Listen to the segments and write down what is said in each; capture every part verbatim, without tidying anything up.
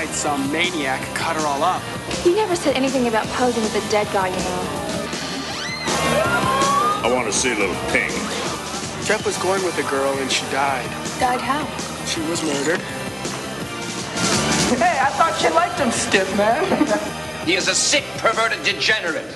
night some maniac cut her all up. You never said anything about posing with a dead guy, you know. I want to see a little pink. Jeff was going with a girl and she died. Died how? She was murdered. Hey, I thought you liked him stiff, man. He is a sick, perverted degenerate.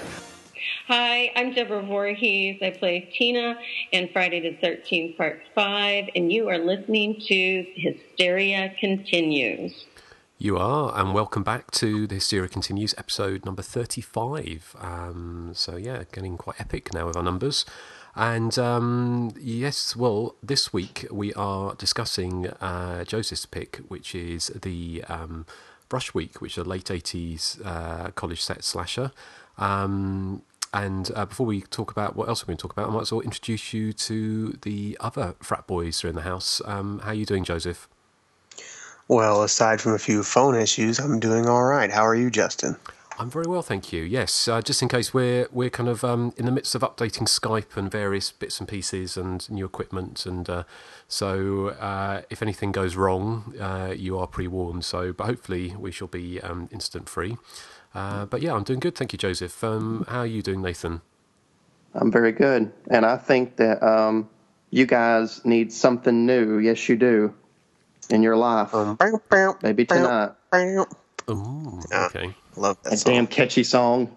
Hi, I'm Deborah Voorhees. I play Tina in Friday the thirteenth, Part five, and you are listening to Hysteria Continues. You are, and welcome back to the Hysteria Continues, episode number thirty-five. Um, so, yeah, getting quite epic now with our numbers. And, um, yes, well, this week we are discussing uh, Joseph's pick, which is the um, Rush Week, which is a late eighties uh, college set slasher. Um And uh, before we talk about what else we're going to talk about, I might as well introduce you to the other frat boys who are in the house. Um, how are you doing, Joseph? Well, aside from a few phone issues, I'm doing all right. How are you, Justin? I'm very well, thank you. Yes, uh, just in case we're we're kind of um, in the midst of updating Skype and various bits and pieces and new equipment, and uh, so uh, if anything goes wrong, uh, you are pre-warned. So, but hopefully we shall be um, instant free. Uh, but yeah, I'm doing good, thank you, Joseph. Um, how are you doing, Nathan? I'm very good, and I think that um, you guys need something new. Yes, you do, in your life. Um, Maybe tonight. Ooh, yeah, okay. Love that a song. damn catchy song.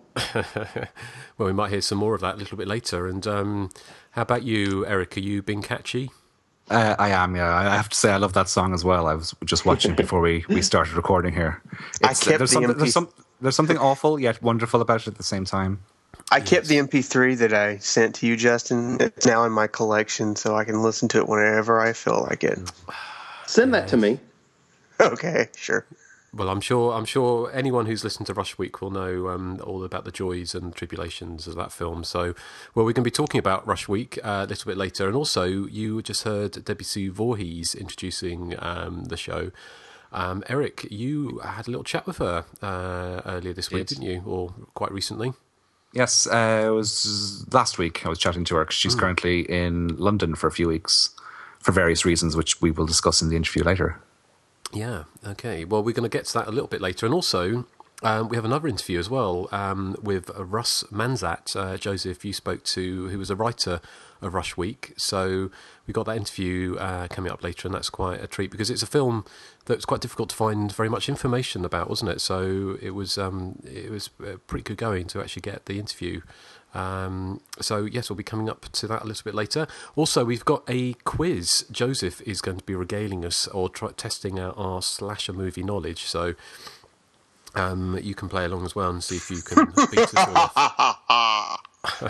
Well, we might hear some more of that a little bit later. And um, how about you, Eric? Are you being catchy? Uh, I am, yeah. I have to say I love that song as well. I was just watching it before we, we started recording here. It's, I kept there's, the something, M P... there's, some, there's something awful yet wonderful about it at the same time. I kept yes. the M P three that I sent to you, Justin. It's now in my collection, so I can listen to it whenever I feel like it. Send that to me. Okay, sure. Well, I'm sure. I'm sure anyone who's listened to Rush Week will know um, all about the joys and tribulations of that film. So, well, we're going to be talking about Rush Week uh, a little bit later, and also you just heard Debbie Sue Voorhees introducing um, the show. Um, Eric, you had a little chat with her uh, earlier this week, yes. didn't you, or quite recently? Yes, uh, it was last week. I was chatting to her because she's mm. currently in London for a few weeks for various reasons, which we will discuss in the interview later. Yeah, okay. Well, we're going to get to that a little bit later. And also, um, we have another interview as well um, with Russ Manzat. Uh, Joseph, you spoke to, who was a writer of Rush Week. So we got that interview uh, coming up later, and that's quite a treat because it's a film that's quite difficult to find very much information about, wasn't it? So it was, um, it was pretty good going to actually get the interview. Um, so yes, we'll be coming up to that a little bit later. Also, we've got a quiz. Joseph is going to be regaling us or try, testing out our slasher movie knowledge. So um, you can play along as well and see if you can beat us all off.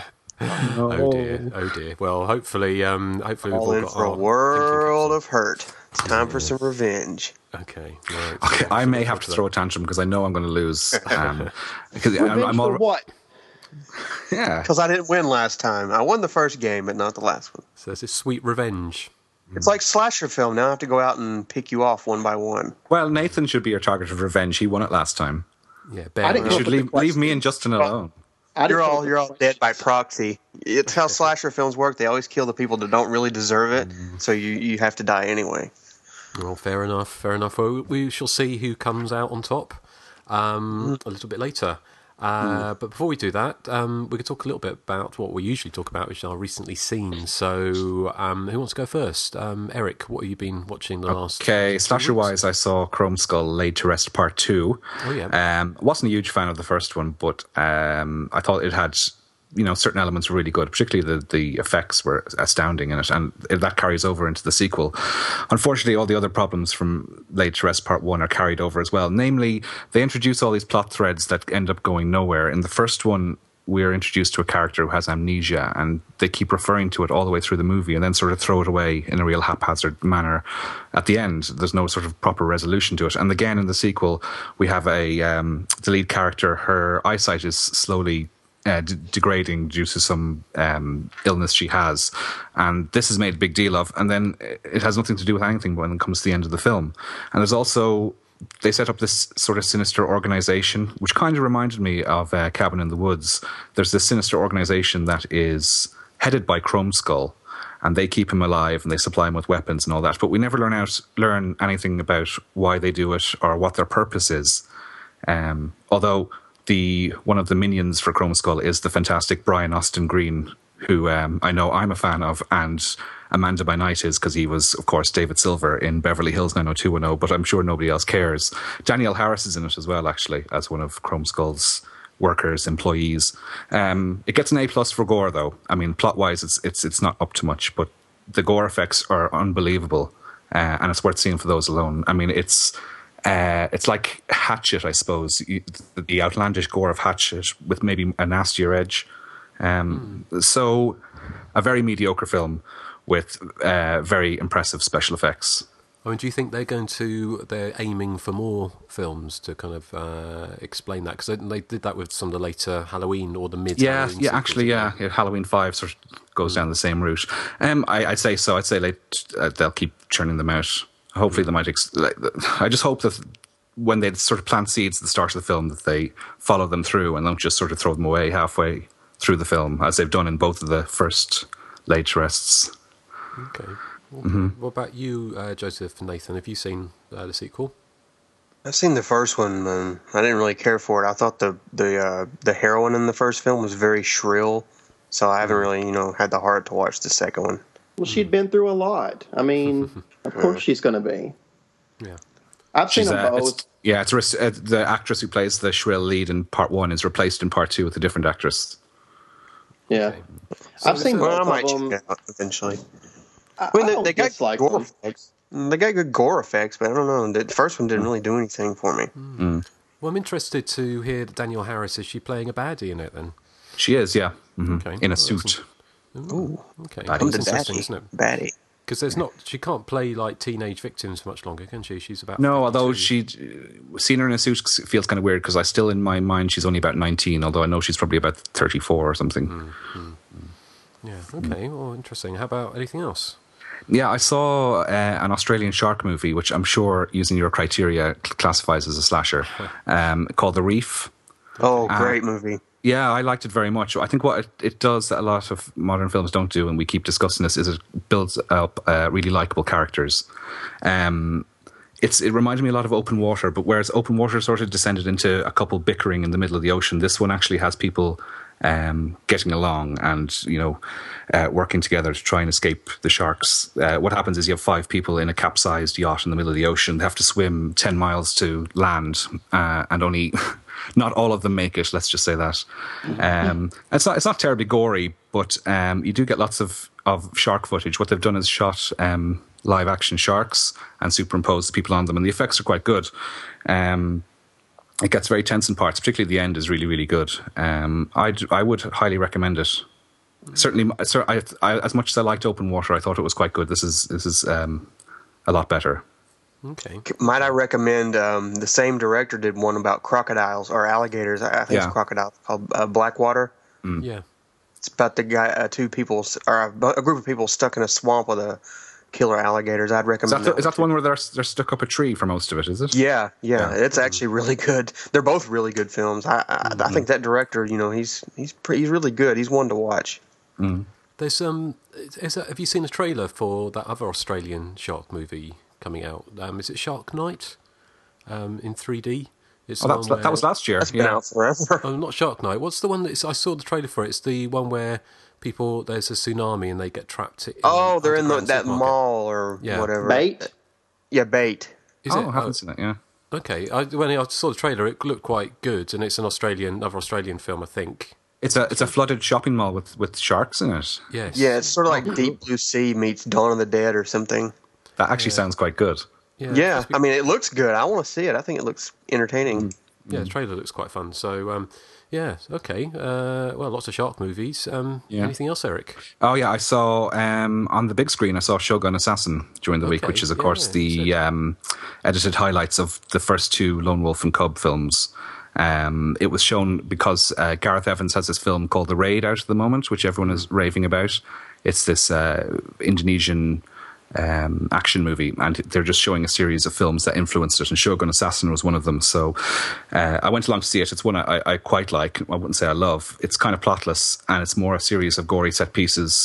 Oh dear, oh dear. Well, hopefully, um, hopefully we've all, all got for our a world of hurt. It's time yeah. for some revenge. Okay, right. Okay, I may have to throw a tantrum because I know I'm going to lose. Um, because revenge I'm, I'm all, for what? Yeah, because I didn't win last time. I won the first game, but not the last one. So it's a sweet revenge. It's like slasher film. Now I have to go out and pick you off one by one. Well, Nathan should be your target of revenge. He won it last time. Yeah, Ben. You should leave, leave me and Justin alone. You're all you're all dead by proxy. It's how slasher films work. They always kill the people that don't really deserve it, mm. so you, you have to die anyway. Well, fair enough, fair enough. Well, we shall see who comes out on top um, mm. a little bit later. Uh, mm. But before we do that, um, we could talk a little bit about what we usually talk about, which are recently seen. So, um, who wants to go first? Um, Eric, what have you been watching the last? Okay, slasher-wise, I saw Chrome Skull Laid to Rest Part Two. Oh yeah. Um, wasn't a huge fan of the first one, but um, I thought it had, you know, certain elements were really good. Particularly the the effects were astounding in it, and that carries over into the sequel. Unfortunately, all the other problems from Laid to Rest Part One are carried over as well. Namely, they introduce all these plot threads that end up going nowhere. In the first one, we're introduced to a character who has amnesia, and they keep referring to it all the way through the movie, and then sort of throw it away in a real haphazard manner. At the end, there's no sort of proper resolution to it. And again, in the sequel, we have a um, the lead character. Her eyesight is slowly Uh, d- degrading due to some um, illness she has, and this is made a big deal of, and then it has nothing to do with anything when it comes to the end of the film. And there's also, they set up this sort of sinister organization, which kind of reminded me of uh, Cabin in the Woods. There's this sinister organization that is headed by Chrome Skull, and they keep him alive and they supply him with weapons and all that. But we never learn out learn anything about why they do it or what their purpose is. Um, although the one of the minions for Chrome Skull is the fantastic Brian Austin Green, who um, I know I'm a fan of, and Amanda by Night is, because he was, of course, David Silver in Beverly Hills nine oh two one oh, but I'm sure nobody else cares. Danielle Harris is in it as well, actually, as one of Chrome Skull's workers, employees. Um, it gets an A plus for gore, though. I mean, plot-wise, it's it's it's not up to much, but the gore effects are unbelievable, uh, and it's worth seeing for those alone. I mean, it's uh, it's like Hatchet, I suppose, you, the outlandish gore of Hatchet with maybe a nastier edge. Um, mm. So, a very mediocre film with uh, very impressive special effects. I mean, do you think they're going to, they're aiming for more films to kind of uh, explain that? Because they, they did that with some of the later Halloween or the mid Yeah, Halloween yeah, actually, yeah. yeah. Halloween five sort of goes mm. down the same route. Um, I, I'd say so. I'd say like, uh, they'll keep churning them out. Hopefully mm. they might, ex- like, I just hope that when they sort of plant seeds at the start of the film, that they follow them through and don't just sort of throw them away halfway through the film, as they've done in both of the first Laid to Rests. Okay. Well, mm-hmm. What about you, uh, Joseph, Nathan? Have you seen uh, the sequel? I've seen the first one, and I didn't really care for it. I thought the the uh, the heroine in the first film was very shrill, so I haven't really, you know, had the heart to watch the second one. Well, she'd been through a lot. I mean, of course she's going to be. Yeah. I've seen She's, them uh, both. It's, yeah, it's uh, the actress who plays the shrill lead in part one is replaced in part two with a different actress. Yeah. Okay. So I've seen well, both I might of them. check it out eventually. I, I mean, I they, don't they got dislike gore them. effects. They got good gore effects, but I don't know. The first one didn't really do anything for me. Mm. Well, I'm interested to hear that Danielle Harris, is she playing a baddie in it then? She is, yeah. Mm-hmm. Okay. In a Well, suit. Ooh. Okay. Baddie. That's The interesting, baddie. isn't it? Baddie. Because there's not, she can't play like teenage victims for much longer, can she? She's about No, although fifty-two. she, seeing her in a suit feels kind of weird, because I still, in my mind, she's only about nineteen, although I know she's probably about thirty-four or something. Mm, mm, mm. Yeah, okay. Well, interesting. How about anything else? Yeah, I saw uh, an Australian shark movie, which I'm sure, using your criteria, cl- classifies as a slasher, um, called The Reef. Oh, Uh, great movie. Yeah, I liked it very much. I think what it, it does that a lot of modern films don't do, and we keep discussing this, is it builds up uh, really likable characters. Um, it's it reminded me a lot of Open Water, but whereas Open Water sort of descended into a couple bickering in the middle of the ocean, this one actually has people um, getting along and, you know, uh, working together to try and escape the sharks. Uh, what happens is you have five people in a capsized yacht in the middle of the ocean. They have to swim ten miles to land, uh, and only not all of them make it. Let's just say that. Um, it's not it's not terribly gory, but um, you do get lots of, of shark footage. What they've done is shot um, live action sharks and superimposed people on them, and the effects are quite good. Um, It gets very tense in parts, particularly the end is really, really good. Um, I'd, I would highly recommend it. Certainly, sir, I, I, as much as I liked Open Water, I thought it was quite good. This is this is um, a lot better. Okay. Might I recommend um, the same director did one about crocodiles or alligators? I think Yeah. it's crocodiles called uh, Blackwater. Mm. Yeah. It's about the guy, uh, two people, or a, a group of people stuck in a swamp with a killer alligators. I'd Is recommend that, the, that. is that the one where they're, they're stuck up a tree for most of it, is it? Yeah, yeah, Yeah. it's actually really good. They're both really good films. I, I, Mm-hmm. I think that director, you know, he's he's pretty, he's really good. He's one to watch. Mm. There's um, is that, have you seen a trailer for that other Australian shark movie coming out? Um, is it Shark Night? Um, in three D. It's Oh, the that's, one that was where- last year. That's been Yeah. out forever. Oh, not Shark Night. What's the one that I saw the trailer for? It's the one where people, there's a tsunami and they get trapped. In Oh, they're in the, underground that supermarket. mall or Yeah. whatever. Bait? Yeah, Bait. Is oh, it? I haven't seen that, yeah. Okay. I, when I saw the trailer, it looked quite good, and it's an Australian, another Australian film, I think. It's a it's a flooded shopping mall with, with sharks in it. Yes. Yeah, it's sort of like Deep Blue Sea meets Dawn of the Dead or something. That actually Yeah. sounds quite good. Yeah. Yeah, it's supposed to be- I mean, it looks good. I want to see it. I think it looks entertaining. yeah, the trailer looks quite fun. So, um, yeah, okay. Uh, well, lots of shark movies. Um, Yeah. Anything else, Eric? Oh yeah, I saw um, on the big screen. I saw Shogun Assassin during the week, Okay, which is of yeah, course you the said. um, edited highlights of the first two Lone Wolf and Cub films. Um, it was shown because uh, Gareth Evans has this film called The Raid out at the moment, which everyone is raving about. It's this uh, Indonesian um, action movie, and they're just showing a series of films that influenced it, and Shogun Assassin was one of them. So uh, I went along to see it. It's one I, I quite like. I wouldn't say I love. It's kind of plotless, and it's more a series of gory set pieces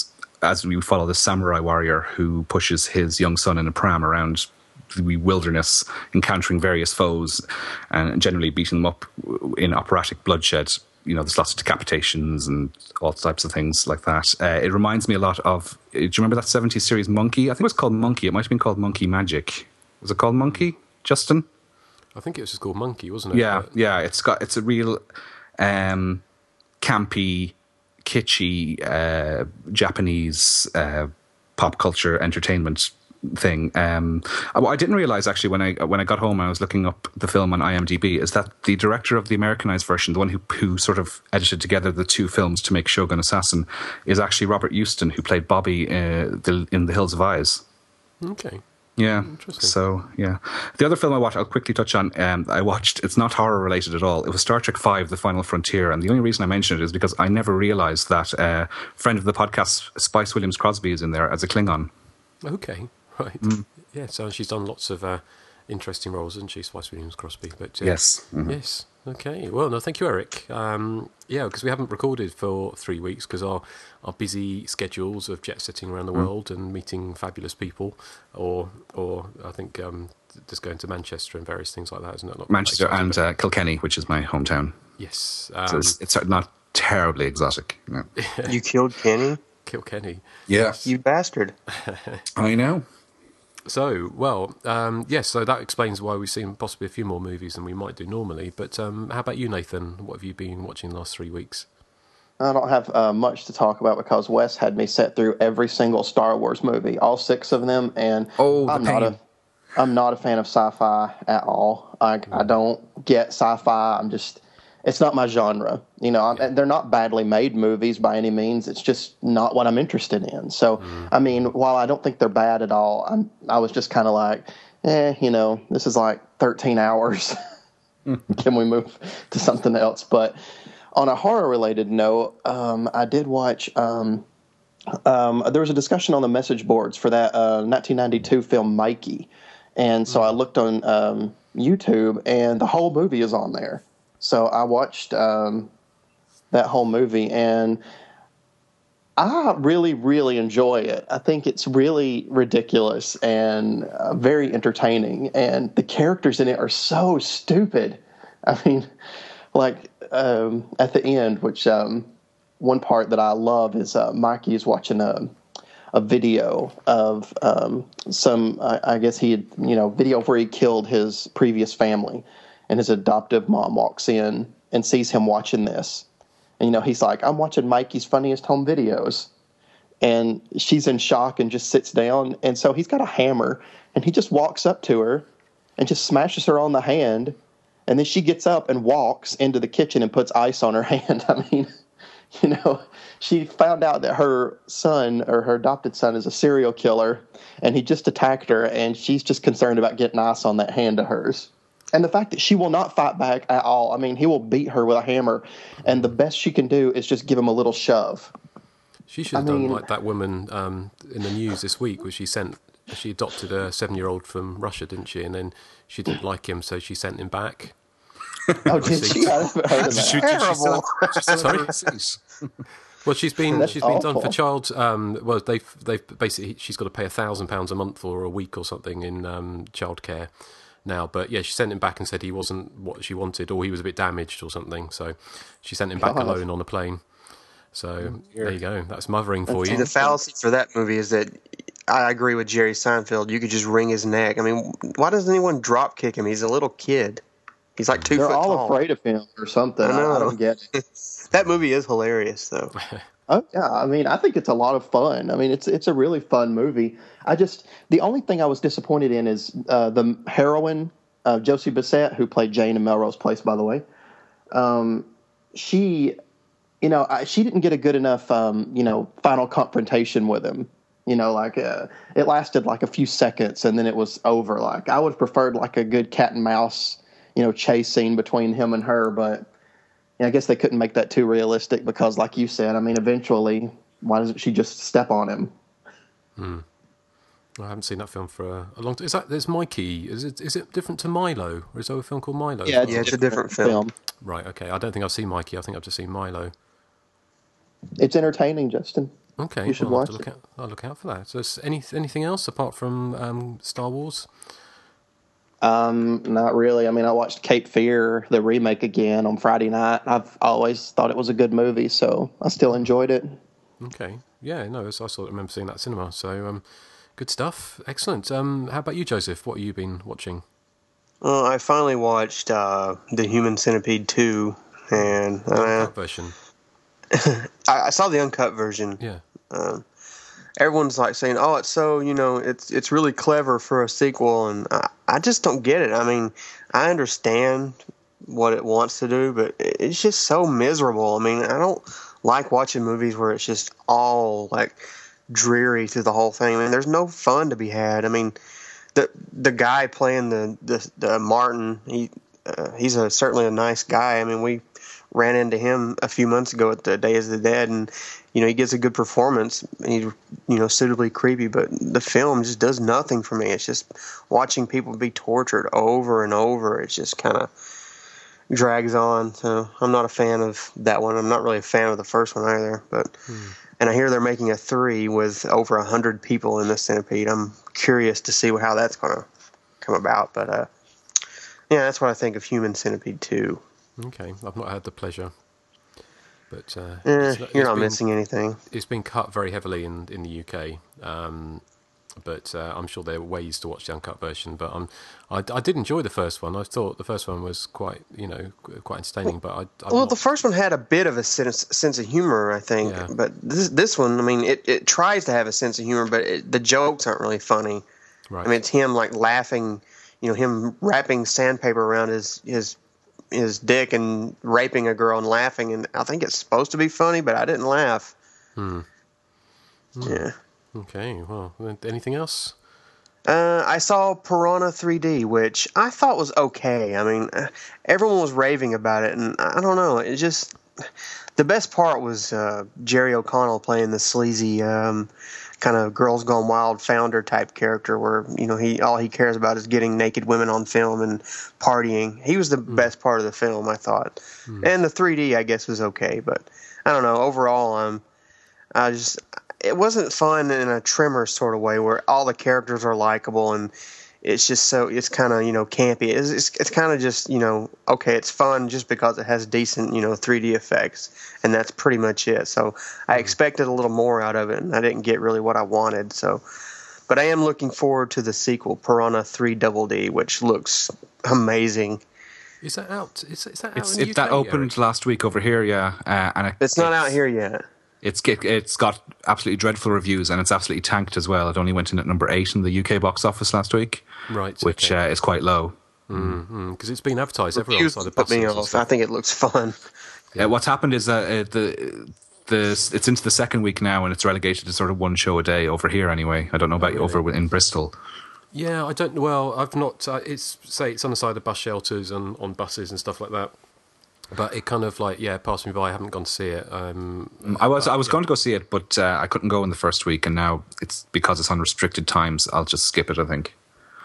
as we follow the samurai warrior who pushes his young son in a pram around the wilderness, encountering various foes and generally beating them up in operatic bloodshed. You know, there's lots of decapitations and all types of things like that. Uh, it reminds me a lot of, do you remember that seventies series Monkey? I think it was called Monkey. It might have been called Monkey Magic. Was it called Monkey, Justin? I think it was just called Monkey, wasn't it? Yeah, but... yeah. It's got it's a real um, campy, kitschy uh, Japanese uh, pop culture entertainment thing. Um, what I didn't realize actually when I when I got home and I was looking up the film on IMDb is that the director of the Americanized version, the one who who sort of edited together the two films to make Shogun Assassin, is actually Robert Houston, who played Bobby uh, the, in The Hills of Eyes. Okay. Yeah. So, yeah. The other film I watched, I'll quickly touch on, um, I watched, it's not horror related at all. It was Star Trek five, The Final Frontier. And the only reason I mention it is because I never realized that uh, friend of the podcast, Spice Williams Crosby, is in there as a Klingon. Okay. Right. Mm. Yeah, so she's done lots of uh, interesting roles, hasn't she, Spice Williams Crosby? But uh, yes. Mm-hmm. Yes. Okay. Well, no, thank you, Eric. Um, yeah, because we haven't recorded for three weeks because our, our busy schedules of jet setting around the mm. world and meeting fabulous people, or or I think um, just going to Manchester and various things like that, isn't it? Not Manchester and uh, Kilkenny, which is my hometown. Yes. Um, so it's, it's not terribly exotic. No. You killed Kenny? Kilkenny. Yes. You bastard. I know. So, well, um, yes, so that explains why we've seen possibly a few more movies than we might do normally. But um, how about you, Nathan? What have you been watching the last three weeks? I don't have uh, much to talk about because Wes had me set through every single Star Wars movie, all six of them, and oh, I'm not a I'm not a fan of sci-fi at all. I I don't get sci-fi. I'm just it's not my genre. You know, I'm, and they're not badly made movies by any means. It's just not what I'm interested in. So, mm. I mean, while I don't think they're bad at all, I'm, I was just kind of like, eh, you know, this is like thirteen hours. Can we move to something else? But on a horror-related note, um, I did watch. Um, um, there was a discussion on the message boards for that uh, nineteen ninety-two film Mikey, and so mm. I looked on um, YouTube, and the whole movie is on there. So I watched um, that whole movie, and I really, really enjoy it. I think it's really ridiculous and uh, very entertaining, and the characters in it are so stupid. I mean, like um, at the end, which um, one part that I love is uh, Mikey is watching a, a video of um, some, I, I guess he had, you know, video where he killed his previous family. And his adoptive mom walks in and sees him watching this. And, you know, he's like, I'm watching Mikey's Funniest Home Videos. And she's in shock and just sits down. And so he's got a hammer, and he just walks up to her and just smashes her on the hand. And then she gets up and walks into the kitchen and puts ice on her hand. I mean, you know, she found out that her son or her adopted son is a serial killer, and he just attacked her, and she's just concerned about getting ice on that hand of hers. And the fact that she will not fight back at all. I mean, he will beat her with a hammer, and the best she can do is just give him a little shove. She should have I done mean, like that woman um, in the news this week, where she sent, she adopted a seven-year-old from Russia, didn't she? And then she didn't like him, so she sent him back. Oh, did she? I haven't heard of that. Terrible. Sorry. Well, she's been That's she's been awful. done for child. Um, well, they've they've basically she's got to pay a thousand pounds a month or a week or something in um, childcare now. But yeah, she sent him back and said he wasn't what she wanted, or he was a bit damaged or something. So she sent him back God. alone on a plane. So there you go. That's mothering for See, you. the fallacy for that movie is that I agree with Jerry Seinfeld. You could just wring his neck. I mean, why doesn't anyone drop kick him? He's a little kid. He's like two They're foot all tall. afraid of him or something. I, know. I don't get it. That movie is hilarious, though. Oh yeah, I mean, I think it's a lot of fun. I mean, it's it's a really fun movie. I just the only thing I was disappointed in is uh, the heroine, uh, Josie Bissett, who played Jane in Melrose Place, by the way. Um, she, you know, I, she didn't get a good enough, um, you know, final confrontation with him. You know, like uh, it lasted like a few seconds and then it was over. Like I would have preferred like a good cat and mouse, you know, chase scene between him and her, but you know, I guess they couldn't make that too realistic because, like you said, I mean, eventually, why doesn't she just step on him? Hmm. I haven't seen that film for a, a long time. Is that there's Mikey? Is it is it different to Milo, or is there a film called Milo? Yeah, it's, yeah, a, it's different a different film. film. Right. Okay. I don't think I've seen Mikey. I think I've just seen Milo. It's entertaining, Justin. Okay, You should well, I'll, have watch to look it. out, I'll look out for that. So, is any anything else apart from um, Star Wars? Um, not really. I mean, I watched Cape Fear, the remake, again on Friday night. I've always thought it was a good movie, so I still enjoyed it. Okay, yeah, no, I sort of remember seeing that at cinema. So, um, good stuff. Excellent. Um, how about you, Joseph? What have you been watching? Uh, I finally watched uh, The Human Centipede two, and The uh, uncut version. I, I saw the uncut version. Yeah. Um, everyone's like saying, "Oh, it's so you know, it's it's really clever for a sequel," and I, I just don't get it. I mean, I understand what it wants to do, but it's just so miserable. I mean, I don't like watching movies where it's just all like dreary through the whole thing. I mean, there's no fun to be had. I mean, the the guy playing the the, the Martin, he uh, he's a certainly a nice guy. I mean, we ran into him a few months ago at the Day of the Dead, and you know he gives a good performance. He's you know suitably creepy, but the film just does nothing for me. It's just watching people be tortured over and over. It's just kind of drags on. So I'm not a fan of that one. I'm not really a fan of the first one either. But hmm. and I hear they're making a three with over a hundred people in the Centipede. I'm curious to see how that's going to come about. But uh, yeah, that's what I think of Human Centipede two. Okay, I've not had the pleasure, but uh, eh, it's not, you're it's not been, missing anything. It's been cut very heavily in in the U K, um, but uh, I'm sure there are ways to watch the uncut version. But I'm, I, I did enjoy the first one. I thought the first one was quite, you know, quite entertaining. But I, I'm well, not... the first one had a bit of a sense, sense of humor, I think. Yeah. But this this one, I mean, it, it tries to have a sense of humor, but it, the jokes aren't really funny. Right. I mean, it's him like laughing, you know, him wrapping sandpaper around his his. his dick and raping a girl and laughing, and I think it's supposed to be funny, but I didn't laugh. Hmm. Hmm. Yeah. Okay. Well, anything else? Uh, I saw Piranha three D, which I thought was okay. I mean, everyone was raving about it, and I don't know. It just the best part was uh, Jerry O'Connell playing the sleazy um, kind of Girls Gone Wild founder type character, where you know he all he cares about is getting naked women on film and partying. He was the mm. best part of the film, I thought, mm. and the three D I guess was okay, but I don't know. Overall, um, I just it wasn't fun in a Tremors sort of way where all the characters are likable and it's just so it's kind of you know campy. It's it's, it's kind of just you know okay, it's fun just because it has decent you know three D effects, and that's pretty much it. So I expected a little more out of it, and I didn't get really what I wanted. So, but I am looking forward to the sequel, Piranha three Double D, which looks amazing. Is that out? Is, is that out it's, in the it, U K? That opened Eric? last week over here, yeah. Uh, and it, it's not it's, out here yet. It's it's got absolutely dreadful reviews, and it's absolutely tanked as well. It only went in at number eight in the U K box office last week, right? Which okay. uh, is quite low. Because mm-hmm. it's been advertised everywhere Reviews outside the put me buses. off. I think it looks fun. Yeah, what's happened is that uh, the the it's into the second week now, and it's relegated to sort of one show a day over here. Anyway, I don't know about oh, you really? over in Bristol. Yeah, I don't. Well, I've not. Uh, it's say it's on the side of bus shelters and on buses and stuff like that. But it kind of like yeah passed me by. I haven't gone to see it. Um, I was uh, I was yeah. going to go see it, but uh, I couldn't go in the first week, and now it's because it's on restricted times. I'll just skip it. I think.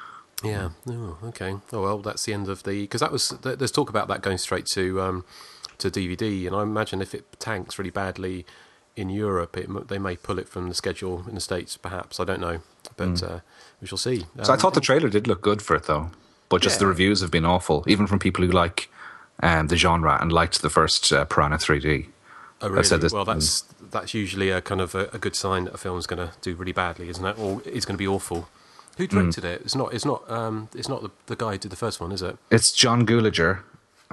Yeah. Oh, okay. Oh well, that's the end of the because that was there's talk about that going straight to um, to D V D, and I imagine if it tanks really badly in Europe, it, they may pull it from the schedule in the States. Perhaps I don't know, but mm. uh, we shall see. Um, so I thought the trailer did look good for it, though, but just yeah. the reviews have been awful, even from people who like. Um, the genre and liked the first uh, Piranha three D. Oh, really? Said this, well, that's that's usually a kind of a, a good sign that a film's going to do really badly, isn't it? Or it's going to be awful. Who directed mm. it? It's not. It's not. Um, it's not the, the guy who did the first one, is it? It's John Gulager.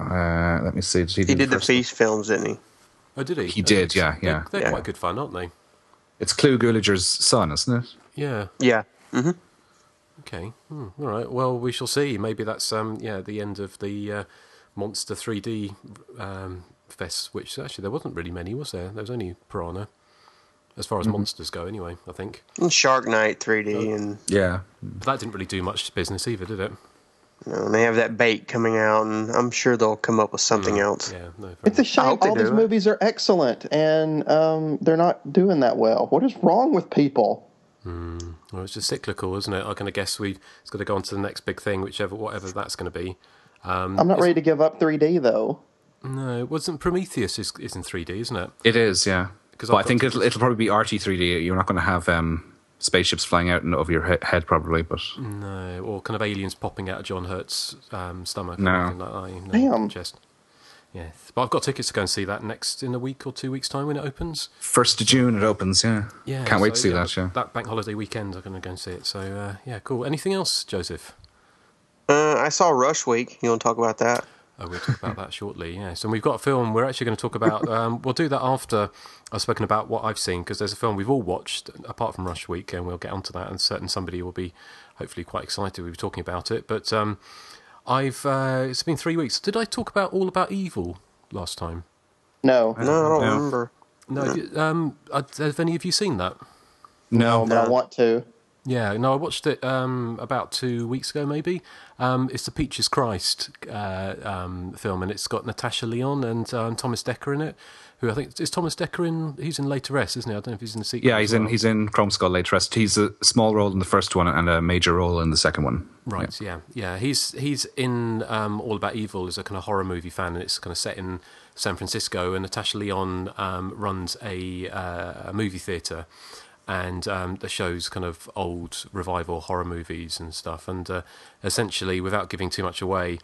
Uh, let me see. Did he, he do did the, the Feast films, didn't he? Oh, did he? He oh, did. Yeah, yeah. They're, they're yeah. quite good fun, aren't they? It's Clu Gulager's son, isn't it? Yeah. Yeah. Mm-hmm. Okay. Hmm. All right. Well, we shall see. Maybe that's um. Yeah, the end of the. Uh, Monster three D um, fest, which actually there wasn't really many, was there? There was only Piranha, as far as mm-hmm. monsters go, anyway. I think. And Shark Night three D, oh, and yeah, but that didn't really do much business either, did it? No, and they have that bait coming out, and I'm sure they'll come up with something mm. else. Yeah, no. It's a shame. All these it. movies are excellent, and um, they're not doing that well. What is wrong with people? Mm. Well, it's just cyclical, isn't it? I kind of guess we it's got to go on to the next big thing, whichever, whatever that's going to be. Um, I'm not ready to give up three D, though. No, it wasn't Prometheus is, is in three D, isn't it? It is, yeah. because But I think it'll, it'll probably be arty three D. You're not going to have um, spaceships flying out and over your he- head, probably. But no, or kind of aliens popping out of John Hurt's um, stomach. No. Or anything like that, no, Damn. chest. Yeah, but I've got tickets to go and see that next in a week or two weeks' time when it opens. first of June it opens, yeah. Yeah, Can't wait to so, see yeah, that, yeah. That bank holiday weekend, I'm going to go and see it. So, uh, yeah, cool. Anything else, Joseph? Uh, I saw Rush Week. You want to talk about that? Oh, we'll talk about that shortly, yes. And we've got a film we're actually going to talk about. Um, we'll do that after I've spoken about what I've seen, because there's a film we've all watched, apart from Rush Week, and we'll get onto that, and certain somebody will be hopefully quite excited we'll be talking about it. But um, I've uh, it's been three weeks. Did I talk about All About Evil last time? No. No, I don't No. remember. No. d- Um, uh, have any of you seen that? No, But I want to. Yeah, no, I watched it um, about two weeks ago, maybe. Um, it's the Peaches Christ uh, um, film, and it's got Natasha Lyonne and um, Thomas Dekker in it. Who I think is Thomas Dekker in? He's in Later S, isn't he? I don't know if he's in the sequel. Yeah, he's as well. in he's in Chrome Skull Late Rest. He's a small role in the first one and a major role in the second one. Right, yeah, yeah. He's he's in um, All About Evil as a kind of horror movie fan, and it's kind of set in San Francisco. And Natasha Lyonne um, runs a, uh, a movie theatre, and um, the show's kind of old revival horror movies and stuff. And uh, essentially, without giving too much away,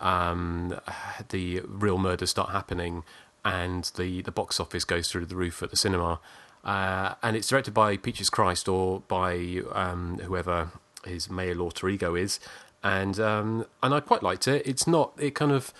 um, the real murders start happening, and the, the box office goes through the roof at the cinema. Uh, and it's directed by Peaches Christ, or by um, whoever his male alter ego is. And um, and I quite liked it. It's not, it kind of,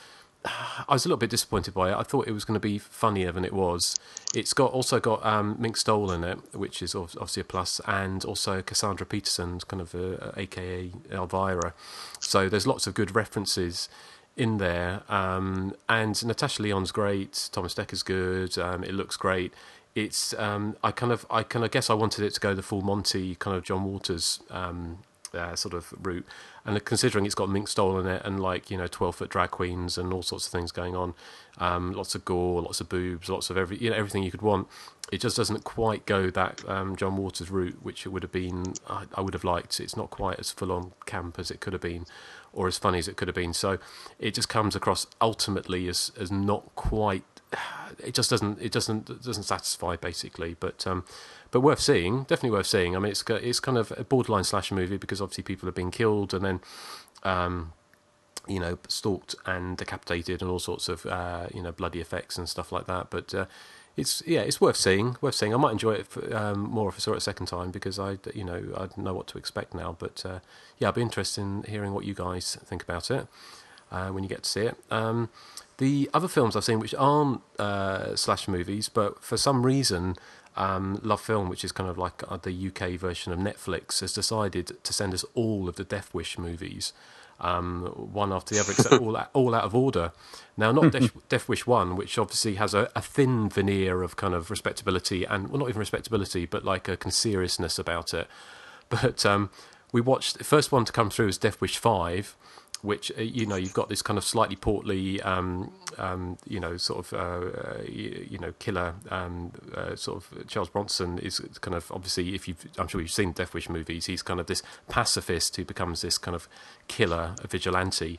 I was a little bit disappointed by it. I thought it was going to be funnier than it was. It's got also got um, Mink Stole in it, which is ob- obviously a plus, and also Cassandra Peterson, kind of uh, A K A Elvira. So there's lots of good references in there. Um, and Natasha Lyonne's great. Thomas Dekker's good. Um, it looks great. It's um, I kind of I kind of guess I wanted it to go the full Monty kind of John Waters um, uh, sort of route, and considering it's got Mink Stole in it, and like, you know, twelve foot drag queens and all sorts of things going on, um, lots of gore, lots of boobs, lots of every you know everything you could want. It just doesn't quite go that um, John Waters route, which it would have been. I, I would have liked. It's not quite as full on camp as it could have been, or as funny as it could have been. So it just comes across ultimately as as not quite. It just doesn't. It doesn't. It doesn't satisfy basically. But um, but worth seeing. Definitely worth seeing. I mean, it's it's kind of a borderline slasher movie, because obviously people are being killed and then, um, you know, stalked and decapitated and all sorts of uh, you know, bloody effects and stuff like that. But uh, it's yeah, it's worth seeing. Worth seeing. I might enjoy it for, um, more if I saw it a second time, because I you know I know what to expect now. But uh, yeah, I'd be interested in hearing what you guys think about it uh, when you get to see it. Um, The other films I've seen, which aren't uh, slash movies, but for some reason, um, Love Film, which is kind of like uh, the U K version of Netflix, has decided to send us all of the Death Wish movies, um, one after the other, except all, all out of order. Now, not Death, Death Wish one, which obviously has a, a thin veneer of kind of respectability, and, well, not even respectability, but like a kind of seriousness about it. But um, we watched, the first one to come through was Death Wish five, which, uh, you know, you've got this kind of slightly portly, um, um, you know, sort of, uh, you, you know, killer, um, uh, sort of, Charles Bronson is kind of, obviously, if you've, I'm sure you've seen Death Wish movies, he's kind of this pacifist who becomes this kind of killer, a vigilante.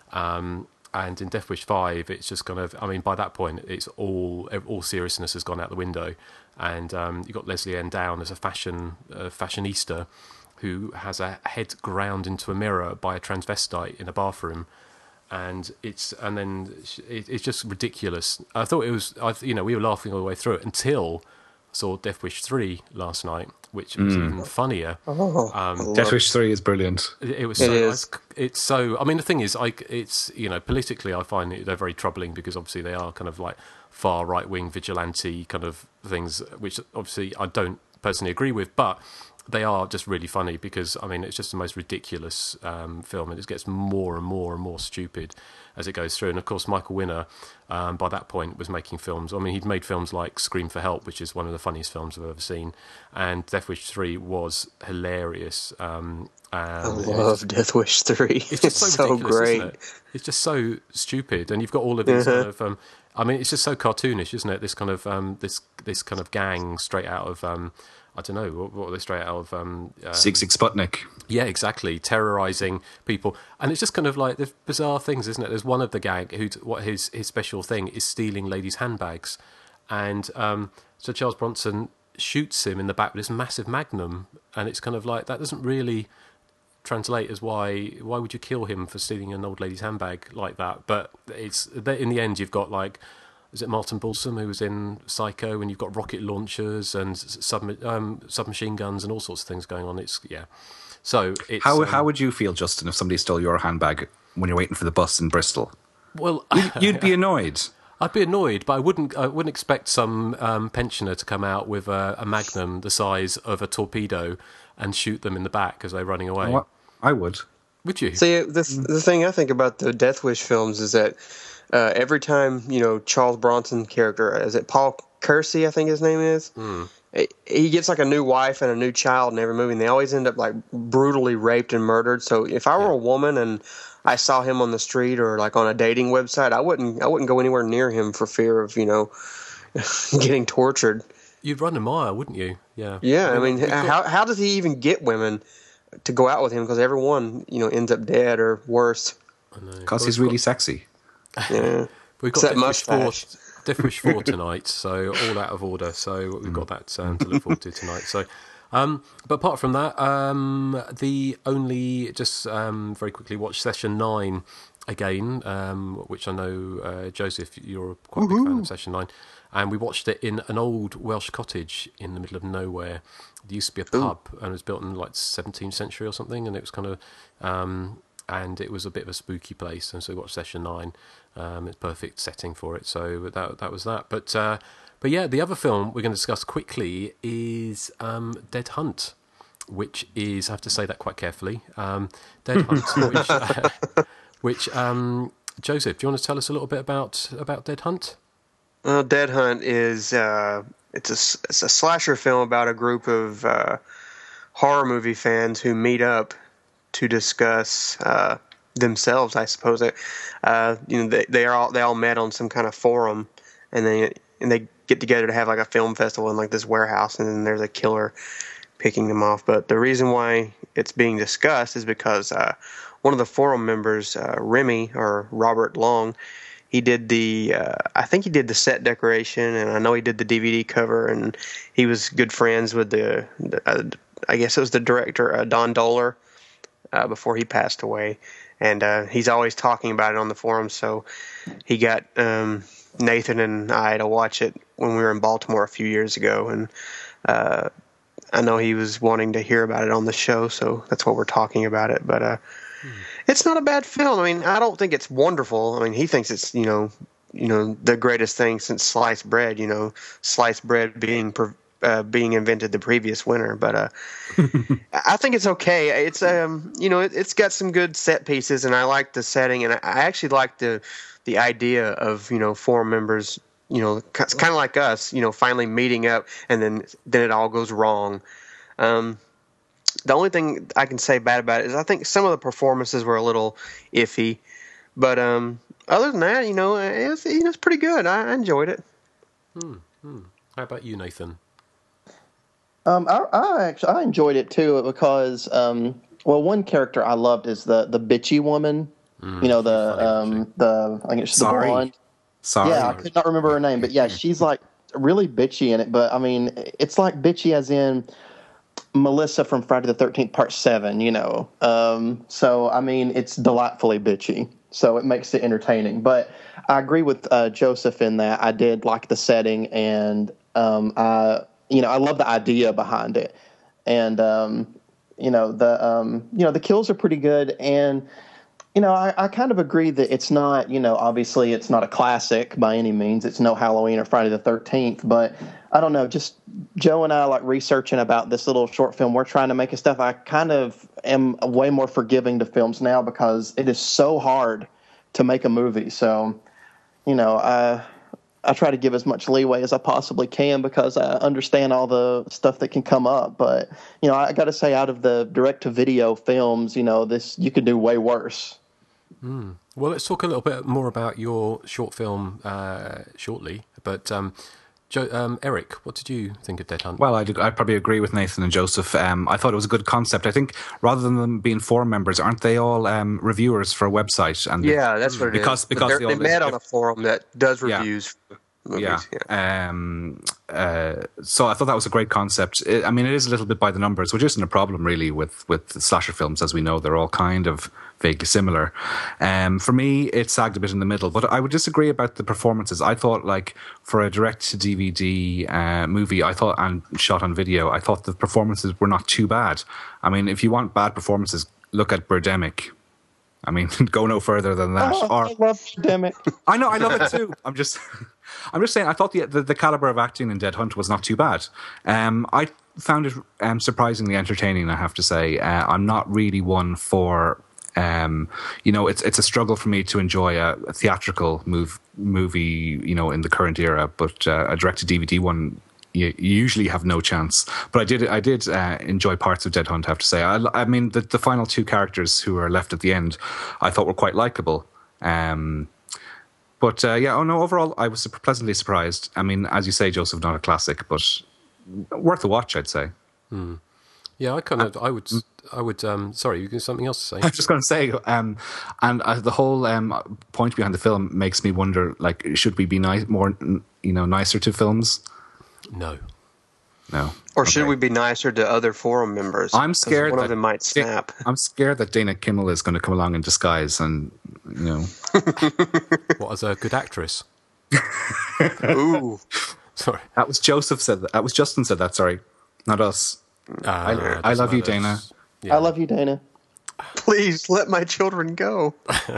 Um, and in Death Wish five, it's just kind of, I mean, by that point, it's all, all seriousness has gone out the window. And um, you've got Leslie Ann Down as a fashion, uh, fashionista, who has a head ground into a mirror by a transvestite in a bathroom, and it's and then it, it's just ridiculous. I thought it was, I, you know, we were laughing all the way through it until I saw Death Wish three last night, which was mm. even funnier. Oh, um, Death Wish three is brilliant. It, it was. It so, is. It's so. I mean, the thing is, I, it's you know, politically, I find it, they're very troubling, because obviously they are kind of like far right wing vigilante kind of things, which obviously I don't personally agree with, but they are just really funny, because, I mean, it's just the most ridiculous um, film, and it gets more and more and more stupid as it goes through. And, of course, Michael Winner, um, by that point, was making films. I mean, he'd made films like Scream for Help, which is one of the funniest films I've ever seen, and Death Wish three was hilarious. Um, I love Death Wish three. It's just so, it's so great. Isn't it? It's just so stupid, and you've got all of these kind of... Um, I mean, it's just so cartoonish, isn't it? This kind of um, this this kind of gang straight out of... Um, I don't know, what, what were they straight out of... Um, um, Sig Sig Sputnik. Yeah, exactly, terrorising people. And it's just kind of like the bizarre things, isn't it? There's one of the gang who, what his, his special thing is stealing ladies' handbags. And um, So Charles Bronson shoots him in the back with this massive magnum, and it's kind of like, that doesn't really translate as why why would you kill him for stealing an old lady's handbag like that? But it's in the end you've got, like, is it Martin Balsam who was in Psycho, and you've got rocket launchers and sub um, submachine guns and all sorts of things going on. It's yeah. So it's how um, how would you feel, Justin, if somebody stole your handbag when you're waiting for the bus in Bristol? Well, you'd, you'd be annoyed. I'd be annoyed, but I wouldn't. I wouldn't expect some um, pensioner to come out with a, a magnum the size of a torpedo and shoot them in the back as they're running away. Oh, I would. Would you? See, the the thing I think about the Death Wish films is that uh, every time, you know, Charles Bronson character, is it Paul Kersey, I think his name is, mm. he gets like a new wife and a new child in every movie, and they always end up like brutally raped and murdered. So if I were yeah. a woman and I saw him on the street or like on a dating website, I wouldn't I wouldn't go anywhere near him for fear of, you know, getting tortured. You'd run a mile, wouldn't you? Yeah. Yeah, I mean, I mean got... how how does he even get women to go out with him? Because everyone, you know, ends up dead or worse. Because he's really got... sexy. Yeah. We've got Death Wish four, Death Wish four tonight, so all out of order. So we've got that um, to look forward to tonight. So. Um, but apart from that, um, the only, just um, very quickly watch Session nine again, um, which I know, uh, Joseph, you're quite a big fan of Session nine. And we watched it in an old Welsh cottage in the middle of nowhere. There used to be a pub, Ooh. and it was built in like seventeenth century or something, and it was kind of, um, and it was a bit of a spooky place. And so we watched Session nine. Um, it's perfect setting for it. So that that was that. But uh, But yeah, the other film we're going to discuss quickly is um, Dead Hunt, which is, I have to say that quite carefully, um, Dead Hunt, which, uh, which um, Joseph, do you want to tell us a little bit about, about Dead Hunt? Well, Dead Hunt is uh, it's a it's a slasher film about a group of uh, horror movie fans who meet up to discuss uh, themselves, I suppose. Uh, you know, they they are all they all met on some kind of forum, and they and they. get together to have like a film festival in like this warehouse, and then there's a killer picking them off. But the reason why it's being discussed is because uh, one of the forum members, uh, Remy or Robert Long, he did the uh, I think he did the set decoration, and I know he did the D V D cover, and he was good friends with the, the uh, I guess it was the director uh, Don Dohler uh, before he passed away, and uh, he's always talking about it on the forum. So he got um, Nathan and I to watch it when we were in Baltimore a few years ago, and uh, I know he was wanting to hear about it on the show, so that's why we're talking about it. But uh, hmm. it's not a bad film. I mean, I don't think it's wonderful. I mean, he thinks it's, you know, you know, the greatest thing since sliced bread. You know, sliced bread being uh, being invented the previous winter. But uh, I think it's okay. It's um, you know, it, it's got some good set pieces, and I like the setting, and I, I actually like the the idea of, you know, forum members, you know, it's kind of like us, you know, finally meeting up, and then then it all goes wrong. Um, the only thing I can say bad about it is I think some of the performances were a little iffy, but um, other than that, you know, it was, you know, it's pretty good. I, I enjoyed it. Hmm, hmm. How about you, Nathan? Um, I, I actually I enjoyed it too because, um, well, one character I loved is the the bitchy woman. Mm, you know, the um, the I guess the Sorry. blonde. Sorry. Yeah, I could not remember her name, but yeah, she's like really bitchy in it. But I mean, it's like bitchy as in Melissa from Friday the thirteenth Part Seven. You know, um, so I mean, it's delightfully bitchy, so it makes it entertaining. But I agree with uh, Joseph in that I did like the setting, and um, I you know I love the idea behind it, and um, you know the um, you know the kills are pretty good. And You know, I, I kind of agree that it's not, you know, obviously it's not a classic by any means. It's no Halloween or Friday the thirteenth. But I don't know, just Joe and I, like, researching about this little short film we're trying to make and stuff, I kind of am way more forgiving to films now because it is so hard to make a movie. So, you know, I, I try to give as much leeway as I possibly can because I understand all the stuff that can come up. But, you know, I got to say, out of the direct-to-video films, you know, this you could do way worse. Mm. Well, let's talk a little bit more about your short film uh, shortly. But um, Joe, um, Eric, what did you think of Dead Hunt? Well, I I probably agree with Nathan and Joseph. Um, I thought it was a good concept. I think rather than them being forum members, aren't they all um, reviewers for a website? And yeah, that's what it because, is. Because they, they met on a forum that does reviews. Yeah. Movies, yeah. yeah. Um, uh, so I thought that was a great concept. It, I mean, it is a little bit by the numbers, which isn't a problem really with with slasher films, as we know. They're all kind of vaguely similar. Um, for me, it sagged a bit in the middle, but I would disagree about the performances. I thought, like, for a direct-to-D V D uh, movie, I thought, and shot on video, I thought the performances were not too bad. I mean, if you want bad performances, look at Birdemic. I mean, go no further than that. Oh, or, I love Birdemic. I know, I love it too. I'm just, I'm just saying. I thought the, the the caliber of acting in Dead Hunt was not too bad. Um, I found it um, surprisingly entertaining. I have to say, uh, I'm not really one for, um, you know, it's it's a struggle for me to enjoy a, a theatrical move movie, you know, in the current era. But uh, a direct to D V D one, you, you usually have no chance. But I did I did uh, enjoy parts of Dead Hunt, I have to say. I, I mean, the, the final two characters who are left at the end, I thought were quite likable. Um, but uh, yeah, oh no, overall, I was pleasantly surprised. I mean, as you say, Joseph, not a classic, but worth a watch, I'd say. Hmm. Yeah, I kind of, I would, I would. Um, sorry, you got something else to say? I was just going to say, um, and uh, the whole um, point behind the film makes me wonder: like, should we be nice, more, you know, nicer to films? No, no. Or Okay. should we be nicer to other forum members? I'm scared one that of them might snap. I'm scared that Dana Kimmel is going to come along in disguise, and you know, what, as a good actress? Ooh, sorry, that was Joseph said that. That was Justin said that. Sorry, not us. Uh, I, I love you, Dana. Yeah. I love you, Dana. please let my children go.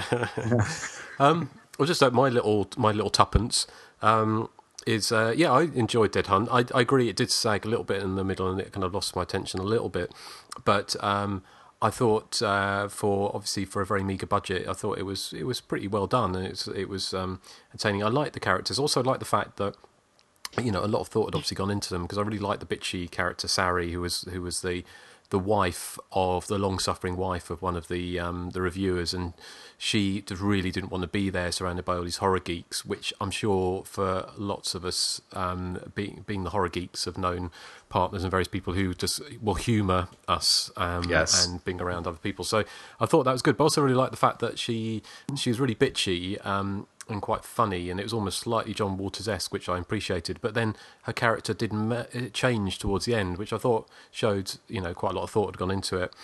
um, well, just like my little my little tuppence um, is uh, yeah, I enjoyed Dead Hunt. I, I agree, it did sag a little bit in the middle, and it kind of lost my attention a little bit. But um, I thought uh, for obviously for a very meagre budget, I thought it was it was pretty well done, and it's it was um, entertaining. I liked the characters. Also, I liked the fact that, you know, a lot of thought had obviously gone into them, because I really liked the bitchy character Sari, who was who was the the wife of the long-suffering wife of one of the um, the reviewers, and she just really didn't want to be there, surrounded by all these horror geeks, which I'm sure for lots of us, um, being being the horror geeks, have known partners and various people who just will humour us, um, Yes. and being around other people. So I thought that was good, but I also really liked the fact that she she was really bitchy. Um, and quite funny, and it was almost slightly John Waters-esque, which I appreciated. But then her character didn't it changed towards the end, which I thought showed, you know, quite a lot of thought had gone into it.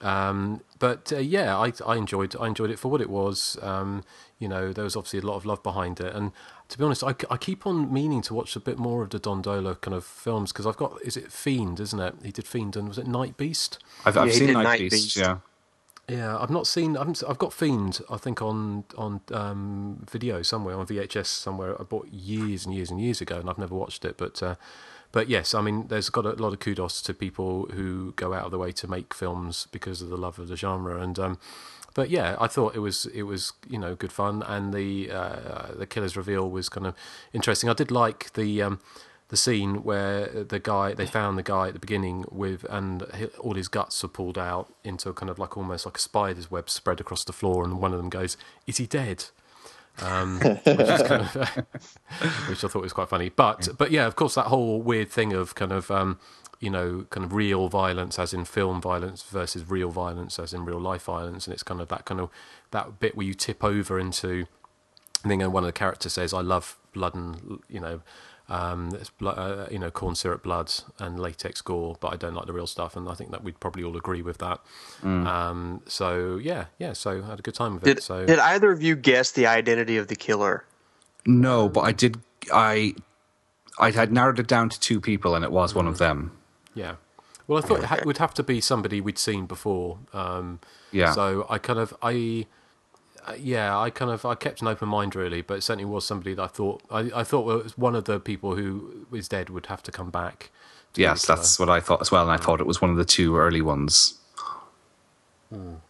Um, but uh, yeah, I, I enjoyed I enjoyed it for what it was. Um, you know, there was obviously a lot of love behind it, and to be honest, I, I keep on meaning to watch a bit more of the Dondola kind of films, because I've got, is it Fiend, isn't it? He did Fiend, and was it Night Beast? I've, I've Yeah, he seen did Night, Night Beast, Beast. yeah. Yeah, I've not seen. I haven't, I've got Fiend, I think, on on um, video somewhere, on V H S somewhere. I bought years and years and years ago, and I've never watched it. But uh, but yes, I mean, there's got a lot of kudos to people who go out of the way to make films because of the love of the genre. And um, but yeah, I thought it was it was you know good fun, and the uh, the killer's reveal was kind of interesting. I did like the. Um, The scene where the guy, they found the guy at the beginning with, and he- all his guts are pulled out into kind of like almost like a spider's web spread across the floor, and one of them goes, "Is he dead?" Um, which is kind of, which I thought was quite funny. But but yeah, of course, that whole weird thing of kind of um, you know kind of real violence as in film violence versus real violence as in real life violence, and it's kind of that kind of that bit where you tip over into. I think one of the characters says, "I love blood and you know." Um, it's blo- uh, you know, corn syrup, blood, and latex gore, but I don't like the real stuff, and I think that we'd probably all agree with that. Mm. Um, so yeah, yeah. So I had a good time with Did, it. So did either of you guess the identity of the killer? No, but I did. I I had narrowed it down to two people, and it was one of them. yeah. Well, I thought it ha- would have to be somebody we'd seen before. Um, Yeah. So I kind of I. Uh, yeah, I kind of I kept an open mind really, but it certainly was somebody that I thought I, I thought was one of the people who is dead would have to come back. to Yes, be the that's what I thought as well, and I thought it was one of the two early ones. killer.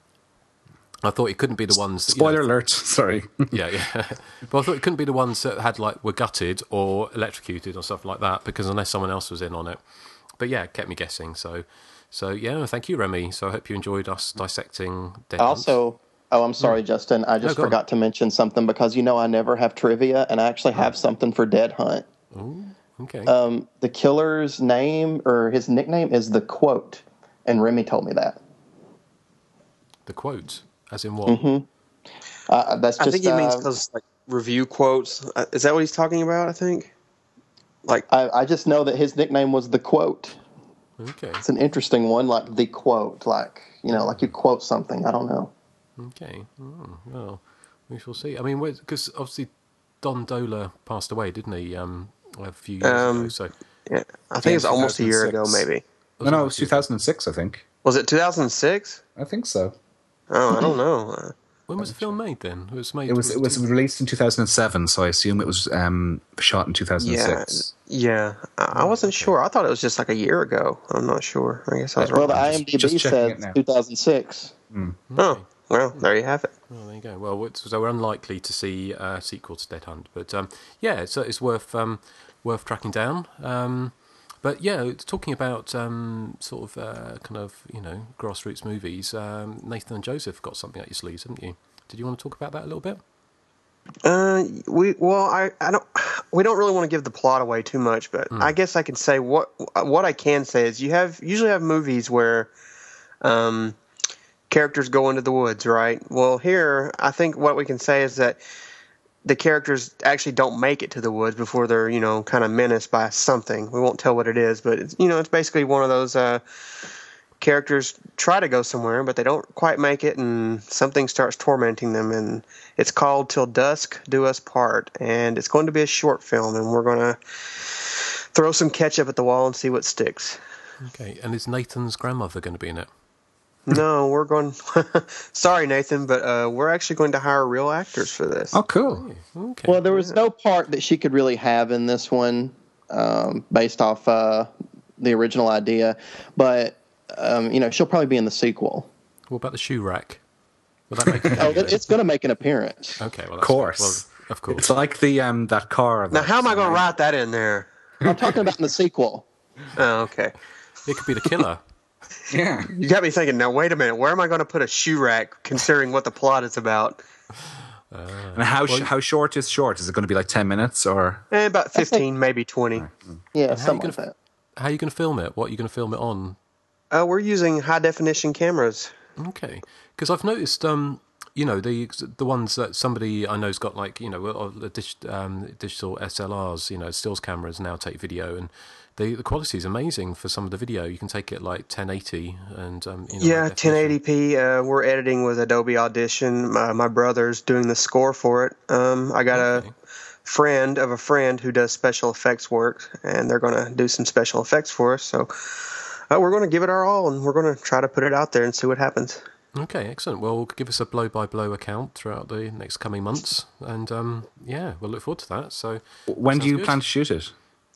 I thought it couldn't be the ones. That, you know, Spoiler alert! Sorry. Yeah, yeah. But I thought it couldn't be the ones that had like were gutted or electrocuted or stuff like that, because unless someone else was in on it. But yeah, it kept me guessing. So, so yeah. Thank you, Remy. So I hope you enjoyed us dissecting Dead Hunt. Also, oh, I'm sorry, Justin. I just go on. forgot to mention something, because you know I never have trivia, and I actually have something for Dead Hunt. Ooh, okay. Um, the killer's name, or his nickname, is The Quote, and Remy told me that. The quote, as in what? Mm-hmm. Uh, that's just. I think he means uh, those like review quotes. Uh, Is that what he's talking about? I think. Like I, I just know that his nickname was The Quote. Okay. It's an interesting one, like The Quote, like, you know, like you quote something. I don't know. Okay. Oh, well, we shall see. I mean, because obviously Don Dola passed away, didn't he? Um, a few years um, ago. So yeah, I think it's almost a year ago, maybe. No, no, it was two thousand six, I think. Was it two thousand six? I think so. Oh, I don't know. When was the film made then? It was made. It was it was two- released in two thousand seven, so I assume it was um, shot in two thousand six. Yeah, yeah. I, I wasn't sure. I thought it was just like a year ago. I'm not sure. I guess I was Well, wrong. the IMDb just checking it says now. two thousand six. Mm. Oh, well, there you have it. Oh, there you go. Well, it's- so we're unlikely to see a sequel to Dead Hunt, but um, yeah, so it's worth um, worth tracking down. Um, but yeah, it's talking about um, sort of uh, kind of you know grassroots movies. Um, Nathan and Joseph got something up your sleeves, haven't you? Did you want to talk about that a little bit? Uh, we well, I, I don't. We don't really want to give the plot away too much, but Mm. I guess I can say what what I can say is you have usually have movies where, um, characters go into the woods, right? Well, here I think what we can say is that the characters actually don't make it to the woods before they're you know kind of menaced by something. We won't tell what it is, but it's, you know it's basically one of those. Uh, characters try to go somewhere, but they don't quite make it, and something starts tormenting them. And it's called Till Dusk Do Us Part, and it's going to be a short film, and we're going to throw some ketchup at the wall and see what sticks. Okay, and is Nathan's grandmother going to be in it? No, we're going. Sorry, Nathan, but uh, we're actually going to hire real actors for this. Oh, cool. Okay. Well, there was no part that she could really have in this one, um, based off uh, the original idea, but um, you know, she'll probably be in the sequel. What about the shoe rack? Will that make a Oh, cameo? it's going to make an appearance. Okay, well, Of that's course. Well, of course. It's like the um, that car. Now, that- how am I going to write that in there? I'm talking about in the sequel. Oh, okay. It could be the killer. Yeah. You got me thinking, now, wait a minute. Where am I going to put a shoe rack, considering what the plot is about? And how sh- how short is short? Is it going to be like ten minutes or? Eh, about fifteen, maybe twenty. Yeah, And how, are you something gonna, like that. how are you going to film it? What are you going to film it on? Uh, we're using high-definition cameras. Okay, because I've noticed, um, you know, the the ones that somebody I know's got, like, you know, uh, the dig, um, digital S L Rs, you know, stills cameras now take video, and the the quality is amazing for some of the video. You can take it like ten eighty and um, you know, Yeah, high definition. ten eighty p. Uh, we're editing with Adobe Audition. My, my brother's doing the score for it. Um, I got Okay. a friend of a friend who does special effects work, and they're going to do some special effects for us. So uh, we're going to give it our all, and we're going to try to put it out there and see what happens. Okay, excellent. Well, give us a blow-by-blow account throughout the next coming months, and um, yeah, we'll look forward to that. So, When do sounds you good. plan to shoot it?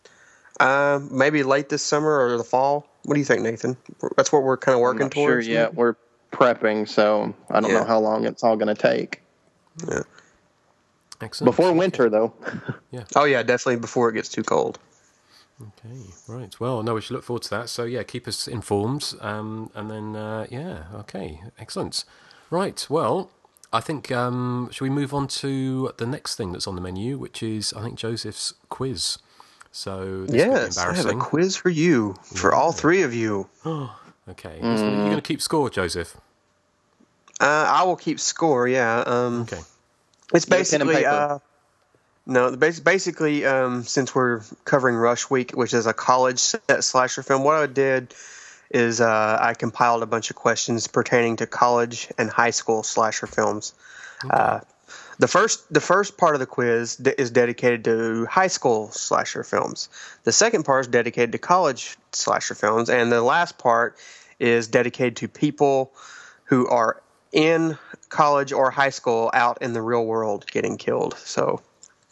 Uh, maybe late this summer or the fall. What do you think, Nathan? That's what we're kind of I'm working not sure towards. yet. We're prepping, so I don't Yeah. know how long it's all going to take. Yeah. Excellent. Before winter, though. Oh yeah, definitely before it gets too cold. Okay, right. Well, no, we should look forward to that. So, yeah, keep us informed. Um, and then, uh, yeah, okay, excellent. Right, well, I think, um, shall we move on to the next thing that's on the menu, which is, I think, Joseph's quiz. So, this Yes, could be I have a embarrassing. quiz for you, for all three of you. Okay, you're going to keep score, Joseph? Uh, I will keep score. Yeah. Um, Okay. It's You have a pen and basically paper? uh, no. the bas- Basically, um, since we're covering Rush Week, which is a college set slasher film, what I did is uh, I compiled a bunch of questions pertaining to college and high school slasher films. Uh, the first the first part of the quiz de- is dedicated to high school slasher films. The second part is dedicated to college slasher films, and the last part is dedicated to people who are in college or high school out in the real world getting killed. So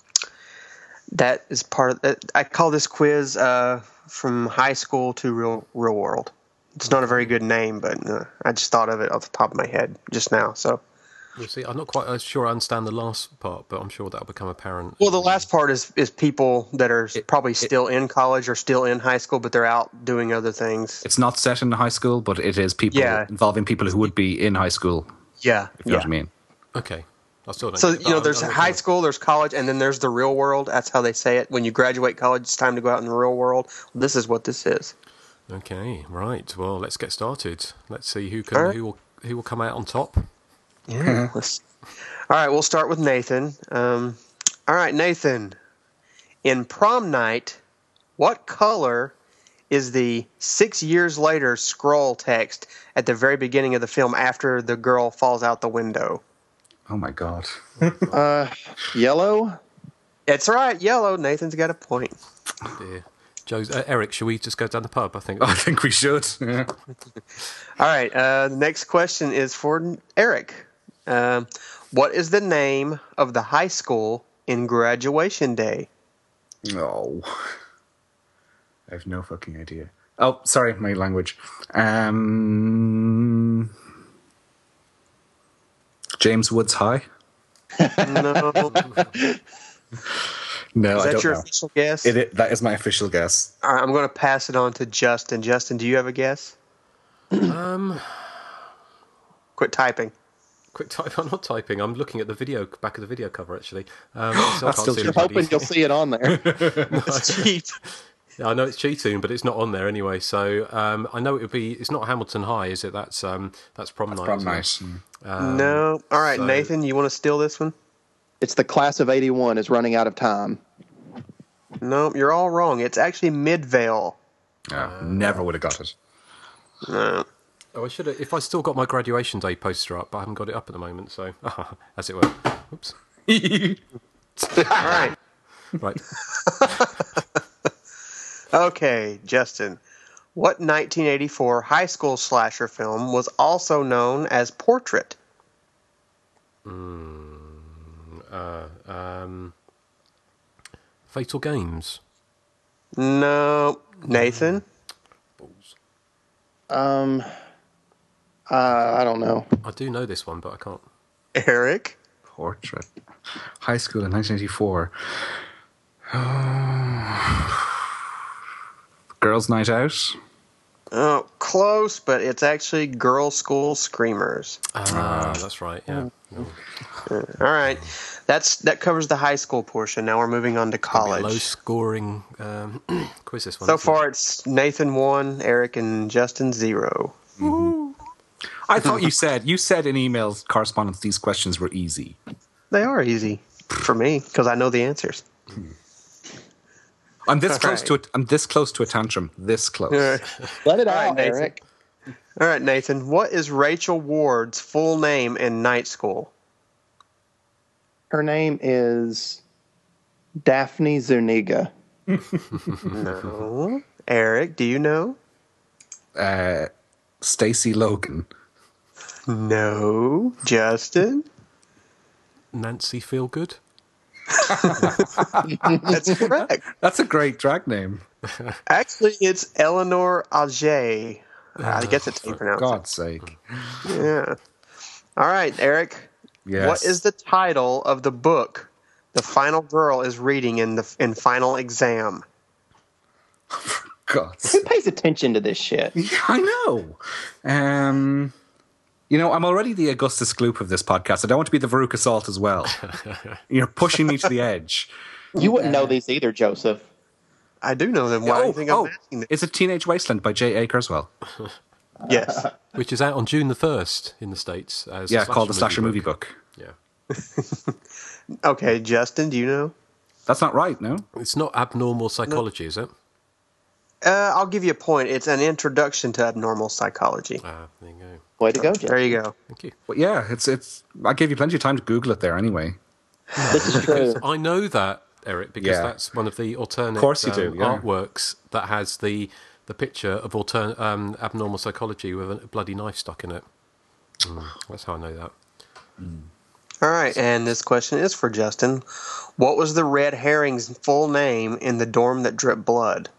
that is part of it. I call this quiz uh, from high school to real real world. It's not a very good name, but uh, I just thought of it off the top of my head just now. So, We'll see. I'm not quite uh, sure I understand the last part, but I'm sure that'll become apparent. well, the last part is is people that are probably still in college or still in high school, but they're out doing other things. It's not set in high school, but it is people Yeah. involving people who would be in high school. Yeah, If you know what I mean. Okay. I still don't So, get it, you know, but there's I'm- I'm high looking- school, there's college, and then there's the real world. That's how they say it. When you graduate college, it's time to go out in the real world. This is what this is. Okay, right. Well, let's get started. Let's see who can All right. who will who will come out on top. Yeah. Let's- all right, we'll start with Nathan. Um, all right, Nathan. In Prom Night, What color is the six years later scroll text at the very beginning of the film after the girl falls out the window? Oh my god. Uh, yellow? It's right, yellow. Nathan's got a point. Oh dear. Joe's, uh, Eric, should we just go down the pub? I think. I think we should. Yeah. All right. Uh, the next question is for Eric. Um, what is the name of the high school in Graduation Day? No. I have no fucking idea. Oh, sorry, my language. Um, James Woods High? No. No, is I that don't your know. official guess? It, it, that is my official guess. All right, I'm going to pass it on to Justin. Justin, do you have a guess? Um, Quit typing. quick type. I'm not typing. I'm looking at the video back of the video cover actually. Um, so I That's can't still see true. You're anybody. hoping you'll see it on there. It's cheap. Yeah, I know it's cheating, but it's not on there anyway. So um, I know it would be. It's not Hamilton High, is it? That's um, that's prom night. Prom isn't it? night. Um, No. All right, so- Nathan, you want to steal this one? It's the class of eighty-one is running out of time. No, you're all wrong. It's actually Midvale. Yeah, never would have got it. No. Oh, I should have. If I still got my graduation day poster up, but I haven't got it up at the moment. So, as it were. Oops. All right. Right. Okay, Justin. What nineteen eighty-four high school slasher film was also known as Portrait? Mm, uh, um, Fatal Games. No. Nathan? Um, uh, I don't know. I do know this one, but I can't. Eric? Portrait. High school in nineteen eighty-four. Girls' Night Out. Oh, close, but it's actually Girl School Screamers. Ah, that's right. Yeah. All right. That's that covers the high school portion. Now we're moving on to college. Low scoring um, quiz this one. So isn't far, it's Nathan one, Eric and Justin zero. I thought you said you said in emails correspondence these questions were easy. They are easy for me because I know the answers. I'm this All close right. to it. I'm this close to a tantrum. This close. Let it All right, out, Nathan. Eric. All right, Nathan. What is Rachel Ward's full name in Night School? Her name is Daphne Zuniga. No. Eric, do you know? Uh, Stacy Logan. No. Justin? Nancy Feelgood. That's correct. That's a great drag name. Actually, it's Eleanor Auger. I guess it's how you For pronounce God's sake. it. Yeah. All right, Eric. Yes. What is the title of the book the final girl is reading in the in final exam? God. Who pays attention to this shit? I know. Um, you know, I'm already the Augustus Gloop of this podcast. I don't want to be the Veruca Salt as well. You're pushing me to the edge. You wouldn't know these either, Joseph. I do know them. Why do you oh, think I'm oh, asking this? is it Teenage Wasteland by J A. Kurzweil? Yes. Which is out on June the first in the States. As Yeah, a called the Slasher Movie Book. Yeah. Okay, Justin, do you know? That's not right, no? It's not Abnormal Psychology, is it? Uh, I'll give you a point. It's an introduction to abnormal psychology. Ah, there you go. Way to go, Jeff. There you go. Thank you. But yeah, it's it's. I gave you plenty of time to Google it there anyway. This is true. I know that, Eric, because Yeah. that's one of the alternate Of course you um, do, yeah. artworks that has the the picture of altern- um, abnormal psychology with a bloody knife stuck in it. Mm, that's how I know that. All right, and this question is for Justin. What was the red herring's full name in The Dorm That Dripped Blood?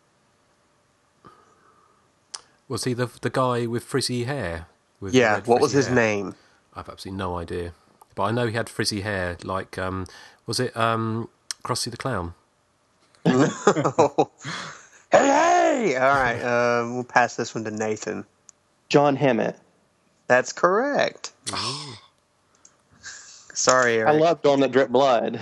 Was he the the guy with frizzy hair? With the Yeah, red what was frizzy his hair? name? I've absolutely no idea. But I know he had frizzy hair, like, um, was it um, Krusty the Clown? No. Hey, hey! All right, uh, we'll pass this one to Nathan. John Hemmett. That's correct. Sorry, Eric. I love Dorm That Drip Blood.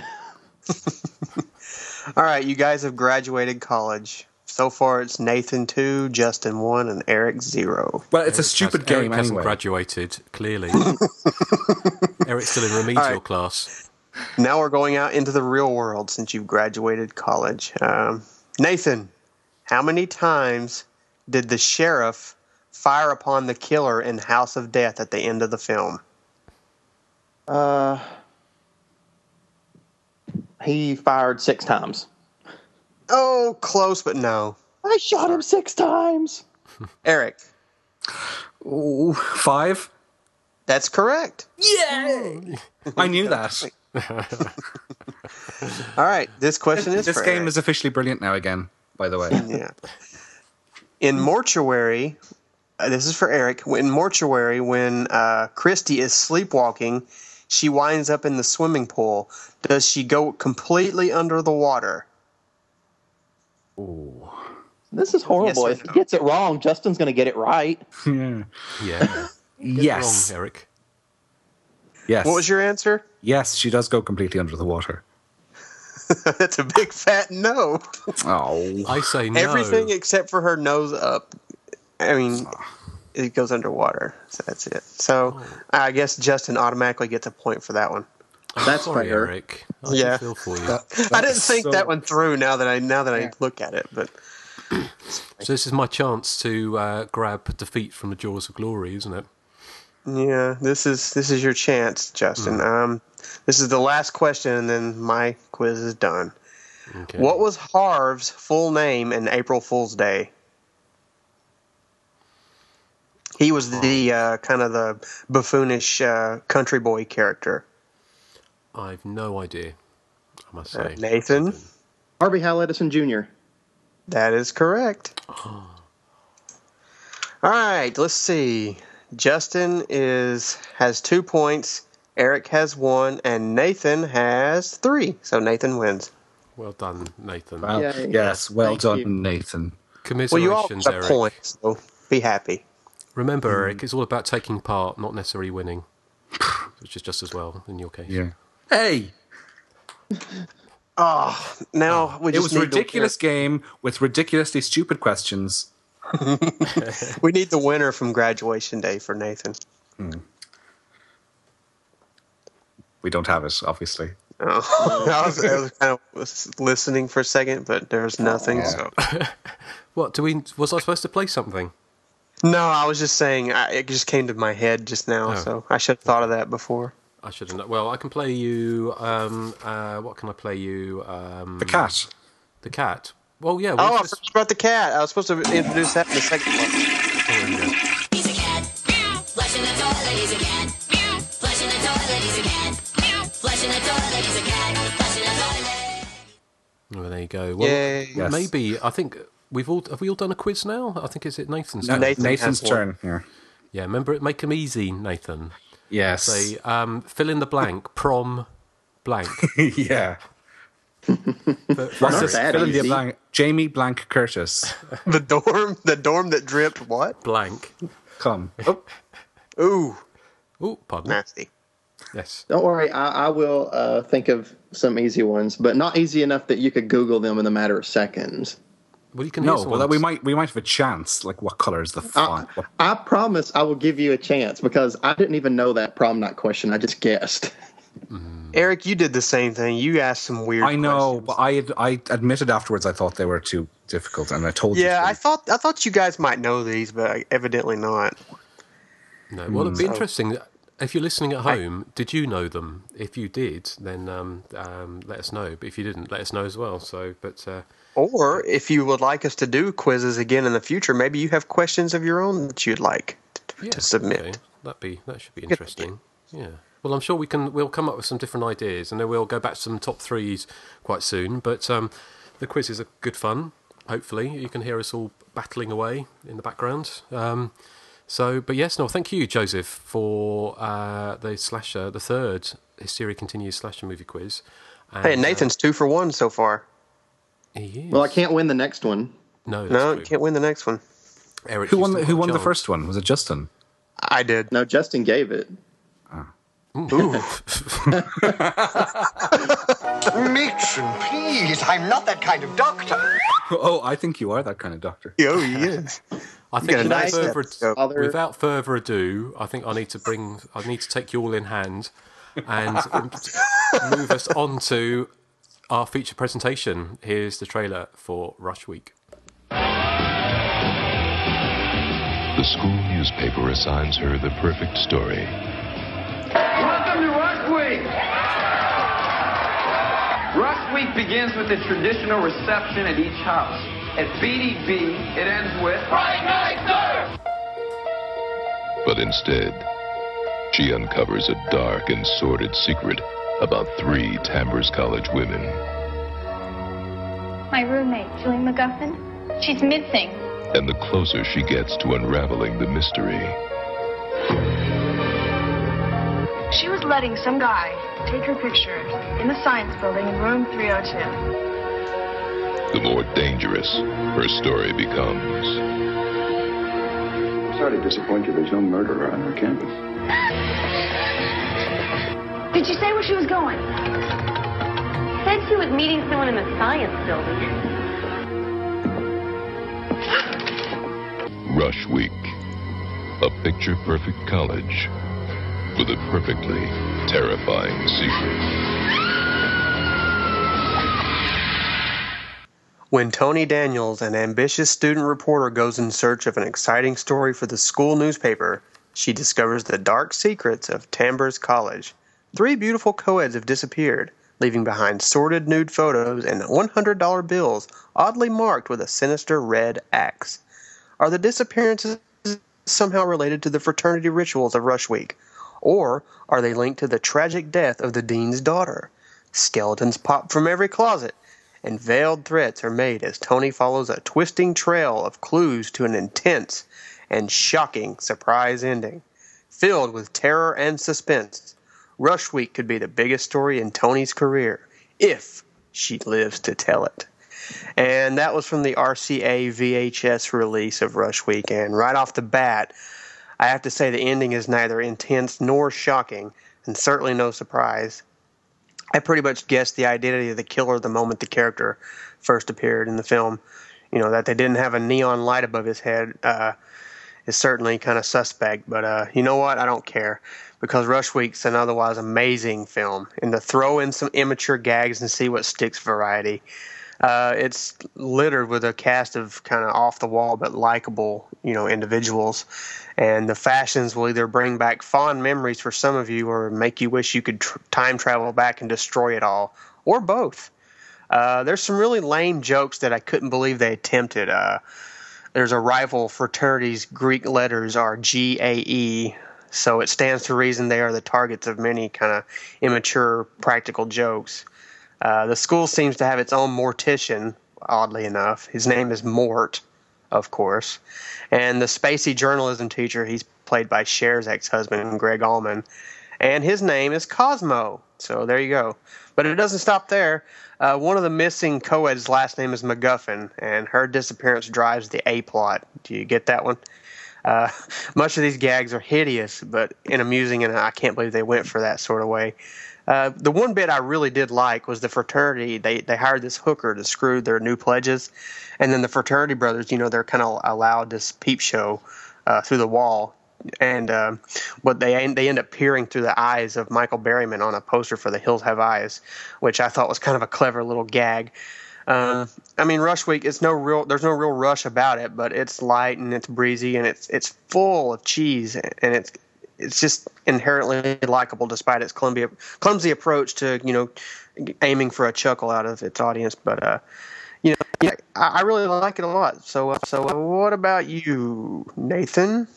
All right, you guys have graduated college. So far, it's Nathan two, Justin one, and Eric zero. Well, it's a stupid Eric game hasn't anyway. graduated, clearly. Eric's still in remedial All right. class. Now we're going out into the real world since you've graduated college. Um, Nathan, how many times did the sheriff fire upon the killer in House of Death at the end of the film? Uh, he fired six times. Oh, close, but no. I shot him six times. Eric. Ooh, five? That's correct. Yay! I knew that. All right, this question is This for game Eric. is officially brilliant now again, by the way. Yeah. In Mortuary, uh, this is for Eric. In Mortuary, when uh, Christy is sleepwalking, she winds up in the swimming pool. Does she go completely under the water? Ooh. This is horrible. Yes or if no? he gets it wrong, Justin's going to get it right. Yeah. Yeah. Yes. Wrong, Eric. Yes. What was your answer? Yes, she does go completely under the water. That's a big fat no. Oh. I say no. Everything except for her nose up. I mean, it goes underwater. So that's it. So I guess Justin automatically gets a point for that one. That's Sorry, fair. Eric. I Yeah. feel for you. I didn't think so- that one through. Now that I now that I look at it, but So this is my chance to uh, grab defeat from the jaws of glory, isn't it? yeah, this is this is your chance, Justin. Um, this is the last question, and then my quiz is done. Okay. What was Harv's full name in April Fool's Day? He was the uh, kind of the buffoonish uh, country boy character. I've no idea, I must Uh, say. Nathan, Harvey Hal Edison Junior that is correct. All right, let's see. Justin is has two points. Eric has one, and Nathan has three. So Nathan wins. Well done, Nathan. Well, Yay. yes, well Thank done, you. Nathan. Well, you all Commiserations, got a Eric. point, so be happy. Remember, Eric, it's all about taking part, not necessarily winning. Which is just as well in your case. Yeah. Hey! Oh, now we It just was a need ridiculous game with ridiculously stupid questions. The, we need the winner from graduation day for Nathan. We don't have it, obviously. Oh, I, was, I was kind of was listening for a second, but there's nothing. So What, do we, was I supposed to play something? no, I was just saying. I, it just came to my head just now, Oh. so I should have thought of that before. I should have known. Well, I can play you, um, uh, what can I play you? Um, The cat. The cat. Well, yeah. Oh, Well, I just, forgot about the cat. I was supposed to introduce that in the second one. He's a cat. Flushing the toilet, he's a cat. Flushing the toilet, he's a cat. Flushing the toilet, he's a cat. Flushing the toilet. oh, there you go. Well, Yay. Yes. maybe, I think, we've all, have we all done a quiz now? I think it's it Nathan's No, turn. Nathan Nathan's has one. turn here. Yeah, remember it, make them easy, Nathan. Yes. Say, um, fill in the blank, prom blank. yeah. But, What's Not this? that Fill in the easy. blank. Jamie Blank Curtis. The dorm, the dorm that dripped. What? blank. Come. Oh, Ooh, Oh, pardon. nasty. Yes. Don't worry, I, I will uh, think of some easy ones, but not easy enough that you could Google them in a matter of seconds. Well, you can hear no, some well, that we ones. might we might have a chance. Like, what color is the I, font? What- I promise I will give you a chance because I didn't even know that prom night question. I just guessed. Eric, you did the same thing. You asked some weird. I know, questions. but I had, I admitted afterwards I thought they were too difficult, and I told you. Yeah, to. I thought I thought you guys might know these, but evidently not. No. Well, it'd be So- interesting. If you're listening at home, did you know them? If you did, then um, um, let us know. But if you didn't, let us know as well. So, but uh, Or if you would like us to do quizzes again in the future, maybe you have questions of your own that you'd like to, yeah, to submit. okay. That'd be that should be interesting. Yeah. Well, I'm sure we can. We'll come up with some different ideas, and then we'll go back to some top threes quite soon. But um, the quizzes are good fun. Hopefully, you can hear us all battling away in the background. Um, so, but yes, no, thank you, Joseph, for uh, the slasher, the third Hysteria Continues slasher movie quiz. And, Hey, Nathan's two for one so far. Uh, he is. Well, I can't win the next one. No, that's No, true. you can't win the next one. Eric, Who you won? still The, who got a won the chance. first one? Was it Justin? I did. No, Justin gave it. Ooh. Matron, please, I'm not that kind of doctor. Oh, I think you are that kind of doctor. Oh, he is. I got think a without, nice further, stethoscope. Other- without further ado, I think I need to bring, I need to take you all in hand and um, move us on to our feature presentation. Here's the trailer for Rush Week. The school newspaper assigns her the perfect story. Welcome to Rush Week! Rush Week begins with a traditional reception at each house. At B D B, it ends with Friday Night Nerve! But instead, she uncovers a dark and sordid secret about three Tambers College women. My roommate, Julie McGuffin, she's missing. And the closer she gets to unraveling the mystery, she was letting some guy take her pictures in the science building in room three oh two. the more dangerous her story becomes. Sorry to disappoint you, there's no murderer on our campus. Did she say where she was going? Said she was meeting someone in the science building. Rush Week, a picture-perfect college with a perfectly terrifying secret. When Tony Daniels, an ambitious student reporter, goes in search of an exciting story for the school newspaper, she discovers the dark secrets of Tambers College. Three beautiful co-eds have disappeared, leaving behind sordid nude photos and one hundred dollar bills oddly marked with a sinister red axe. Are the disappearances somehow related to the fraternity rituals of Rush Week? Or are they linked to the tragic death of the dean's daughter? Skeletons pop from every closet, and veiled threats are made as Tony follows a twisting trail of clues to an intense and shocking surprise ending. Filled with terror and suspense, Rush Week could be the biggest story in Tony's career, if she lives to tell it. And that was from the R C A V H S release of Rush Week, and right off the bat, I have to say the ending is neither intense nor shocking, and certainly no surprise. I pretty much guessed the identity of the killer the moment the character first appeared in the film. You know, that they didn't have a neon light above his head uh, is certainly kind of suspect, but uh, you know what? I don't care, because Rush Week's an otherwise amazing film, and to throw in some immature gags and see what sticks variety. Uh, it's littered with a cast of kind of off-the-wall but likable, you know, individuals. And the fashions will either bring back fond memories for some of you or make you wish you could tr- time travel back and destroy it all, or both. Uh, there's some really lame jokes that I couldn't believe they attempted. Uh, there's a rival fraternity's Greek letters are G A E, so it stands to reason they are the targets of many kind of immature practical jokes. Uh, the school seems to have its own mortician, oddly enough. His name is Mort, of course. And the spacey journalism teacher, he's played by Cher's ex-husband, Greg Allman. And his name is Cosmo. So there you go. But it doesn't stop there. Uh, one of the missing co-ed's last name is McGuffin, and her disappearance drives the A-plot. Do you get that one? Uh, much of these gags are hideous, but in amusing, and I can't believe they went for that sort of way. Uh, the one bit I really did like was the fraternity. They they hired this hooker to screw their new pledges, and then the fraternity brothers, you know, they're kind of allowed this peep show uh, through the wall, and uh, but they they end up peering through the eyes of Michael Berryman on a poster for The Hills Have Eyes, which I thought was kind of a clever little gag. Uh, I mean, Rush Week, it's no real, there's no real rush about it, but it's light and it's breezy and it's it's full of cheese, and it's it's just inherently likable despite its clumsy, clumsy approach to, you know, aiming for a chuckle out of its audience. But, uh, you know, yeah, I, I really like it a lot. So, uh, so uh, what about you, Nathan?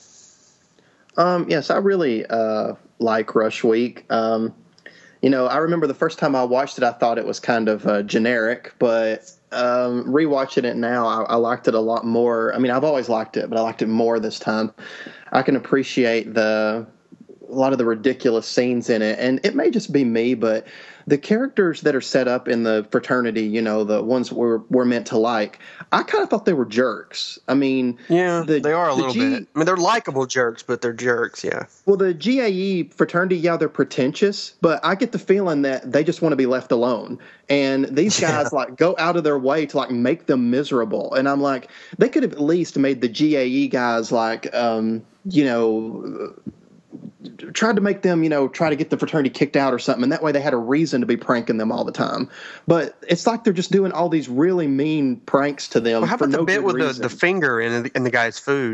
Um, yes, I really uh, like Rush Week. Um, you know, I remember the first time I watched it, I thought it was kind of uh, generic, but um, rewatching it now, I, I liked it a lot more. I mean, I've always liked it, but I liked it more this time. I can appreciate the a lot of the ridiculous scenes in it, and it may just be me, but the characters that are set up in the fraternity, you know, the ones we're we're meant to like, I kind of thought they were jerks. I mean, yeah, the, they are a the little G, bit. I mean, they're likable jerks, but they're jerks. Yeah. Well, the G A E fraternity, yeah, they're pretentious, but I get the feeling that they just want to be left alone. And these guys yeah. like go out of their way to like make them miserable. And I'm like, they could have at least made the G A E guys like, um, you know, tried to make them, you know, try to get the fraternity kicked out or something, and that way they had a reason to be pranking them all the time. But it's like they're just doing all these really mean pranks to them. Well, how for about no the bit good with the, reason. the finger in the, in the guy's food?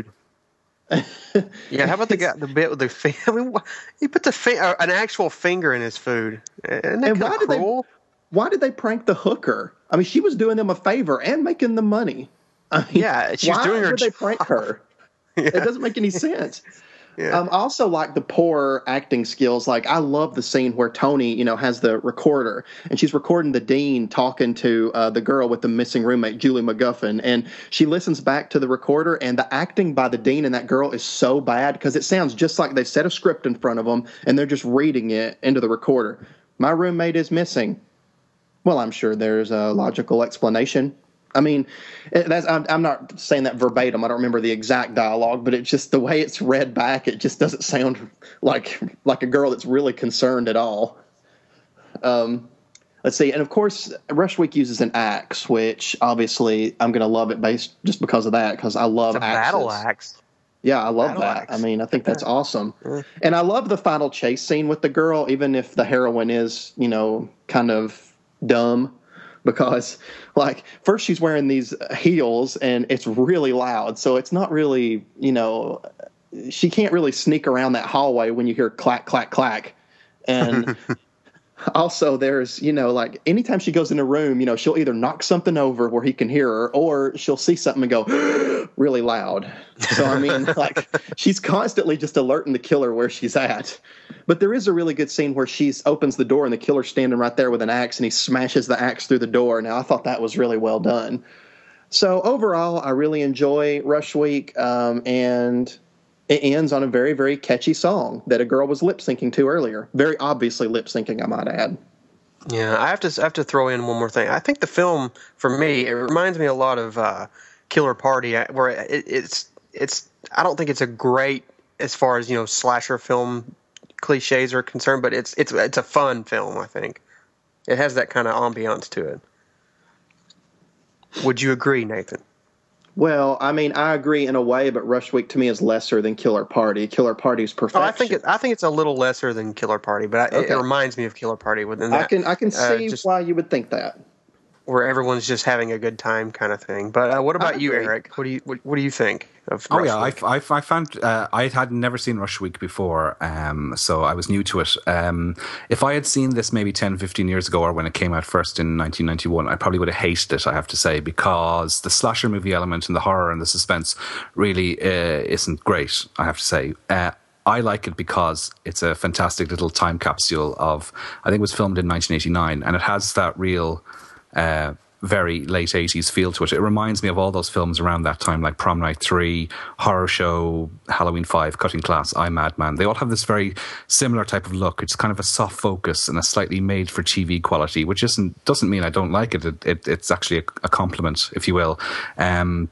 Yeah, how about the guy, the bit with the finger? I mean, he put the fi- uh, an actual finger in his food. Isn't that And why kind did of cruel? they? Why did they prank the hooker? I mean, she was doing them a favor and making them money. I mean, Yeah, she was why doing her would they job. prank her? It doesn't make any sense. Yeah. Um, I also like the poor acting skills. Like, I love the scene where Tony, you know, has the recorder and she's recording the dean talking to uh, the girl with the missing roommate, Julie McGuffin, and she listens back to the recorder, and the acting by the dean and that girl is so bad because it sounds just like they've set a script in front of them and they're just reading it into the recorder. My roommate is missing. Well, I'm sure there's a logical explanation. I mean, that's, I'm, I'm not saying that verbatim. I don't remember the exact dialogue, but it's just the way it's read back. It just doesn't sound like like a girl that's really concerned at all. Um, let's see. And of course, Rush Week uses an axe, which obviously I'm going to love it based just because of that, because I love It's a axes. battle axe. Yeah, I love Battle that. axe. I mean, I think that's awesome. And I love the final chase scene with the girl, even if the heroine is, you know, kind of dumb. Because, like, first she's wearing these heels and it's really loud. So it's not really, you know, she can't really sneak around that hallway when you hear clack, clack, clack. And also there's, you know, like anytime she goes in a room, you know, she'll either knock something over where he can hear her or she'll see something and go really loud. So, I mean, like, she's constantly just alerting the killer where she's at. But there is a really good scene where she opens the door and the killer's standing right there with an axe and he smashes the axe through the door. Now, I thought that was really well done. So overall, I really enjoy Rush Week, um, and it ends on a very, very catchy song that a girl was lip syncing to earlier. Very obviously lip syncing, I might add. Yeah, I have to I have to throw in one more thing. I think the film, for me, it reminds me a lot of uh, Killer Party, where it, it's it's. I don't think it's a great as far as, you know, slasher film cliches are concerned, but it's it's it's a fun film. I think it has that kind of ambiance to it. Would you agree, Nathan? Well, I mean, I agree in a way, but Rush Week to me is lesser than Killer Party. Killer Party's perfection. Oh, I think it, I think it's a little lesser than Killer Party, but I, Okay. it, it reminds me of Killer Party within that. I can I can uh, see just why you would think that. where everyone's just having a good time, kind of thing. But uh, what about you, agree. Eric? What do you what, what do you think of? Oh Rush yeah, Week? I, I, I found uh, I had never seen Rush Week before, um, so I was new to it. Um, if I had seen this maybe ten, fifteen years ago, or when it came out first in nineteen ninety-one, I probably would have hated it, I have to say, because the slasher movie element and the horror and the suspense really uh, isn't great, I have to say. Uh, I like it because it's a fantastic little time capsule of, I think it was filmed in nineteen eighty-nine, and it has that real... Uh, very late eighties feel to it. It reminds me of all those films around that time, like Prom Night three, Horror Show, Halloween five, Cutting Class, I, Madman. They all have this very similar type of look. It's kind of a soft focus and a slightly made-for-T V quality, which isn't doesn't mean I don't like it. it, it it's actually a, a compliment, if you will. Um,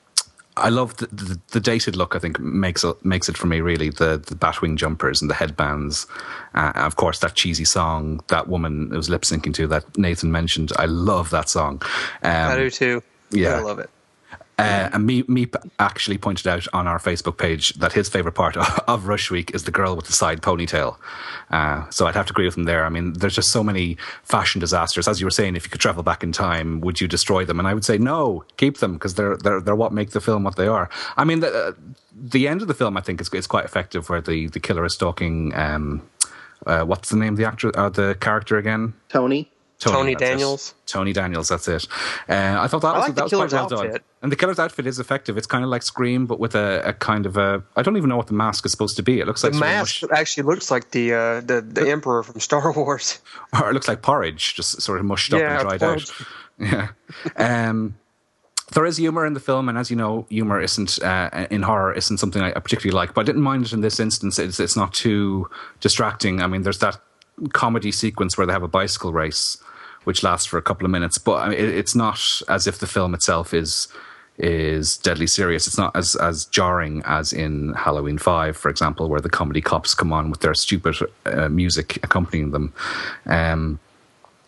I love the, the, the dated look. I think makes it, makes it for me, really. The the Batwing jumpers and the headbands, uh, and of course that cheesy song that woman was lip syncing to that Nathan mentioned. I love that song. Um, I do too. Yeah, I love it. Uh, and Meep, Meep actually pointed out on our Facebook page that his favourite part of, of Rush Week is the girl with the side ponytail. Uh, so I'd have to agree with him there. I mean, there's just so many fashion disasters. As you were saying, if you could travel back in time, would you destroy them? And I would say no, keep them, because they're they're they're what make the film what they are. I mean, the, uh, the end of the film I think is is quite effective, where the, the killer is stalking. Um, uh, what's the name of the actor? Uh, the character again? Tony. Tony, Tony that's it. Daniels. Tony Daniels, that's it. Uh, I thought that I was, like that the was quite killer's well done. outfit. And the killer's outfit is effective. It's kind of like Scream, but with a, a kind of a... I don't even know what the mask is supposed to be. It looks The like... sort of mask mush- actually looks like the uh, the the Emperor from Star Wars. or it looks like porridge, just sort of mushed up Yeah, and dried porridge. out. Yeah. Um, there is humour in the film, and as you know, humour isn't uh, in horror isn't something I particularly like. But I didn't mind it in this instance. It's it's not too distracting. I mean, there's that comedy sequence where they have a bicycle race, which lasts for a couple of minutes. But I mean, it, it's not as if the film itself is is deadly serious. It's not as as jarring as in Halloween five, for example, where the comedy cops come on with their stupid uh, music accompanying them. Um,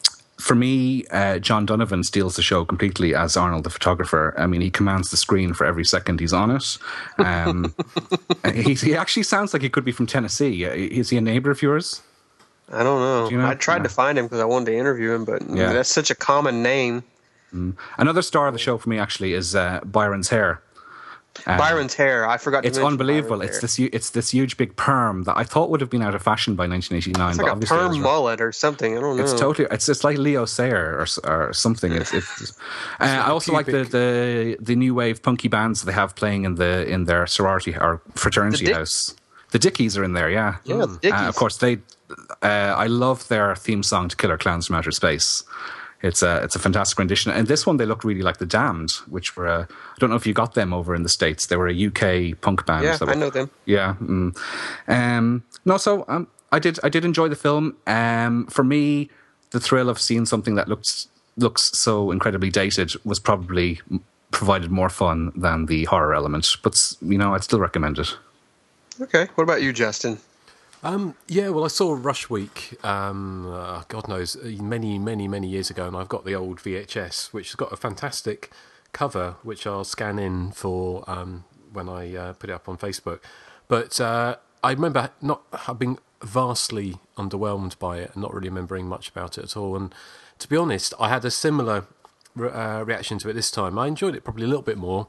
for me, uh, John Donovan steals the show completely as Arnold the photographer. I mean, he commands the screen for every second he's on it. Um, he, he actually sounds like he could be from Tennessee. Is he a neighbor of yours? I don't know. Do you know? I tried Yeah. to find him because I wanted to interview him, but Yeah. that's such a common name. Mm. Another star of the show for me actually is uh, Byron's hair. Um, Byron's hair. I forgot to It's mention unbelievable. Byron's It's hair. this hu- it's this huge big perm that I thought would have been out of fashion by nineteen eighty-nine. It's but like a obviously it was perm wrong. mullet or something. I don't know. It's totally. It's it's like Leo Sayer or s- or something. It's. it's uh, I also like the, the the new wave punky bands they have playing in the in their sorority or fraternity The Dick- house. The Dickies are in there, yeah. Yeah, the Dickies. Uh, of course, they. Uh, I love their theme song to Killer Clowns from Outer Space. It's a it's a fantastic rendition, and this one they look really like the Damned, which were uh, I don't know if you got them over in the States. They were a U K punk band. Yeah, that I were- know them. Yeah. Mm. Um, no, so um, I did. I did enjoy the film. Um, for me, the thrill of seeing something that looks looks so incredibly dated was probably provided more fun than the horror element. But you know, I'd still recommend it. Okay. What about you, Justin? Um, yeah, well, I saw Rush Week, um, uh, God knows, many, many, many years ago, and I've got the old V H S, which has got a fantastic cover, which I'll scan in for um, when I uh, put it up on Facebook. But uh, I remember not being vastly underwhelmed by it and not really remembering much about it at all. And to be honest, I had a similar re- uh, reaction to it this time. I enjoyed it probably a little bit more.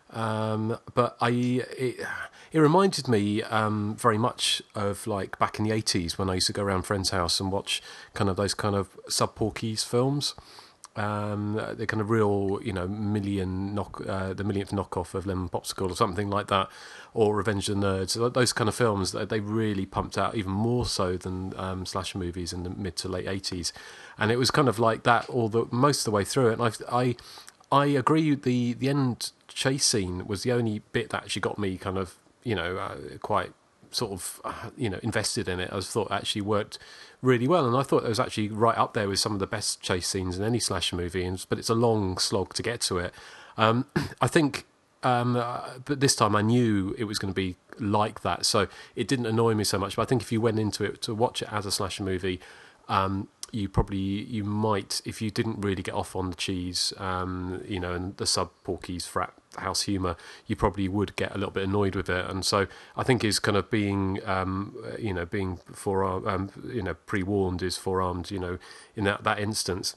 Um, but I, it, it reminded me um, very much of like back in the eighties when I used to go around friends' house and watch kind of those kind of Sub Porky's films. Um, the kind of real, you know, million knock, uh, the millionth knockoff of Lemon Popsicle or something like that, or Revenge of the Nerds. Those kind of films that they really pumped out even more so than um, slasher movies in the mid to late eighties, and it was kind of like that all the most of the way through it. And I've, I, I agree. The the end chase scene was the only bit that actually got me kind of, you know, uh, quite sort of, uh, you know, invested in it. I thought it actually worked really well, and I thought it was actually right up there with some of the best chase scenes in any slasher movie. And, but it's a long slog to get to it. Um, I think, um, uh, but this time I knew it was going to be like that, so it didn't annoy me so much. But I think if you went into it to watch it as a slasher movie, um, you probably you might, if you didn't really get off on the cheese, um, you know, and the Sub Porky's frat house humour, you probably would get a little bit annoyed with it. And so I think is kind of being, um, you know, being forearmed, um, you know, pre-warned is forearmed, you know, in that that instance.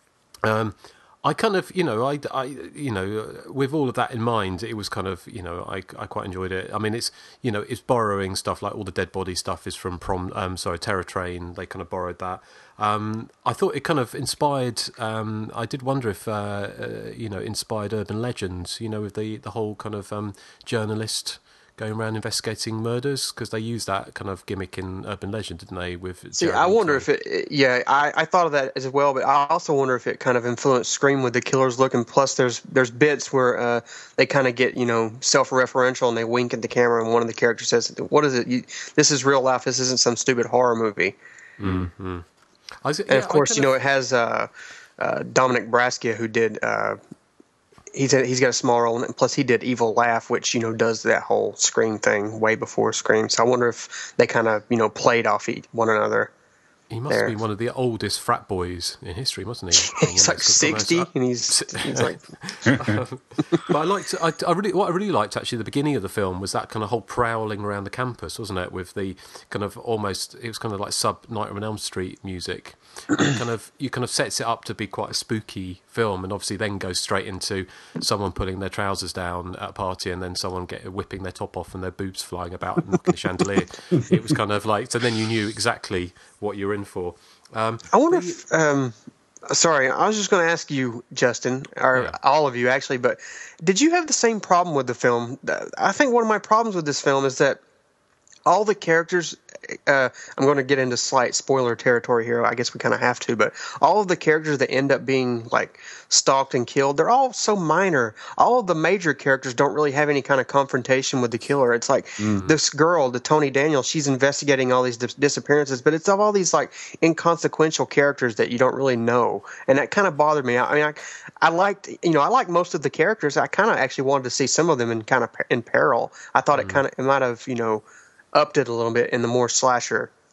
Um, I kind of, you know, I, I, you know, with all of that in mind, it was kind of, you know, I, I quite enjoyed it. I mean, it's, you know, it's borrowing stuff like all the dead body stuff is from prom, um, sorry, Terror Train. They kind of borrowed that. Um, I thought it kind of inspired. Um, I did wonder if, uh, uh, you know, inspired urban legends. You know, with the the whole kind of um, journalist going around investigating murders, because they used that kind of gimmick in urban legend, didn't they? With See, Jared I wonder Leto. if it. Yeah, I, I thought of that as well, but I also wonder if it kind of influenced Scream with the killer's look. And plus, there's there's bits where uh, they kind of get, you know, self-referential and they wink at the camera, and one of the characters says, "What is it? You, this is real life. This isn't some stupid horror movie." Mm-hmm. I was, And yeah, of course, I you kind know, it has uh, uh, Dominic Braskia, who did. Uh, he's a, he's got a small role in it. And plus, he did Evil Laugh, which, you know, does that whole Scream thing way before Scream. So I wonder if they kind of, you know, played off each, one another. He must there. have been one of the oldest frat boys in history, mustn't he? He's like sixty, and he's, he's like. Um, but I liked. I, I really, what I really liked actually, at the beginning of the film was that kind of whole prowling around the campus, wasn't it? With the kind of almost, it was kind of like sub Nightmare on Elm Street music. It kind of, you kind of sets it up to be quite a spooky film, and obviously then goes straight into someone putting their trousers down at a party, and then someone get whipping their top off and their boobs flying about and knocking a chandelier. It was kind of like, so then you knew exactly what you're in for. Um, I wonder if. Um, sorry, I was just going to ask you, Justin, or Yeah. all of you actually, but did you have the same problem with the film? I think one of my problems with this film is that all the characters. Uh, I'm going to get into slight spoiler territory here. I guess we kind of have to, but all of the characters that end up being like stalked and killed, they're all so minor. All of the major characters don't really have any kind of confrontation with the killer. It's like Mm-hmm. this girl, the Tony Daniels, she's investigating all these dis- disappearances, but it's of all these like inconsequential characters that you don't really know, and that kind of bothered me. I, I mean, I, I liked, you know, I liked most of the characters. I kind of actually wanted to see some of them in kind of in peril. I thought Mm-hmm. it kind of it might have, you know, upped it a little bit in the more slasher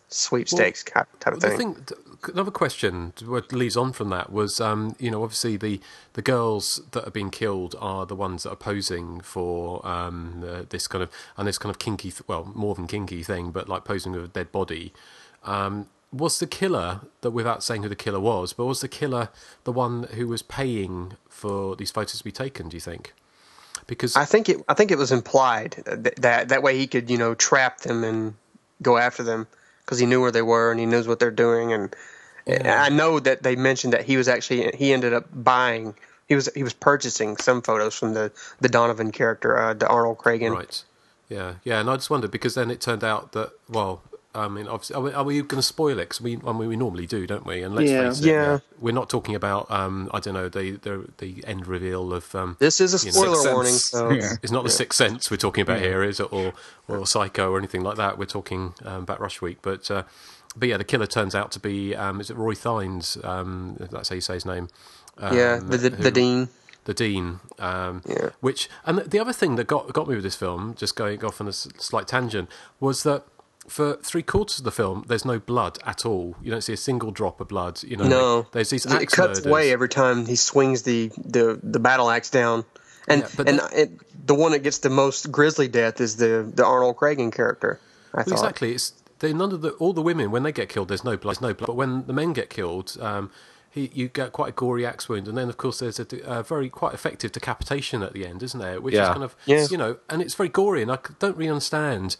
sweepstakes well, type of the thing. thing. Another question what leads on from that was, um, you know, obviously the, the girls that are being killed are the ones that are posing for um, uh, this kind of and this kind of kinky, th- well, more than kinky thing, but like posing with a dead body. Um, was the killer, that without saying who the killer was, but was the killer the one who was paying for these photos to be taken? Do you think? Because I think it, I think it was implied that that, that way he could, you know, trap them and go after them because he knew where they were and he knows what they're doing and. Yeah. I know that they mentioned that he was actually he ended up buying he was he was purchasing some photos from the, the Donovan character, uh, the Arnold Cragen. Right. Yeah, yeah, and I just wondered because then it turned out that well, I mean, obviously, are we, are we going to spoil it? Because we, I mean, we normally do, don't we? And let's yeah. face it, yeah. we're not talking about um, I don't know the the, the end reveal of um, this is a spoiler you know, warning. So. Yeah. It's not the yeah. Sixth Sense we're talking about yeah. here, is it? Or or Psycho or anything like that. We're talking um, about Rush Week, but. Uh, But yeah, the killer turns out to be, um, is it Roy Thines? Um, if that's how you say his name. Um, yeah, the, the, who, the Dean. The Dean. Um, yeah. Which, and the other thing that got got me with this film, just going off on a slight tangent, was that for three quarters of the film, there's no blood at all. You don't see a single drop of blood. You know, no. There's these axe It cuts murders. away every time he swings the, the, the battle axe down. And yeah, but and that, it, the one that gets the most grisly death is the, the Arnold Cragen character, I well, thought. Exactly. It's... They, none of the all the women when they get killed, there's no blood, there's no blood. But when the men get killed, um, he you get quite a gory axe wound, and then of course there's a, a very quite effective decapitation at the end, isn't there? Which yeah. is kind of yeah. you know, and it's very gory, and I don't really understand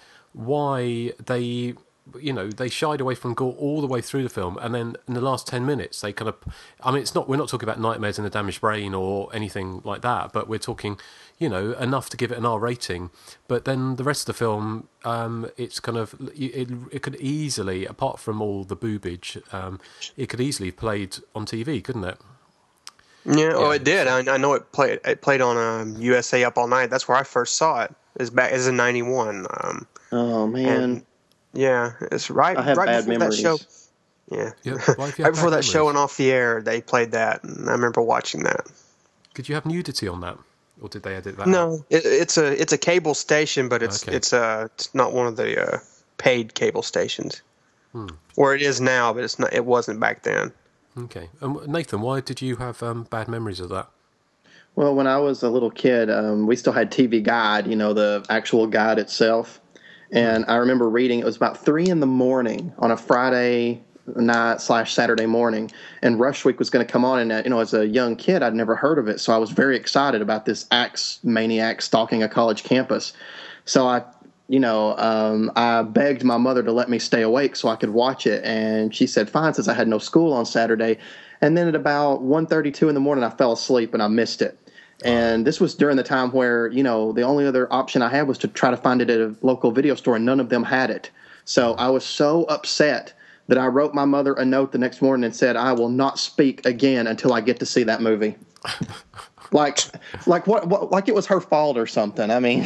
why they. You know, they shied away from gore all the way through the film, and then in the last ten minutes, they kind of. I mean, it's not. We're not talking about Nightmares in a Damaged Brain or anything like that, but we're talking, you know, enough to give it an R rating. But then the rest of the film, um, it's kind of. It, it could easily, apart from all the boobage, um, it could easily have played on T V, couldn't it? Yeah, yeah. Oh, it did. I, I know it played. It played on um, U S A Up All Night. That's where I first saw it. It was back as in ninety-one. Um, oh man. And, Yeah, it's right. I have right bad before memories. that show. Yeah, yeah right before that show went off the air, they played that, and I remember watching that. Did you have nudity on that, or did they edit that? No, it, it's a it's a cable station, but it's okay. it's uh it's not one of the uh, paid cable stations, hmm. or it is now, but it's not. It wasn't back then. Okay, um, Nathan, why did you have um, bad memories of that? Well, when I was a little kid, um, we still had T V Guide, you know, the actual guide itself. And I remember reading, it was about three in the morning on a Friday night slash Saturday morning, and Rush Week was going to come on. And, uh, you know, as a young kid, I'd never heard of it. So I was very excited about this axe maniac stalking a college campus. So I, you know, um, I begged my mother to let me stay awake so I could watch it. And she said, fine, since I had no school on Saturday. And then at about one thirty-two in the morning, I fell asleep and I missed it. And this was during the time where, you know, the only other option I had was to try to find it at a local video store, and none of them had it. So I was so upset that I wrote my mother a note the next morning and said, I will not speak again until I get to see that movie. like, like what, what, like it was her fault or something. I mean,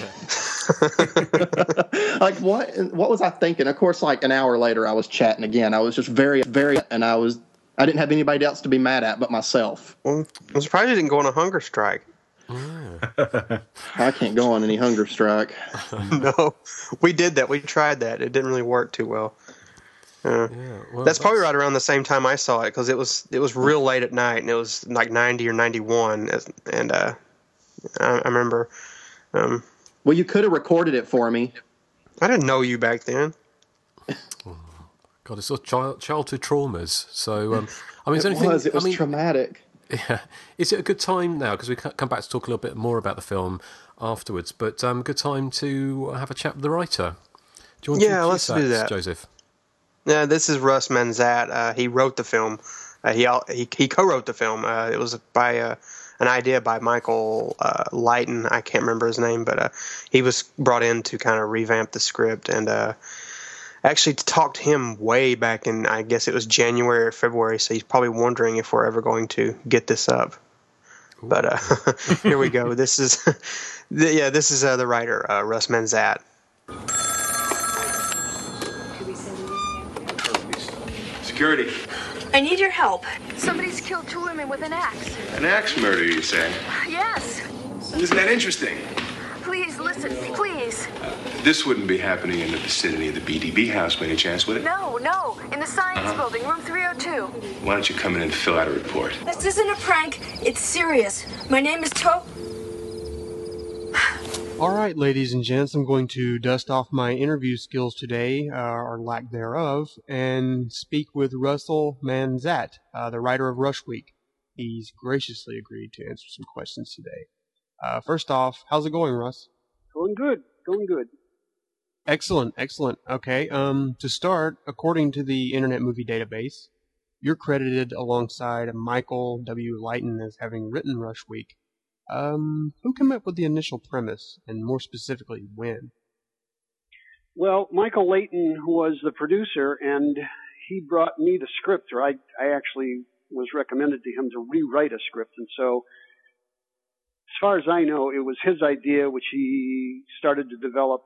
like what, what was I thinking? Of course, like an hour later, I was chatting again. I was just very, very, and I was, I didn't have anybody else to be mad at but myself. Well, I'm surprised you didn't go on a hunger strike. Yeah. I can't go on any hunger strike. No, we did that. We tried that. It didn't really work too well. Uh, yeah, well that's probably right around the same time I saw it because it was it was real late at night and it was like ninety or ninety-one, and uh, I, I remember. Um, well, you could have recorded it for me. I didn't know you back then. God, it's all child, childhood traumas. So, um, I mean, is it anything, was. It was I mean, traumatic. Yeah, is it a good time now? Because we come back to talk a little bit more about the film afterwards. But um, good time to have a chat with the writer. Do you want yeah, to let's that, do that, Joseph? Yeah, this is Russ Manzat. Uh, he wrote the film. Uh, he, he he co-wrote the film. Uh, it was by uh, an idea by Michael uh, Lighton. I can't remember his name, but uh, he was brought in to kind of revamp the script and. Uh, Actually talked to him way back in, I guess it was January or February, so he's probably wondering if we're ever going to get this up. Ooh. But uh, here we go. This is, the, yeah, this is uh, the writer, uh, Russ Manzat. Security. I need your help. Somebody's killed two women with an axe. An axe murder, you say? Yes. Isn't that interesting? Please, Please, listen, please. This wouldn't be happening in the vicinity of the B D B house by any chance, would it? No, no. In the science Uh-huh. building, room three oh two. Why don't you come in and fill out a report? This isn't a prank. It's serious. My name is To... All right, ladies and gents, I'm going to dust off my interview skills today, uh, or lack thereof, and speak with Russell Manzat, uh, the writer of Rush Week. He's graciously agreed to answer some questions today. Uh, first off, how's it going, Russ? Going good. Going good. Excellent, excellent. Okay, um, to start, according to the Internet Movie Database, you're credited alongside Michael W. Leighton as having written Rush Week. Um, who came up with the initial premise, and more specifically, when? Well, Michael Leighton was the producer, and he brought me the script, or I, I actually was recommended to him to rewrite a script, and so as far as I know, it was his idea, which he started to develop,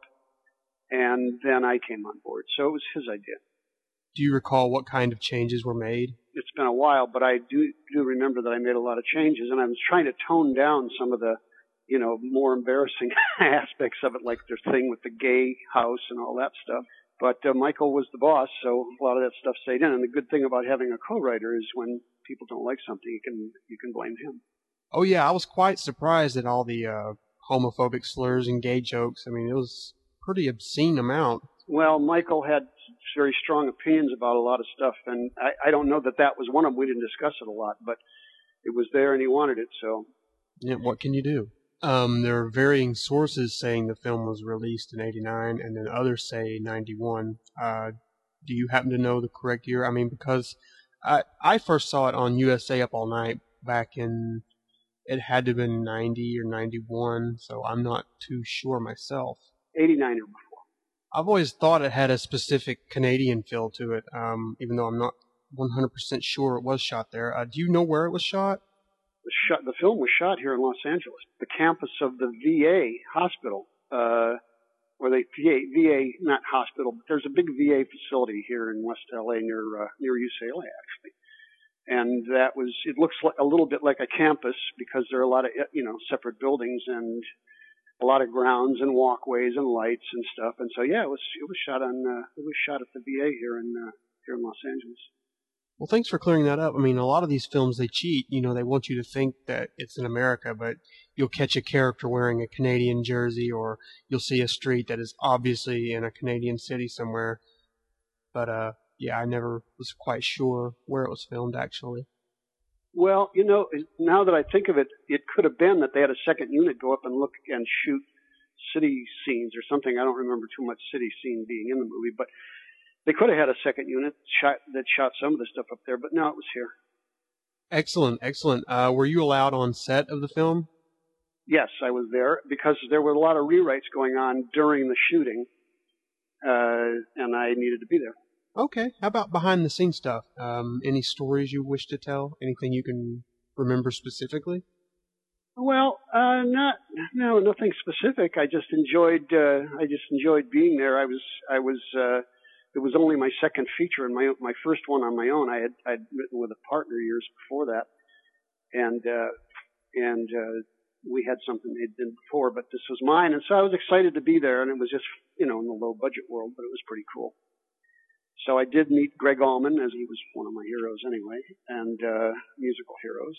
and then I came on board. So it was his idea. Do you recall what kind of changes were made? It's been a while, but I do do remember that I made a lot of changes, and I was trying to tone down some of the, you know, more embarrassing aspects of it, like the thing with the gay house and all that stuff. But uh, Michael was the boss, so a lot of that stuff stayed in. And the good thing about having a co-writer is when people don't like something, you can you can blame him. Oh yeah, I was quite surprised at all the uh, homophobic slurs and gay jokes. I mean, it was a pretty obscene amount. Well, Michael had very strong opinions about a lot of stuff, and I, I don't know that that was one of them. We didn't discuss it a lot, but it was there and he wanted it, so. Yeah, what can you do? Um, there are varying sources saying the film was released in eighty-nine, and then others say ninety-one. Uh, do you happen to know the correct year? I mean, because I, I first saw it on U S A Up All Night back in, it had to have been ninety or ninety-one, so I'm not too sure myself. eighty-nine or before. I've always thought it had a specific Canadian feel to it, um, even though I'm not one hundred percent sure it was shot there. Uh, do you know where it was shot? The, shot, the film was shot here in Los Angeles, the campus of the V A hospital, uh, or the V A, V A, not hospital, but there's a big V A facility here in West L A near, uh, near U C L A actually. And that was, it looks like a little bit like a campus because there are a lot of, you know, separate buildings and a lot of grounds and walkways and lights and stuff. And so, yeah, it was, it was shot on, uh, it was shot at the V A here in, uh, here in Los Angeles. Well, thanks for clearing that up. I mean, a lot of these films, they cheat. You know, they want you to think that it's in America, but you'll catch a character wearing a Canadian jersey, or you'll see a street that is obviously in a Canadian city somewhere. But, uh, yeah, I never was quite sure where it was filmed, actually. Well, you know, now that I think of it, it could have been that they had a second unit go up and look and shoot city scenes or something. I don't remember too much city scene being in the movie, but they could have had a second unit shot that shot some of the stuff up there, but no, it was here. Excellent, excellent. Uh, were you allowed on set of the film? Yes, I was there because there were a lot of rewrites going on during the shooting, uh, and I needed to be there. Okay. How about behind the scenes stuff? Um, any stories you wish to tell? Anything you can remember specifically? Well, uh, not, no, nothing specific. I just enjoyed, uh, I just enjoyed being there. I was, I was, uh, it was only my second feature and my, my first one on my own. I had, I'd written with a partner years before that. And, uh, and, uh, we had something they'd done before, but this was mine. And so I was excited to be there, and it was just, you know, in the low budget world, but it was pretty cool. So I did meet Greg Allman, as he was one of my heroes anyway, and, uh, musical heroes.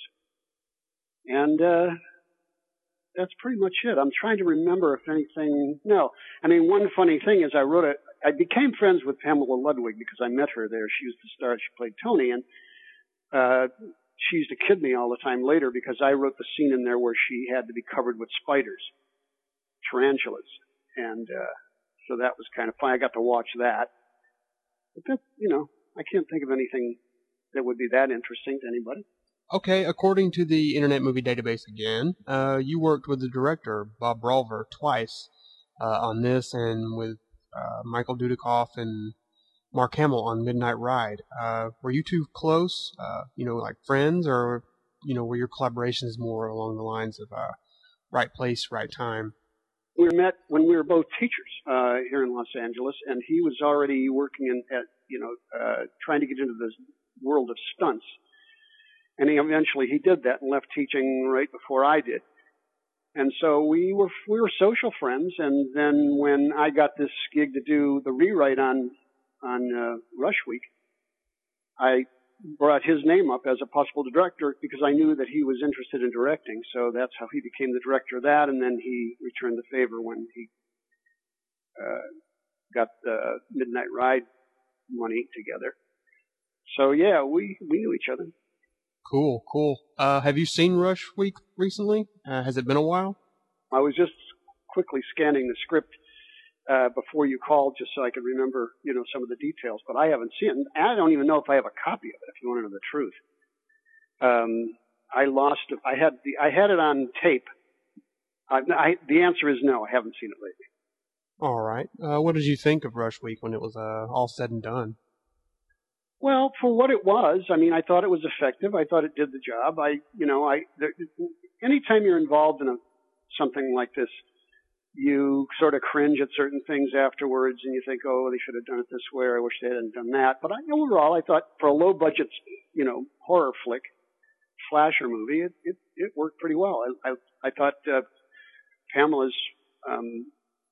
And, uh, that's pretty much it. I'm trying to remember if anything, no. I mean, one funny thing is I wrote it, I became friends with Pamela Ludwig because I met her there. She was the star, she played Tony, and, uh, she used to kid me all the time later because I wrote the scene in there where she had to be covered with spiders, tarantulas. And, uh, so that was kind of fun. I got to watch that. But that, you know, I can't think of anything that would be that interesting to anybody. Okay, according to the Internet Movie Database again, uh, you worked with the director, Bob Brolver, twice, uh, on this, and with, uh, Michael Dudikoff and Mark Hamill on Midnight Ride. Uh, were you two close, uh, you know, like friends, or, you know, were your collaborations more along the lines of, uh, right place, right time? We met when we were both teachers, uh, here in Los Angeles, and he was already working in, at, you know, uh, trying to get into the world of stunts. And he eventually, he did that and left teaching right before I did. And so we were we were social friends. And then when I got this gig to do the rewrite on on uh, Rush Week, I brought his name up as a possible director because I knew that he was interested in directing. So that's how he became the director of that. And then he returned the favor when he uh, got the Midnight Ride money together. So yeah, we we knew each other. Cool, cool. Uh, have you seen Rush Week recently? Uh, has it been a while? I was just quickly scanning the script uh, before you called, just so I could remember, you know, some of the details. But I haven't seen it. I don't even know if I have a copy of it. If you want to know the truth, um, I lost it. I had the I had it on tape. I, I, the answer is no. I haven't seen it lately. All right. Uh, what did you think of Rush Week when it was uh, all said and done? Well, for what it was, I mean, I thought it was effective. I thought it did the job. I, you know, I, there, anytime you're involved in a, something like this, you sort of cringe at certain things afterwards and you think, oh, they should have done it this way, or I wish they hadn't done that. But I, overall, I thought for a low budget, you know, horror flick, slasher movie, it, it, it worked pretty well. I, I, I thought, uh, Pamela's, um,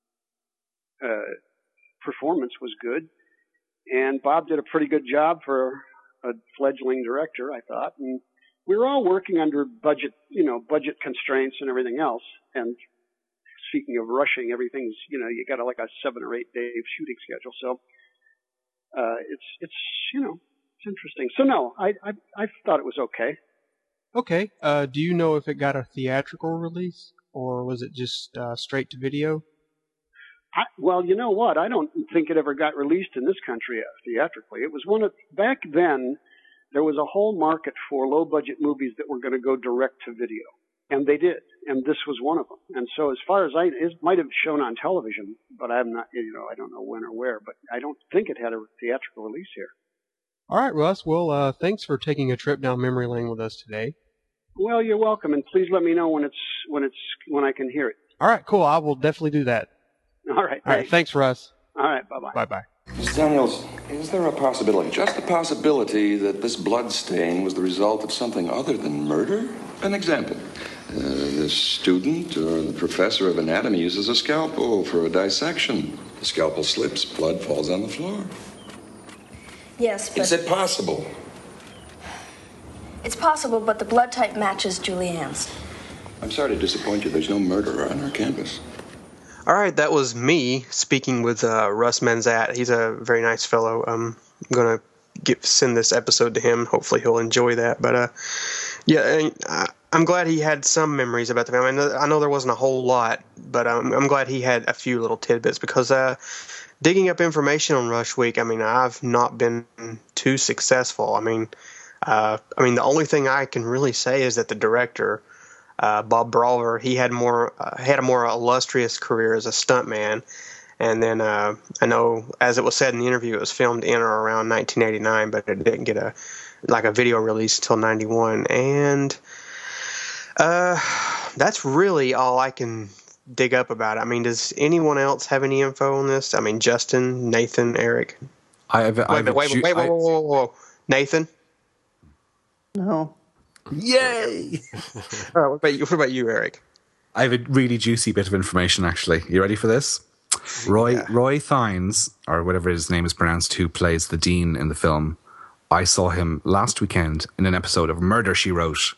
uh, performance was good. And Bob did a pretty good job for a fledgling director, I thought. And we were all working under budget, you know, budget constraints and everything else. And speaking of rushing, everything's, you know, you got a, like a seven or eight day shooting schedule. So, uh, it's, it's, you know, it's interesting. So no, I, I, I thought it was okay. Okay. Uh, do you know if it got a theatrical release or was it just, uh, straight to video? I, well, you know what? I don't think it ever got released in this country uh, theatrically. It was one of, back then, there was a whole market for low-budget movies that were going to go direct to video. And they did. And this was one of them. And so as far as I, it might have shown on television, but I'm not, you know, I don't know when or where, but I don't think it had a theatrical release here. All right, Russ. Well, uh, thanks for taking a trip down memory lane with us today. Well, you're welcome. And please let me know when it's, when it's, when I can hear it. All right, cool. I will definitely do that. All right. All right. Thanks, Russ. All right. Bye-bye. Bye-bye. Miss Daniels, is there a possibility, just a possibility, that this blood stain was the result of something other than murder? An example. Uh, the student or the professor of anatomy uses a scalpel for a dissection. The scalpel slips, blood falls on the floor. Yes, but... Is it possible? It's possible, but the blood type matches Julianne's. I'm sorry to disappoint you. There's no murderer on our campus. All right, that was me speaking with uh, Russ Manzat. He's a very nice fellow. Um, I'm going to get send this episode to him. Hopefully he'll enjoy that. But, uh, yeah, I, I'm glad he had some memories about the film. I know, I know there wasn't a whole lot, but um, I'm glad he had a few little tidbits because uh, digging up information on Rush Week, I mean, I've not been too successful. I mean, uh, I mean, the only thing I can really say is that the director, Uh, Bob Brawler, he had more uh, had a more illustrious career as a stuntman, and then uh, I know, as it was said in the interview, it was filmed in or around nineteen eighty-nine, but it didn't get a like a video release until ninety-one, and uh, that's really all I can dig up about it. I mean, does anyone else have any info on this? I mean, Justin, Nathan, Eric. I have. Wait, I have wait, wait, wait, wait, whoa, whoa, whoa, Nathan. No. Yay! All right, what about you? What about you, Eric? I have a really juicy bit of information, actually. You ready for this? Roy yeah. Roy Fiennes, or whatever his name is pronounced, who plays the Dean in the film. I saw him last weekend in an episode of Murder, She Wrote.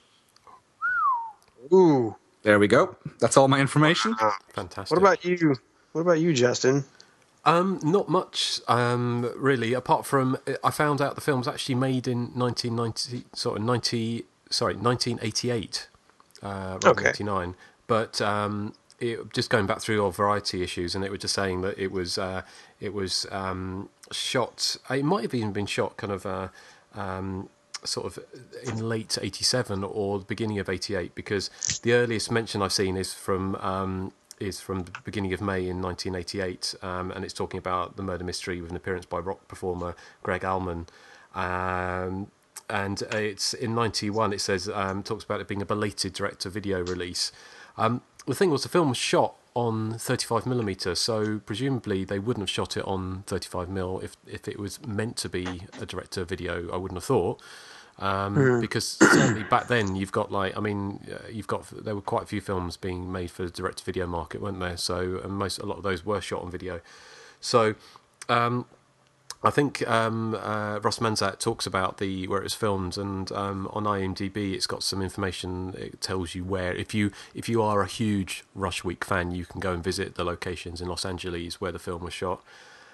Ooh. There we go. That's all my information. Wow. Fantastic. What about you? What about you, Justin? Um, not much, um, really. Apart from, I found out the film was actually made in nineteen ninety, sort of ninety, sorry, nineteen eighty-eight, uh, rather okay. than eighty-nine. But um, it, just going back through all variety issues, and it was just saying that it was, uh, it was um, shot. It might have even been shot, kind of, uh, um, sort of in late eighty-seven or the beginning of eighty-eight, because the earliest mention I've seen is from. Um, is from the beginning of May in nineteen eighty-eight, um, and it's talking about the murder mystery with an appearance by rock performer Greg Allman. Um, and it's in ninety-one, it says, um, talks about it being a belated direct-to-video release. Um, the thing was, the film was shot on thirty-five millimeter, so presumably they wouldn't have shot it on thirty-five mil if, if it was meant to be a direct-to-video, I wouldn't have thought. Um, Mm. Because certainly back then, you've got like, I mean, uh, you've got there were quite a few films being made for the direct-to-video market, weren't there? So, and most a lot of those were shot on video. So, um, I think um, uh, Russ Manzat talks about the where it was filmed, and um, on IMDb, it's got some information. It tells you where. If you if you are a huge Rush Week fan, you can go and visit the locations in Los Angeles where the film was shot.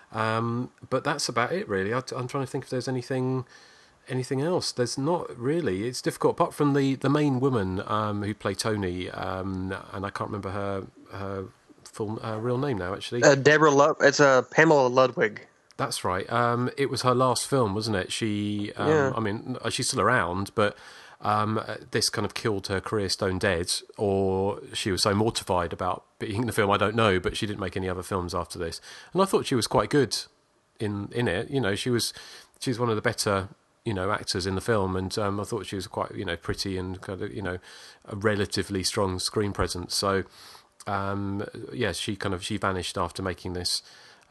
Um, but that's about it, really. I, I'm trying to think if there's anything. Anything else? There's not really. It's difficult, apart from the, the main woman um, who played Tony, um, and I can't remember her her full uh, real name now. Actually, Uh, Deborah Lud. It's uh, Pamela Ludwig. that's right. Um, it was her last film, wasn't it? She, um, Yeah. I mean, she's still around, but um, this kind of killed her career stone dead, or she was so mortified about being in the film. I don't know, but she didn't make any other films after this, and I thought she was quite good in in it. You know, she was she's one of the better. You know, actors in the film, and um, I thought she was quite, you know, pretty and kind of, you know, a relatively strong screen presence. So, um, yeah, she kind of she vanished after making this.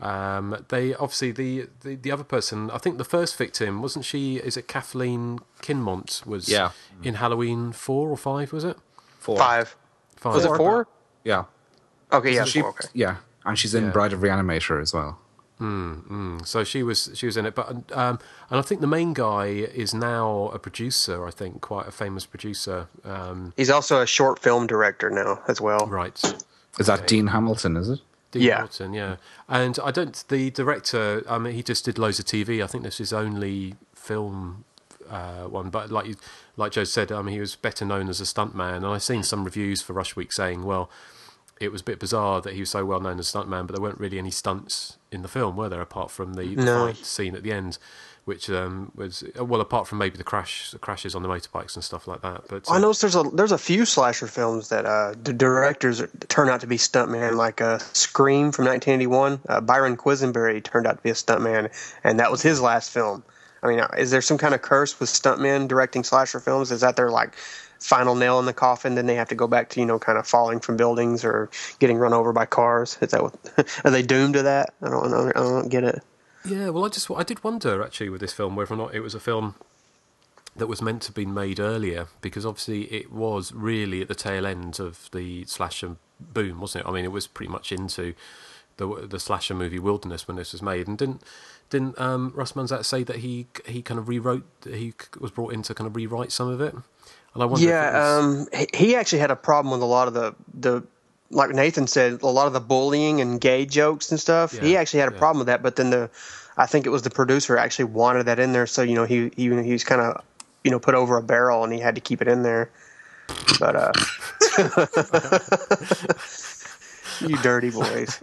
Um, they obviously the, the the other person, I think the first victim wasn't she? Is it Kathleen Kinmont? Was Yeah. in Halloween four or five? Was it Four. Five. five? Was it four? Yeah. Okay, yeah, She- four, okay. Yeah, and she's in Yeah. Bride of Reanimator as well. Mm, mm. So she was she was in it, but um, and I think the main guy is now a producer. I think quite a famous producer. Um, He's also a short film director now as well. right. Is that Dean Hamilton, is it? Dean Yeah. Hamilton, yeah. And I don't. The director, I mean, he just did loads of T V. I think this is his only film uh, one. But like you- like Joe said, I mean, he was better known as a stuntman. And I've seen some reviews for Rush Week saying, well, it was a bit bizarre that he was so well known as a stuntman, but there weren't really any stunts in the film, were there? Apart from the, the No. fight scene at the end, which um, was well, apart from maybe the crash, the crashes on the motorbikes and stuff like that. But uh, I noticed there's a there's a few slasher films that uh, the directors turn out to be stuntmen, like uh, Scream from nineteen eighty-one. Uh, Byron Quisenberry turned out to be a stuntman, and that was his last film. I mean, is there some kind of curse with stuntmen directing slasher films? Is that their like final nail in the coffin? Then they have to go back to, you know, kind of falling from buildings or getting run over by cars. Is that what, are they doomed to that? I don't know. I don't get it. yeah, well, I just I did wonder actually with this film whether or not it was a film that was meant to be made earlier, because obviously it was really at the tail end of the slasher boom, wasn't it? I mean, it was pretty much into the the slasher movie wilderness when this was made, and didn't didn't um, Russ Manzat say that he he kind of rewrote, he was brought in to kind of rewrite some of it, and I wonder. if it Yeah, was, um, he- he actually had a problem with a lot of the the like Nathan said, a lot of the bullying and gay jokes and stuff. Yeah, he actually had a yeah. problem with that, but then the I think it was the producer actually wanted that in there, so you know he he, he was kind of you know put over a barrel and he had to keep it in there. But uh, you dirty boys.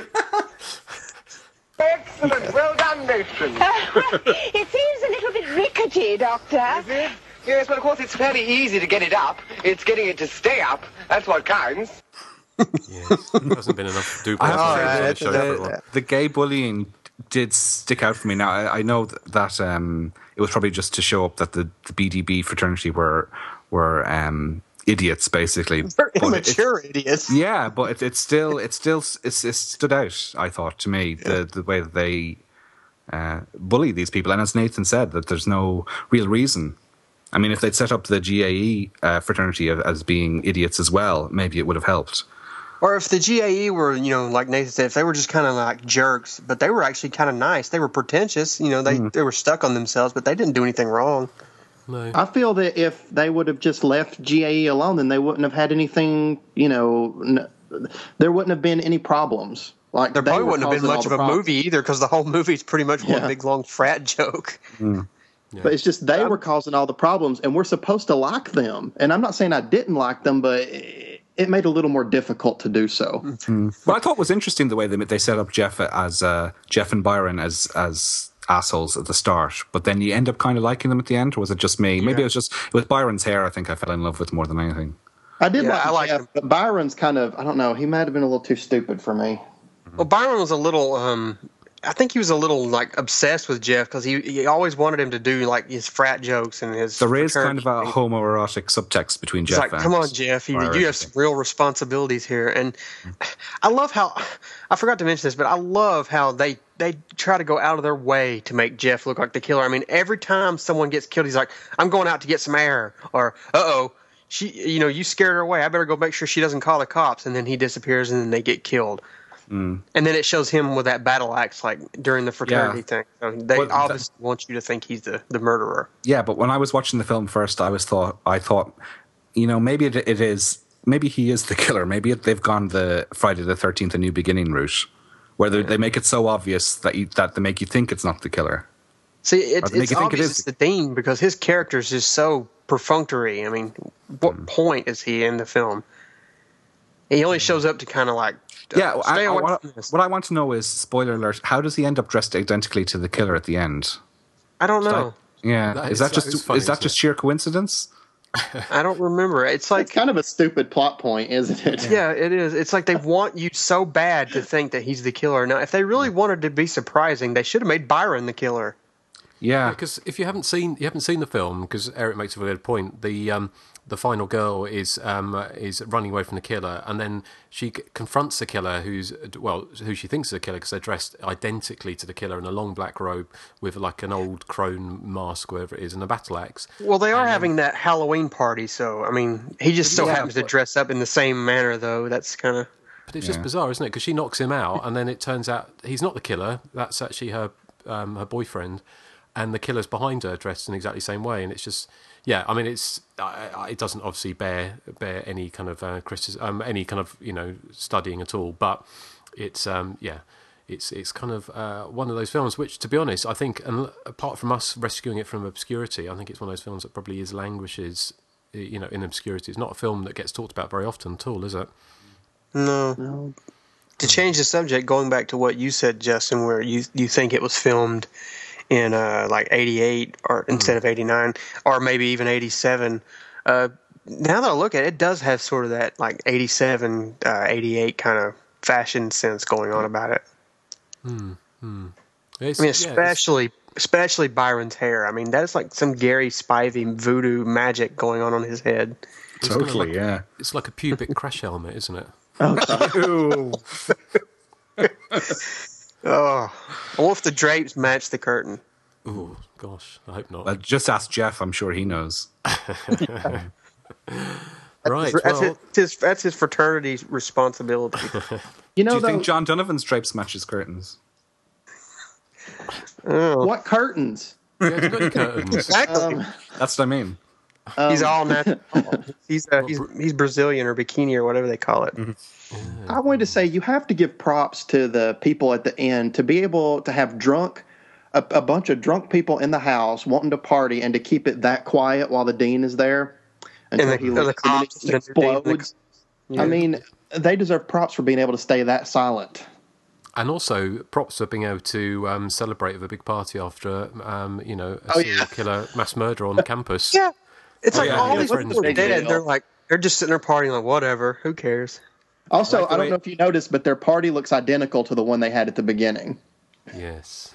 Excellent. Well done, Nathan. It seems a little bit rickety, Doctor. Is it? Yes, but of course it's fairly easy to get it up. It's getting it to stay up. That's what counts. yes, there hasn't been enough do I have to Oh, say, yeah, the- that's- show that- for everyone. that- the gay bullying did stick out for me. Now I, I know th- that um, it was probably just to show up that the, the B D B fraternity were were um, idiots, basically. They're But it- immature idiots. Yeah, but it, it's still it's still it's, it stood out. I thought to me the the way that they uh, bully these people, and as Nathan said, that there's no real reason. I mean, if they'd set up the G A E uh, fraternity as being idiots as well, maybe it would have helped. Or if the G A E were, you know, like Nathan said, if they were just kind of like jerks, but they were actually kind of nice. They were pretentious, you know, they, Mm. they were stuck on themselves, but they didn't do anything wrong. No. I feel that if they would have just left G A E alone, then they wouldn't have had anything, you know, n- there wouldn't have been any problems. Like There they probably were wouldn't have been causing all much the of a problems. movie either, because the whole movie's pretty much one Yeah. big long frat joke. Mm. But it's just they were causing all the problems, and we're supposed to like them. And I'm not saying I didn't like them, but it it made it a little more difficult to do so. Mm. Well, I thought it was interesting the way they they set up Jeff as uh, Jeff and Byron as as assholes at the start, but then you end up kind of liking them at the end. Or was it just me? Maybe it was just it was Byron's hair. I think I fell in love with more than anything. I did Yeah, like, I liked Jeff, him. but Byron's kind of, I don't know, he might have been a little too stupid for me. Well, Byron was a little, um, I think he was a little like obsessed with Jeff because he he always wanted him to do like his frat jokes and his. There is fraternity kind of a thing. homoerotic subtext between It's Jeff like, and. come on, Jeff, you, Ira. you have some real responsibilities here. And I love how, I forgot to mention this, but I love how they, they try to go out of their way to make Jeff look like the killer. I mean, every time someone gets killed, he's like, I'm going out to get some air. Or, uh-oh, she, you know, you scared her away. I better go make sure she doesn't call the cops. And then he disappears and then they get killed. Mm. And then it shows him with that battle axe, like during the fraternity Yeah. thing. So they Well, obviously want you to think he's the, the murderer. Yeah, but when I was watching the film first, I was thought I thought, you know, maybe it, it is, maybe he is the killer. Maybe it, they've gone the Friday the thirteenth, a New Beginning route, where they, they make it so obvious that you, that they make you think it's not the killer. See, it, Or they make it's you think it obvious is. it's the Dean because his character is just so perfunctory. I mean, what Mm. point is he in the film? He only shows up to kind of like uh, Yeah, I, stay I, away what, from this. what I want to know is, spoiler alert, how does he end up dressed identically to the killer at the end? I don't Is know. that- yeah, That is is- that that just is funny, is that isn't just sheer coincidence? I don't remember. It's like It's kind of a stupid plot point, isn't it? yeah, it is. It's like they want you so bad to think that he's the killer. Now, if they really wanted to be surprising, they should have made Byron the killer. Yeah, Because if you haven't seen you haven't seen the film, because Eric makes a very good point. The um, the final girl is um, is running away from the killer, and then she c- confronts the killer, who's well, who she thinks is the killer, because they're dressed identically to the killer in a long black robe with like an old crone mask, whatever it is, and a battle axe. Well, they are having that Halloween party, so I mean, he just so Yeah, happens to but- dress up in the same manner, though. That's kind of. But it's just bizarre, isn't it? Because she knocks him out, and then it turns out he's not the killer. That's actually her um, her boyfriend, and the killer's behind her, dressed in exactly the same way. And it's just, yeah. I mean, it's uh, it doesn't obviously bear bear any kind of uh, criticism, um, any kind of you know studying at all. But it's um, yeah, it's it's kind of uh, one of those films which, to be honest, I think, and apart from us rescuing it from obscurity, I think it's one of those films that probably is languishes, you know, in obscurity. It's not a film that gets talked about very often at all, is it? No. No. To change the subject, going back to what you said, Justin, where you you think it was filmed in uh, like eighty-eight or instead of eighty-nine, or maybe even eighty-seven. Uh, now that I look at it, it does have sort of that like eighty-seven, uh, eighty-eight kind of fashion sense going on about it. Hmm. Hmm. I mean, especially especially Byron's hair. I mean, that is like some Gary Spivey voodoo magic going on on his head. It's kind of Totally, like- yeah. It's like a pubic crash helmet, isn't it? Oh, I wonder if the drapes match the curtain. Oh gosh, I hope not. Uh, just ask Jeff. I'm sure he knows. Right, That's, well, his, his, that's his fraternity's responsibility. You know, Do you though, think John Donovan's drapes match his curtains? Oh. what curtains? yeah, it's got your curtains. Exactly. Um, That's what I mean. He's um, all natural. He's, uh, he's he's Brazilian or bikini or whatever they call it. I wanted to say you have to give props to the people at the end to be able to have drunk a, a bunch of drunk people in the house wanting to party and to keep it that quiet while the dean is there until And the- he and the and then it cops just and the dean and the- explodes. Yeah. I mean, they deserve props for being able to stay that silent. And also props for being able to um, celebrate with a big party after, um, you know, a Oh, serial yeah. killer mass murder on campus. Yeah, it's Oh, like yeah, all yeah, these friends people are being dead. dead. They're like they're just sitting there partying, like whatever. Who cares? Also, Like the I don't way- know if you noticed, but their party looks identical to the one they had at the beginning. Yes.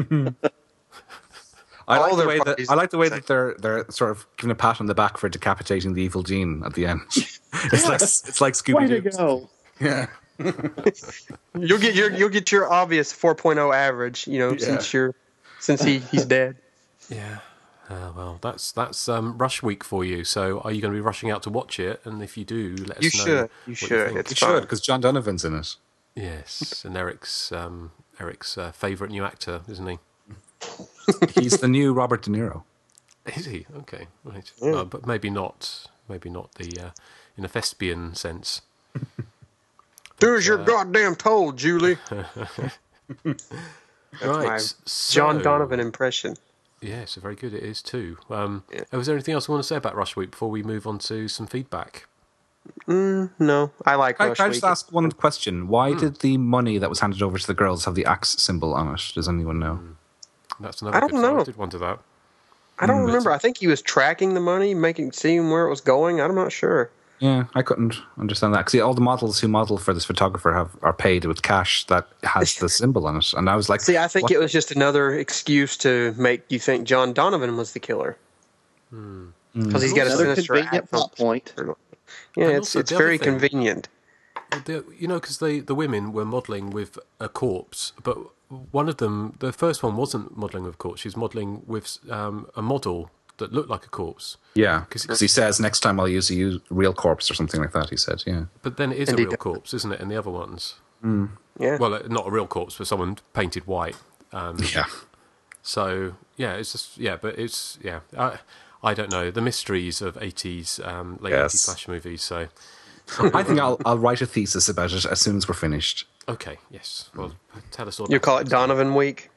I All like the their way that parties I like the way are that they're they're sort of giving a pat on the back for decapitating the evil dean at the end. It's like it's like Way Scooby to Doo. go! Yeah. You'll get your you'll get your obvious four point oh average. You know, Yeah. since you're since he he's dead. Yeah. Uh, well, that's that's um, Rush Week for you. So, are you going to be rushing out to watch it? And if you do, let us You know. should. You what should. think. It's You fun. should, because John Donovan's in it. Yes, and Eric's um, Eric's uh, favourite new actor, isn't he? He's the new Robert De Niro. Is he? Okay, right. Yeah. Uh, but maybe not. Maybe not the uh, in a thespian sense. Do as you're uh, goddamn told, Julie. That's Right, my so- John Donovan impression. Yes, very good. It is too. Um, Yeah. oh, was there anything else you want to say about Rush Week before we move on to some feedback? Mm, no, I like Can, I- Rush can I Week. just ask one question? Why did the money that was handed over to the girls have the axe symbol on it? Does anyone know? That's another I don't good thought. know. I did wonder that. I don't Mm. remember. I think he was tracking the money, making seeing where it was going. I'm not sure. Yeah, I couldn't understand that. Because all the models who model for this photographer have are paid with cash that has the symbol on it. And I was like... See, I think what? it was just another excuse to make you think John Donovan was the killer. Hmm. Because he's got a Another sinister convenient accent. plot point. Yeah, And it's also it's the other very thing- convenient. The, you know, because the the women were modelling with a corpse, but one of them, the first one, wasn't modelling with a corpse. She was modelling with um, a model that looked like a corpse. Yeah, because he says, next time I'll use a u- real corpse or something like that, he said, yeah. But then it is And a he real d- corpse, isn't it, in the other ones? Mm. Yeah. Well, uh, not a real corpse, but someone painted white. Um, Yeah. So, yeah, it's just, yeah, but it's, yeah, I, I don't know, the mysteries of eighties, um, late Yes. eighties slash movies, so... I think I'll I'll write a thesis about it as soon as we're finished. Okay, yes, well, tell us all You about call it Donovan Week?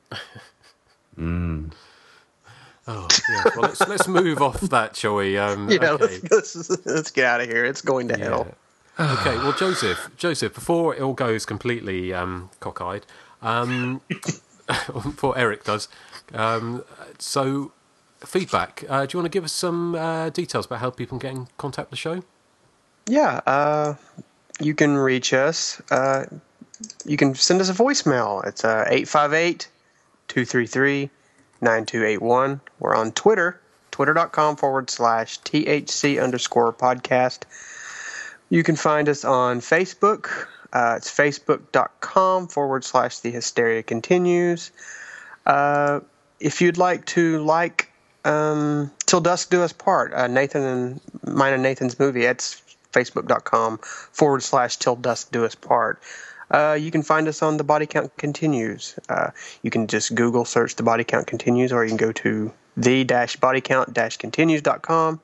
Mm. Oh, yeah, well, let's, let's move off that, shall we? Um, Yeah, okay. let's, let's, let's get out of here. It's going to hell. Okay, well, Joseph, Joseph, before it all goes completely um, cockeyed, um, before Eric does, um, so feedback. Uh, do you want to give us some uh, details about how people can get in contact with the show? Yeah, uh, you can reach us. Uh, you can send us a voicemail. It's uh, eight five eight, two three three, nine two eight one. We're on Twitter, twitter.com forward slash THC underscore podcast. You can find us on Facebook. Uh, it's facebook.com forward slash the hysteria continues. Uh, if you'd like to like um, Till Dusk Do Us Part, uh, Nathan and mine and Nathan's movie, it's facebook.com forward slash Till Dusk Do Us Part. Uh, you can find us on The Body Count Continues. Uh, you can just Google search The Body Count Continues, or you can go to the body count continues dot com.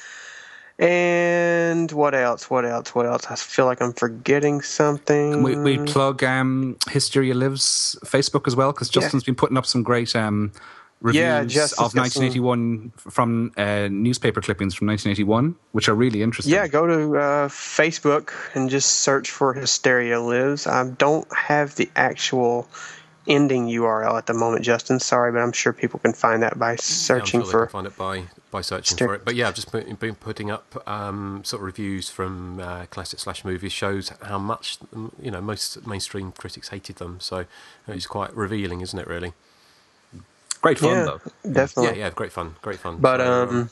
And what else? What else? What else? I feel like I'm forgetting something. We, we plug um, Hysteria Lives Facebook as well, because Justin's Yeah. been putting up some great um, reviews Yeah, Justin's of got nineteen eighty-one from uh, newspaper clippings from nineteen eighty-one, which are really interesting. Yeah, go to uh, Facebook and just search for Hysteria Lives. I don't have the actual ending U R L at the moment, Justin. Sorry, but I'm sure people can find that by searching yeah, I'm sure for. they can find it by by searching Hysteria. for it. But yeah, I've just put, been putting up um, sort of reviews from uh, classic slash movies. Shows how much um, you know most mainstream critics hated them. So it's quite revealing, isn't it? Really. Great fun, Yeah, though. definitely. Yeah, yeah, great fun, great fun. But So, um,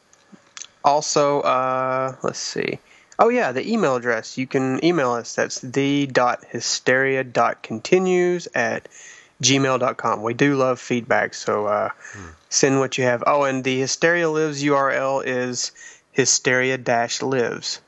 also, uh, let's see. Oh yeah, the email address. You can email us. That's the dot hysteria dot continues at gmail dot com. We do love feedback, so uh, Hmm. send what you have. Oh, and the Hysteria Lives U R L is hysteria dash lives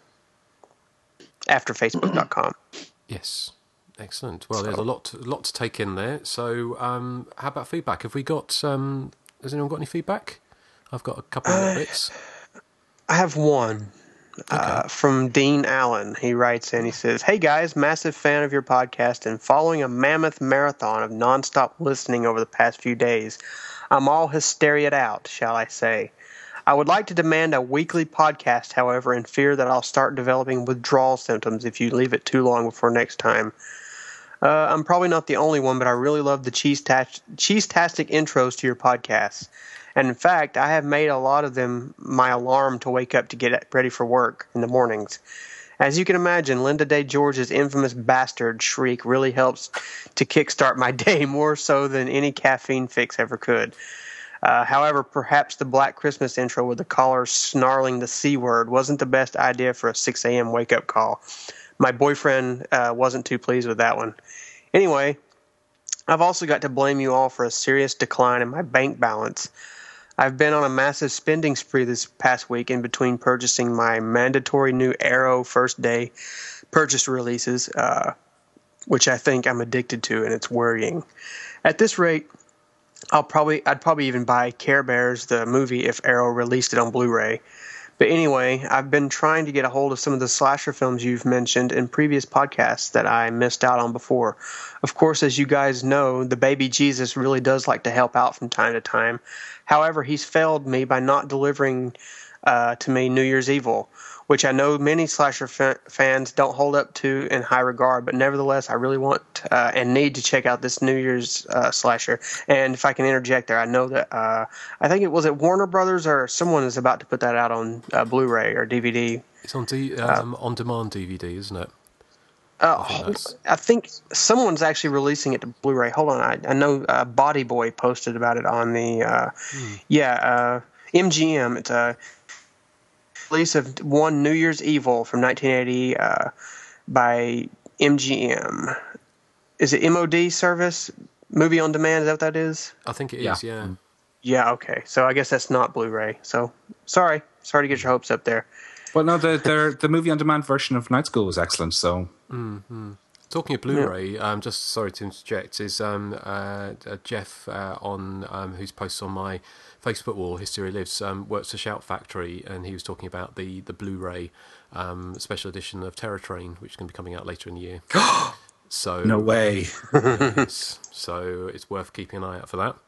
after facebook dot com. yes, excellent. Well, there's a lot, a lot to take in there. So, um, how about feedback? Have we got? Um, has anyone got any feedback? I've got a couple of Uh, little bits. I have one uh, from Dean Allen. He writes in, he says, "Hey guys, massive fan of your podcast and following a mammoth marathon of nonstop listening over the past few days. I'm all hysteria'd out, shall I say. I would like to demand a weekly podcast, however, in fear that I'll start developing withdrawal symptoms if you leave it too long before next time. Uh, I'm probably not the only one, but I really love the cheese-tastic cheese-tastic intros to your podcasts. And in fact, I have made a lot of them my alarm to wake up to get ready for work in the mornings. As you can imagine, Linda Day George's infamous bastard shriek really helps to kickstart my day more so than any caffeine fix ever could. Uh, however, perhaps the Black Christmas intro with the caller snarling the C word wasn't the best idea for a six a.m. wake-up call. My boyfriend uh, wasn't too pleased with that one. Anyway, I've also got to blame you all for a serious decline in my bank balance. I've been on a massive spending spree this past week in between purchasing my mandatory new Arrow first day purchase releases, uh, which I think I'm addicted to, and it's worrying. At this rate, I'll probably I'd probably even buy Care Bears the movie if Arrow released it on Blu-ray. But anyway, I've been trying to get a hold of some of the slasher films you've mentioned in previous podcasts that I missed out on before. Of course, as you guys know, the baby Jesus really does like to help out from time to time. However, he's failed me by not delivering uh, to me New Year's Evil, which I know many slasher fa- fans don't hold up to in high regard, but nevertheless, I really want uh, and need to check out this New Year's uh, slasher. And if I can interject there, I know that uh, I think it was at Warner Brothers or someone is about to put that out on uh, Blu-ray or D V D It's on D, um, uh, on-demand D V D, isn't it? Uh, I, think I think someone's actually releasing it to Blu-ray. Hold on, I, I know uh, Body Boy posted about it on the uh, hmm. yeah uh, M G M. It's a release of one New Year's Evil from nineteen eighty uh, by M G M. Is it M O D service? Movie on demand? Is that what that is? I think it is. Yeah. Yeah. Okay. So I guess that's not Blu-ray. So sorry, sorry to get your hopes up there. Well, no, the the, the movie on demand version of Night School was excellent. So, mm-hmm. Talking of Blu-ray, yeah. um, just sorry to interject, is um, uh, uh, Jeff uh, on um, who's posted on my Facebook wall, Hysteria Lives, um, works for Shout Factory, and he was talking about the the Blu-ray um, special edition of Terror Train, which is going to be coming out later in the year. So no way. Yes, so it's worth keeping an eye out for that.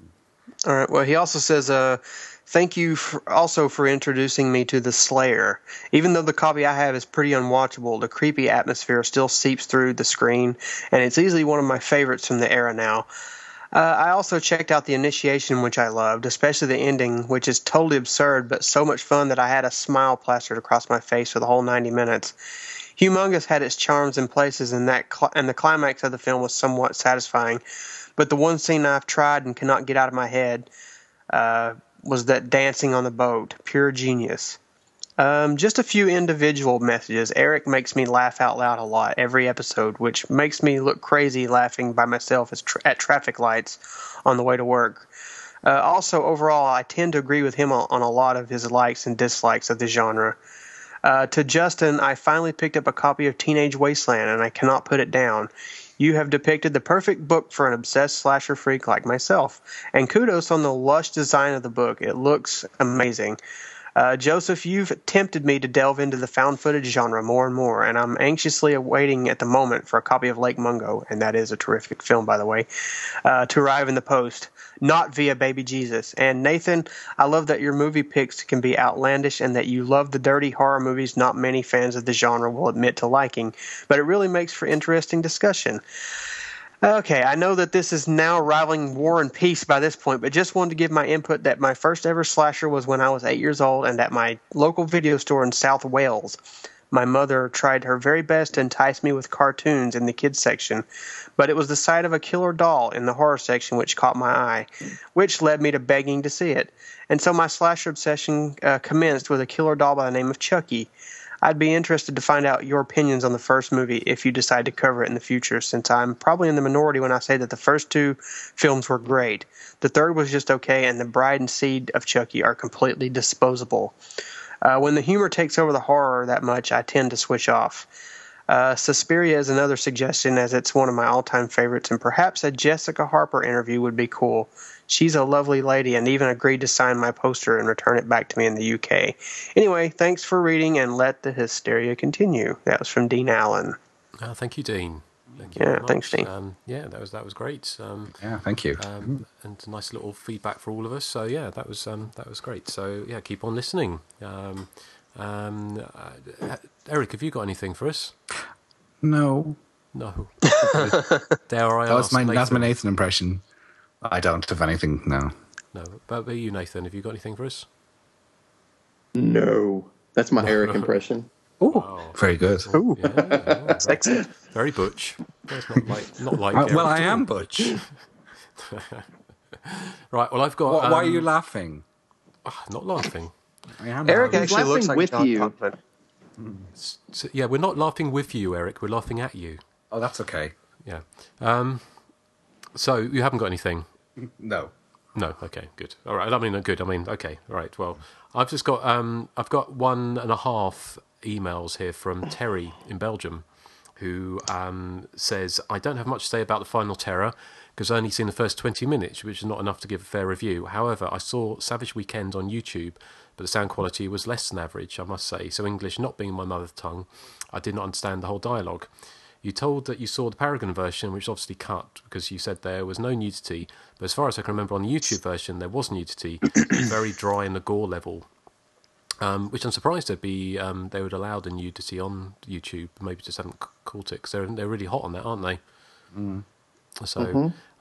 All right. Well, he also says, uh, thank you for, also for introducing me to The Slayer. Even though the copy I have is pretty unwatchable, the creepy atmosphere still seeps through the screen, and it's easily one of my favorites from the era now. Uh, I also checked out The Initiation, which I loved, especially the ending, which is totally absurd, but so much fun that I had a smile plastered across my face for the whole ninety minutes. Humongous had its charms and places, and that cl- and the climax of the film was somewhat satisfying. But the one scene I've tried and cannot get out of my head uh, was that dancing on the boat. Pure genius. Um, just a few individual messages. Eric makes me laugh out loud a lot every episode, which makes me look crazy laughing by myself as tra- at traffic lights on the way to work. Uh, also, overall, I tend to agree with him on, on a lot of his likes and dislikes of the genre. Uh, to Justin, I finally picked up a copy of Teenage Wasteland, and I cannot put it down. You have depicted the perfect book for an obsessed slasher freak like myself. And kudos on the lush design of the book. It looks amazing. Uh, Joseph, you've tempted me to delve into the found footage genre more and more, and I'm anxiously awaiting at the moment for a copy of Lake Mungo, and that is a terrific film, by the way, uh, to arrive in the post. Not via Baby Jesus. And Nathan, I love that your movie picks can be outlandish and that you love the dirty horror movies not many fans of the genre will admit to liking, but it really makes for interesting discussion. Okay, I know that this is now rivaling War and Peace by this point, but just wanted to give my input that my first ever slasher was when I was eight years old and at my local video store in South Wales. My mother tried her very best to entice me with cartoons in the kids section, but it was the sight of a killer doll in the horror section which caught my eye, which led me to begging to see it. And so my slasher obsession uh, commenced with a killer doll by the name of Chucky. I'd be interested to find out your opinions on the first movie if you decide to cover it in the future, since I'm probably in the minority when I say that the first two films were great. The third was just okay, and the Bride and Seed of Chucky are completely disposable. Uh, when the humor takes over the horror that much, I tend to switch off. Uh, Suspiria is another suggestion, as it's one of my all-time favorites, and perhaps a Jessica Harper interview would be cool. She's a lovely lady and even agreed to sign my poster and return it back to me in the U K. Anyway, thanks for reading, and let the hysteria continue. That was from Dean Allen. Oh, thank you, Dean. Thank you yeah, very much. Thanks, Dean. Um, yeah, that was that was great. Um, yeah, thank you. Um, and a nice little feedback for all of us. So yeah, that was um, that was great. So yeah, keep on listening. Um, um, uh, Eric, have you got anything for us? No. No. Dare I that was ask my Nathan? That's my Nathan impression. I don't have anything. No. No. But about you, Nathan? Have you got anything for us? No. That's my Eric impression. Ooh, oh, very good. Ooh, yeah, yeah, sexy. Very butch. That's not like not like. Uh, well, I am butch. Right. Well, I've got. What, um, why are you laughing? Oh, not laughing. I am. Eric He's actually looks like with John you. Conklin. So, yeah, we're not laughing with you, Eric. We're laughing at you. Oh, that's okay. Yeah. Um. So you haven't got anything? No. No. Okay. Good. All right. I mean, good. I mean, okay. All right. Well, I've just got. Um. I've got one and a half emails here from Terry in Belgium, who um says, I don't have much to say about the Final Terror because I've only seen the first twenty minutes, which is not enough to give a fair review. However, I saw Savage Weekend on YouTube, but the sound quality was less than average, I must say. So English not being my mother tongue, I did not understand the whole dialogue. You told that you saw the Paragon version, which obviously cut because you said there was no nudity. But as far as I can remember, on the YouTube version, there was nudity, very dry in the gore level. Um, which I'm surprised they'd be um, they would allow the nudity on YouTube. Maybe just haven't caught it because they're they're really hot on that, aren't they? Mm. So, Mm-hmm.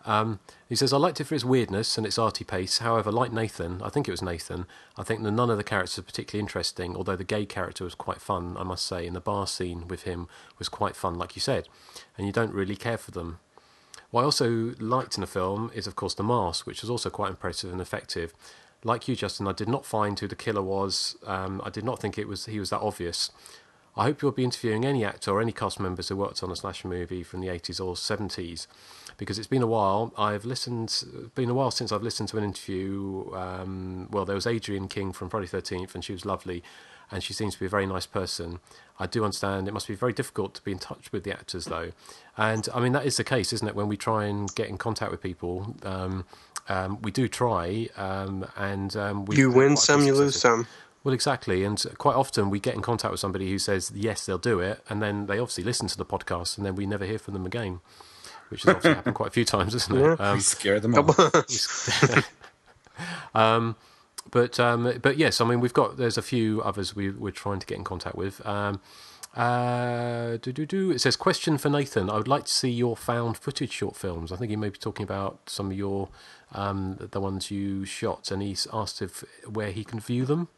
Um, he says, I liked it for its weirdness and its arty pace. However, like Nathan, I think it was Nathan, I think that none of the characters are particularly interesting, although the gay character was quite fun, I must say, and the bar scene with him was quite fun, like you said, and you don't really care for them. What I also liked in the film is, of course, the mask, which was also quite impressive and effective. Like you, Justin, I did not find who the killer was. Um, I did not think it was he was that obvious. I hope you'll be interviewing any actor or any cast members who worked on a slasher movie from the eighties or seventies, because it's been a while. I've listened. Been a while since I've listened to an interview. Um, well, there was Adrienne King from Friday the thirteenth, and she was lovely, and she seems to be a very nice person. I do understand it must be very difficult to be in touch with the actors, though, and I mean that is the case, isn't it? When we try and get in contact with people, um, um, we do try, um, and um, we you win some, you lose some. Well, exactly, and quite often we get in contact with somebody who says, yes, they'll do it, and then they obviously listen to the podcast, and then we never hear from them again, which has obviously happened quite a few times, isn't it? Yeah, um, we scare them off. um, but, um, but yes, I mean, we've got, there's a few others we, we're trying to get in contact with. Um, uh, do, do, do. It says, question for Nathan, I would like to see your found footage short films. I think he may be talking about some of your, um, the ones you shot, and he's asked if where he can view them.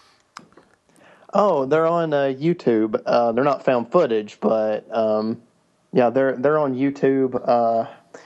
Oh, they're on uh, YouTube. Uh, they're not found footage, but um, yeah, they're they're on YouTube. Uh,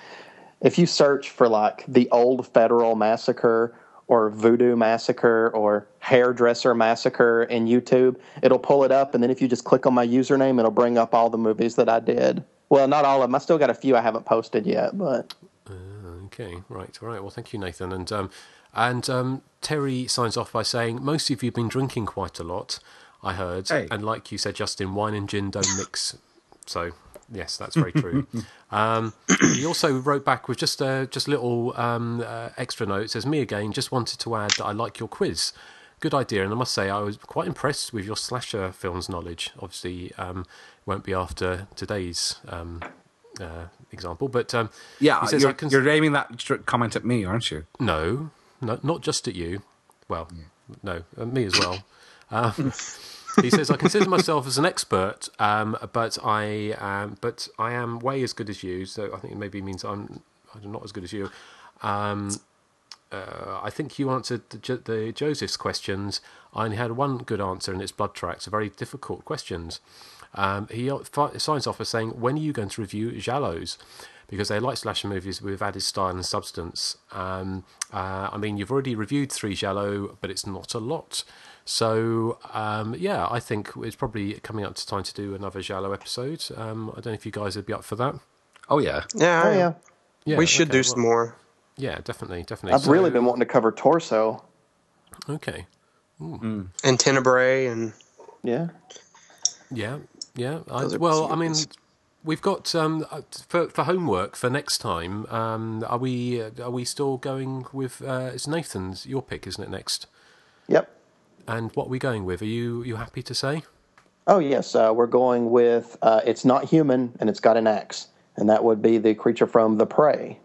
if you search for like the Old Federal Massacre or Voodoo Massacre or Hairdresser Massacre in YouTube, it'll pull it up, and then if you just click on my username, it'll bring up all the movies that I did. Well, not all of them. I still got a few I haven't posted yet, but uh, okay, right, all right. Well, thank you, Nathan, and. Um, And um, Terry signs off by saying, most of you have been drinking quite a lot, I heard. Hey. And like you said, Justin, wine and gin don't mix. So, yes, that's very true. um, he also wrote back with just a just a little um, uh, extra note. It says, me again, just wanted to add that I like your quiz. Good idea. And I must say, I was quite impressed with your slasher films knowledge. Obviously, um, won't be after today's um, uh, example. But um, yeah, he says, you're, I can... you're aiming that comment at me, aren't you? No. No, not just at you. Well, yeah. no, at me as well. Um, he says, "I consider myself as an expert, um, but I um, but I am way as good as you. So I think it maybe means I'm I'm not as good as you. Um, uh, I think you answered the, the Joseph's questions. I only had one good answer, and it's Blood Tracks. Very difficult questions." Um, he signs off by saying, "When are you going to review Giallos? Because they like slasher movies with added style and substance. Um, uh, I mean, you've already reviewed three Giallo, but it's not a lot. So, um, yeah, I think it's probably coming up to time to do another Giallo episode. Um, I don't know if you guys would be up for that. Oh, yeah. Yeah, oh, yeah. yeah we should okay, do well, some more. Yeah, definitely, definitely. I've so, really been wanting to cover Torso. Okay. Mm. And Tenebrae and... Yeah. Yeah, yeah. I, well, I mean... We've got um, for for homework for next time. Um, are we are we still going with? Uh, it's Nathan's your pick, isn't it? Next. Yep. And what are we going with? Are you you happy to say? Oh yes, uh, we're going with. Uh, it's not human, and it's got an axe, and that would be the creature from The Prey.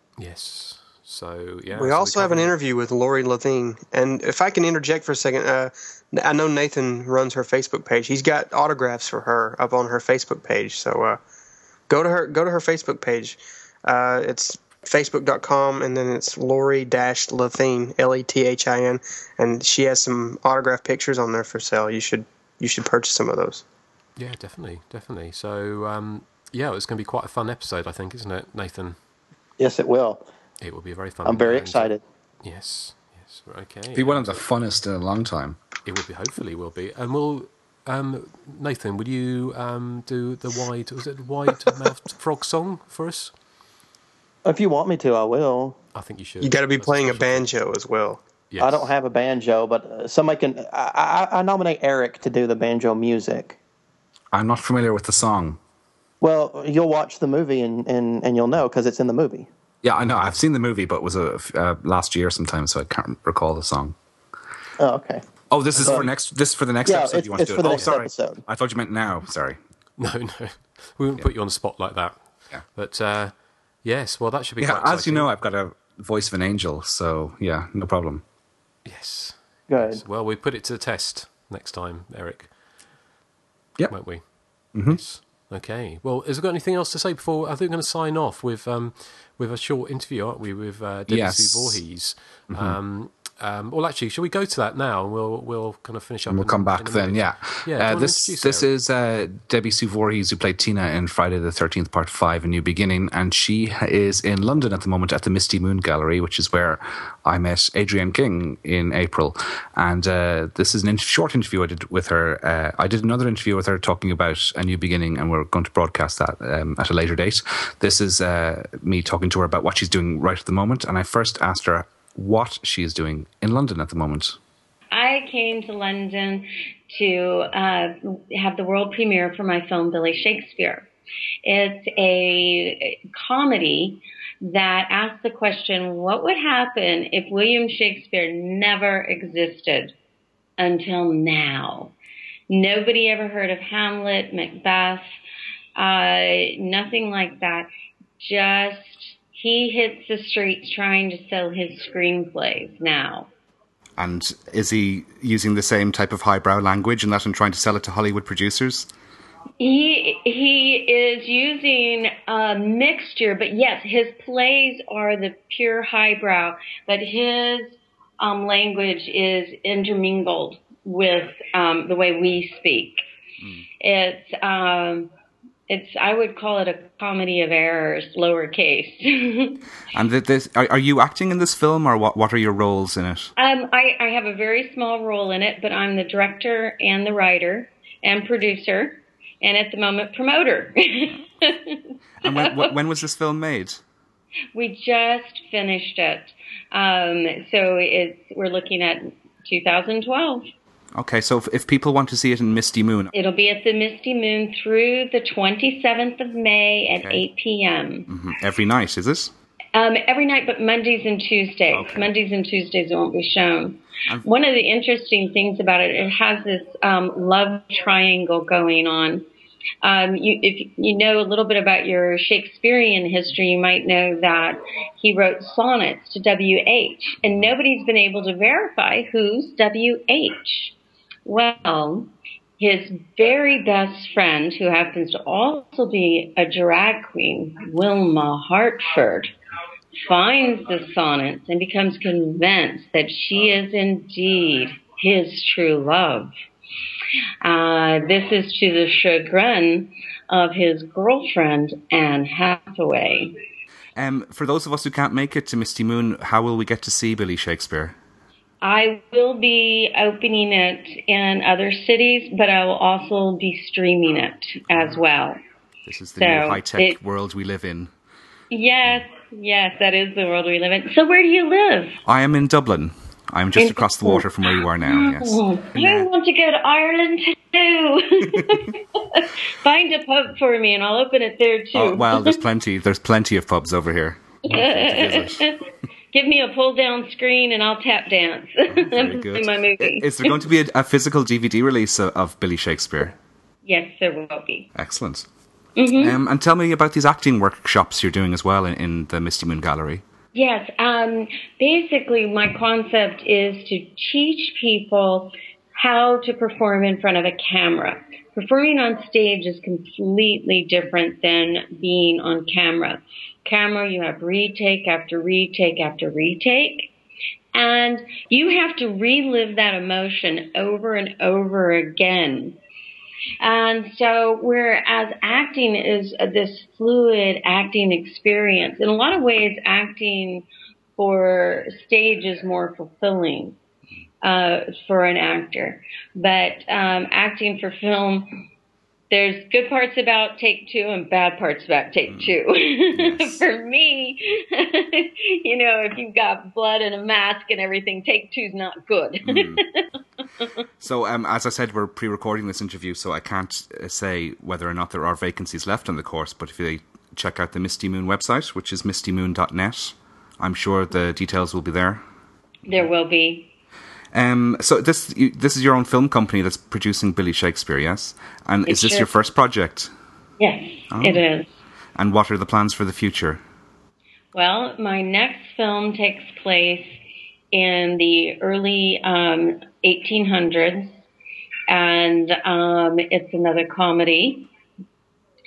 Yes. So yeah. We so also we have an interview with Lori Lathine, and if I can interject for a second, uh, I know Nathan runs her Facebook page. He's got autographs for her up on her Facebook page, so. Uh, Go to her. Go to her Facebook page. Uh, it's facebook dot com, and then it's Lori Lathine, L E T H I N, and she has some autographed pictures on there for sale. You should you should purchase some of those. Yeah, definitely, definitely. So um, yeah, it's going to be quite a fun episode, I think, isn't it, Nathan? Yes, it will. It will be very fun. I'm very and, excited. Yes, yes, okay. It'll be one of the funnest in a long time. It will be. Hopefully, will be, and we'll. Um, Nathan, would you um, do the wide, was it wide-mouthed frog song for us? If you want me to, I will. I think you should. You got to be playing a banjo as well. Yes. I don't have a banjo, but uh, somebody can. I, I, I nominate Eric to do the banjo music. I'm not familiar with the song. Well, you'll watch the movie and, and, and you'll know because it's in the movie. Yeah, I know. I've seen the movie, but it was a, uh, last year sometime, so I can't recall the song. Oh, okay. Oh, this is So, for next. This is for the next yeah, episode. it's, You want it's to do for it? the Oh, next sorry. episode. I thought you meant now. Sorry. No, no, we won't Yeah. put you on the spot like that. Yeah. But uh, yes, well, that should be. Yeah, quite as you exciting. know, I've got a voice of an angel, so yeah, no problem. Yes. Good. Yes. Well, we put it to the test next time, Eric. Yep. Won't we? Mm-hmm. Yes. Okay. Well, has there got anything else to say before? I think we're going to sign off with um, with a short interview, aren't we, with uh, Debbie Yes. Sue Voorhees? Mhm. Um, um, well, actually, shall we go to that now, and we'll we'll kind of finish up. And we'll in- come in back a then, minute? yeah. Yeah. do you Uh, wanna this introduce this her? is uh, Debbie Sue Voorhees, who played Tina in Friday the thirteenth, Part five, A New Beginning, and she is in London at the moment at the Misty Moon Gallery, which is where I met Adrienne King in April. And uh, this is a in- short interview I did with her. Uh, I did another interview with her talking about A New Beginning, and we're going to broadcast that um, at a later date. This is uh, me talking to her about what she's doing right at the moment, and I first asked her what she is doing in London at the moment. I came to London to uh, have the world premiere for my film Billy Shakespeare. It's a comedy that asks the question, what would happen if William Shakespeare never existed until now? Nobody ever heard of Hamlet, Macbeth, uh, nothing like that. Just he hits the streets trying to sell his screenplays now. And is he using the same type of highbrow language in that and trying to sell it to Hollywood producers? He he is using a mixture, but yes, his plays are the pure highbrow, but his um, language is intermingled with um, the way we speak. Mm. It's um, it's I would call it a comedy of errors, lowercase. And th- this, are, are you acting in this film, or what? What are your roles in it? Um, I, I have a very small role in it, but I'm the director and the writer and producer, and at the moment, promoter. And when, wh- when was this film made? We just finished it, um, so it's we're looking at two thousand twelve. Okay, so if, if people want to see it in Misty Moon, It'll be at the Misty Moon through the twenty-seventh of May at Okay. eight p.m. mhm, every night, is it? Um, every night, but Mondays and Tuesdays. Okay. Mondays and Tuesdays it won't be shown. I'm- One of the interesting things about it, it has this um, love triangle going on. Um, you, if you know a little bit about your Shakespearean history, you might know that he wrote sonnets to W H, and nobody's been able to verify who's W H. Well, his very best friend, who happens to also be a drag queen, Wilma Hartford, finds the sonnets and becomes convinced that she is indeed his true love. Uh, this is to the chagrin of his girlfriend, Anne Hathaway. Um, for those of us who can't make it to Misty Moon, how will we get to see Billy Shakespeare? I will be opening it in other cities, but I will also be streaming it as well. This is the So, new high-tech it- world we live in. Yes, yes, that is the world we live in. So where do you live? I am in Dublin. I'm just In- across the water from where you are now, yes. Oh, I want to go to Ireland too. Find a pub for me and I'll open it there too. Oh, well, there's plenty. There's plenty of pubs over here. Give me a pull down screen and I'll tap dance. Very good. In my movie. Is there going to be a, a physical D V D release of, of Billy Shakespeare? Yes, there will be. Excellent. Mhm. Um, and tell me about these acting workshops you're doing as well in, in the Misty Moon Gallery. Yes, um, basically my concept is to teach people how to perform in front of a camera. Performing on stage is completely different than being on camera. Camera, you have retake after retake after retake, and you have to relive that emotion over and over again. And so whereas acting is this fluid acting experience, in a lot of ways acting for stage is more fulfilling uh, for an actor. But um, acting for film, there's good parts about take two and bad parts about take two. Yes. For me, you know, if you've got blood and a mask and everything, take two's not good. Mm. So, um, as I said, we're pre-recording this interview, so I can't uh, say whether or not there are vacancies left on the course, but if you check out the Misty Moon website, which is misty moon dot net, I'm sure the details will be there. There will be. Um, so this you, this is your own film company that's producing Billy Shakespeare, yes? And It is this sure- your first project? Yes, Oh. it is. And what are the plans for the future? Well, my next film takes place in the early um, eighteen hundreds, and um, it's another comedy.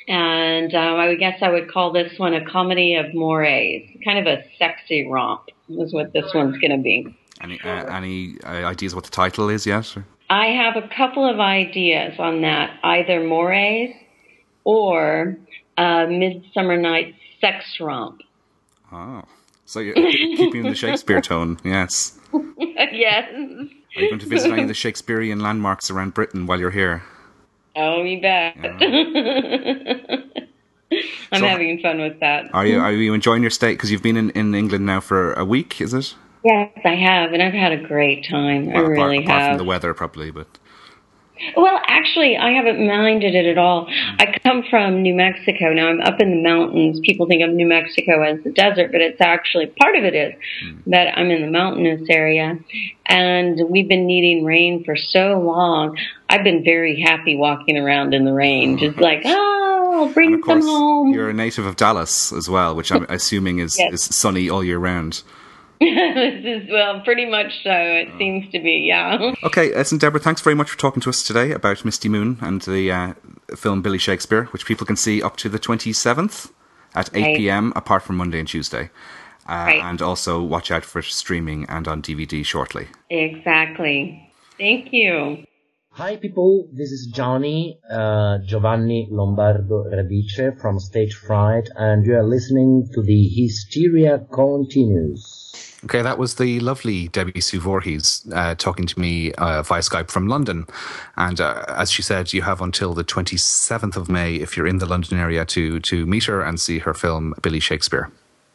And um, I would guess I would call this one a comedy of mores, kind of a sexy romp is what this one's going to be. Any uh, any uh, ideas what the title is yet? Or? I have a couple of ideas on that, either mores or uh, Midsummer Night's sex romp. Oh, so you're keeping in the Shakespeare tone, yes. Yes. Are you going to visit any of the Shakespearean landmarks around Britain while you're here? Oh, you bet. Yeah. I'm So, having fun with that. Are you are you enjoying your stay? Because you've been in, in England now for a week, is it? Yes, I have, and I've had a great time. Well, I apart, really apart have. from the weather, probably, but Well, actually, I haven't minded it at all. I come from New Mexico. Now, I'm up in the mountains. People think of New Mexico as the desert, but it's actually, part of it is that I'm in the mountainous area, and we've been needing rain for so long. I've been very happy walking around in the rain, just like, oh, I'll bring and of some course home. you're a native of Dallas as well, which I'm assuming is, Yes. is sunny all year round. This is, well, pretty much so. It seems to be, yeah. Okay, listen, Deborah, thanks very much for talking to us today about Misty Moon and the uh, film Billy Shakespeare, which people can see up to the twenty-seventh at eight p.m, apart from Monday and Tuesday. Uh, Right. And also watch out for streaming and on D V D shortly. Exactly. Thank you. Hi people, this is Johnny, uh, Giovanni Lombardo Radice from Stage Fright, and you are listening to the Hysteria Continues. Okay, that was the lovely Debbie Sue Voorhees uh, talking to me uh, via Skype from London. And uh, as she said, you have until the twenty-seventh of May, if you're in the London area, to, to meet her and see her film Billy Shakespeare.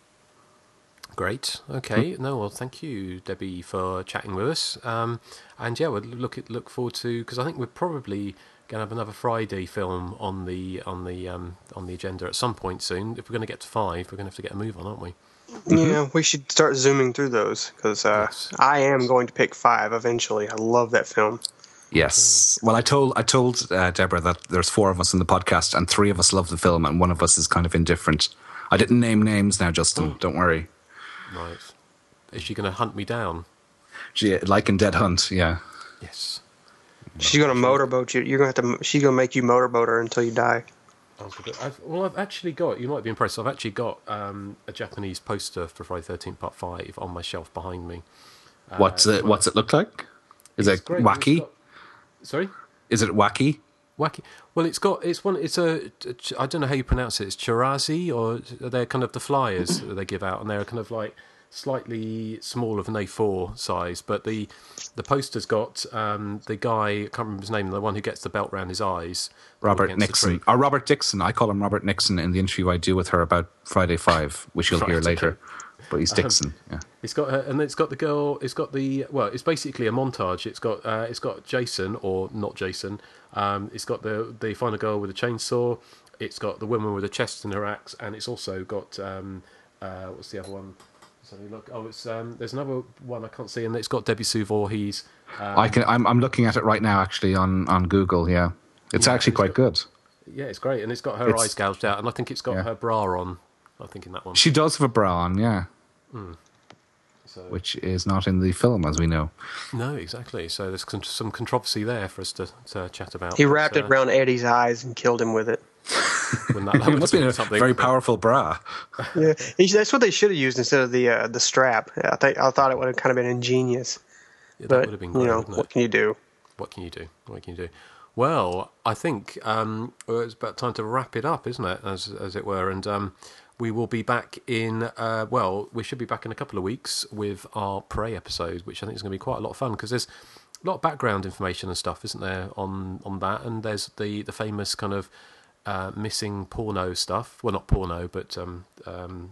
Great. Okay. No, well, thank you, Debbie, for chatting with us. Um, and yeah, we'll look at, look forward to, because I think we're probably going to have another Friday film on the on the um, on the agenda at some point soon. If we're going to get to five, we're going to have to get a move on, aren't we? Yeah, we should start zooming through those because uh, Yes. I am going to pick five eventually. I love that film. Yes. Well, I told I told uh, Deborah that there's four of us in the podcast, and three of us love the film, and one of us is kind of indifferent. I didn't name names now, Justin. Don't worry. Right. Is she going to hunt me down? She, like in Dead Hunt, yeah. Yes. She's going to motorboat you. You're going to have to. She's going to make you motorboat her until you die. I've, well, I've actually got, you might be impressed, I've actually got um, a Japanese poster for Friday the thirteenth Part five on my shelf behind me. Uh, What's it? What's it look like? Is it's it great. wacky? It's got- sorry? Is it wacky? Wacky. Well, it's got, it's one, it's a, I don't know how you pronounce it, it's Chirazi, or they're kind of the flyers that they give out, and they're kind of like slightly smaller than A four size, but the the poster's got um, the guy, I can't remember his name, the one who gets the belt round his eyes. Robert against the Nixon. tree. Or Robert Dixon. I call him Robert Nixon in the interview I do with her about Friday five, which you'll hear Right, later. okay. But he's Um, Dixon, yeah. It's got, her, and it's got the girl. It's got the well. It's basically a montage. It's got, uh, it's got Jason or not Jason. Um, it's got the the final girl with a chainsaw. It's got the woman with a chest in her axe, and it's also got um, uh, what's the other one? So look, oh, it's um, there's another one I can't see, and it's got Debbie Sue Voorhees. Um, I can. I'm, I'm looking at it right now, actually, on, on Google. Yeah, it's Yeah, actually it's quite got- good. Yeah, it's great, and it's got her It's- eyes gouged out, and I think it's got Yeah. her bra on. I think in that one. She does have a bra on, yeah, Mm. So, which is not in the film, as we know. no, exactly. So there's con- some controversy there for us to, to chat about. He but, wrapped it uh, around Eddie's eyes and killed him with it. wouldn't that- that It would must have be a something, very but- powerful bra. Yeah, he- that's what they should have used instead of the uh, the strap. I think I thought it would have kind of been ingenious. Yeah, that but would have been you great, know, wouldn't it? what can you do? What can you do? What can you do? Well, I think um, well, it's about time to wrap it up, isn't it? As as it were, and um, we will be back in. Uh, well, we should be back in a couple of weeks with our Prey episode, which I think is going to be quite a lot of fun because there's a lot of background information and stuff, isn't there, on on that? And there's the the famous kind of uh, missing porno stuff. Well, not porno, but um, um,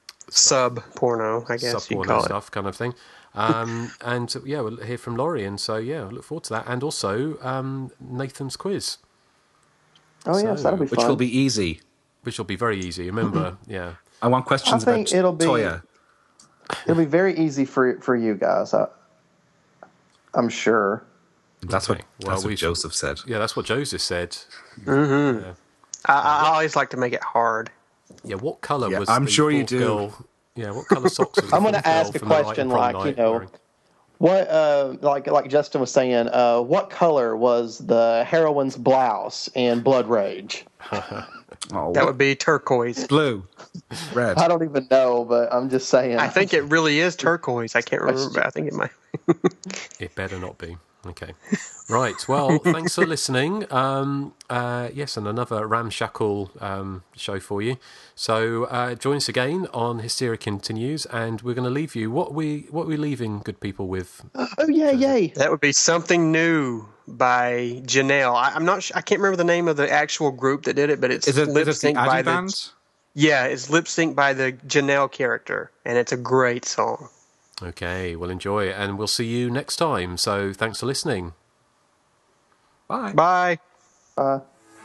Sub porno, I guess sub you porno call it. stuff, kind of thing. Um, and yeah, we'll hear from Laurie, and so yeah, look forward to that, and also um, Nathan's quiz. Oh yes, So- that'll be Which fun. will be easy. Which will be very easy. Remember, yeah. I want I questions think about it'll be Toya. it'll be very easy for for you guys. I, I'm sure. That's Okay. what Well, that's what we've- Joseph said. Yeah, that's what Joseph said. Mm-hmm. Yeah. I, I always like to make it hard. Yeah, what colour Yeah, was I'm the sure you fourth do. Girl? Yeah, what colour socks was the I'm going fourth to ask girl a from the night question in prom like, you night know, wearing? What, uh, like like Justin was saying, uh, what color was the heroine's blouse in Blood Rage? Oh, that would be turquoise. Blue. Red. I don't even know, but I'm just saying. I think it really is turquoise. I can't remember, but I think it might. It better not be. Okay. Right. Well, thanks for listening. Um, uh, yes, and another ramshackle um, show for you. So uh, join us again on Hysteria Continues, and we're going to leave you. What we what are we leaving good people with? Oh yeah, yay! That would be Something New by Janelle. I, I'm not. Sure, I can't remember the name of the actual group that did it, but it's is it, lip is it the synced by Addy the. Band? Yeah, it's lip synced by the Janelle character, and it's a great song. Okay, well, enjoy it, and we'll see you next time. So thanks for listening. Bye. Bye. Uh.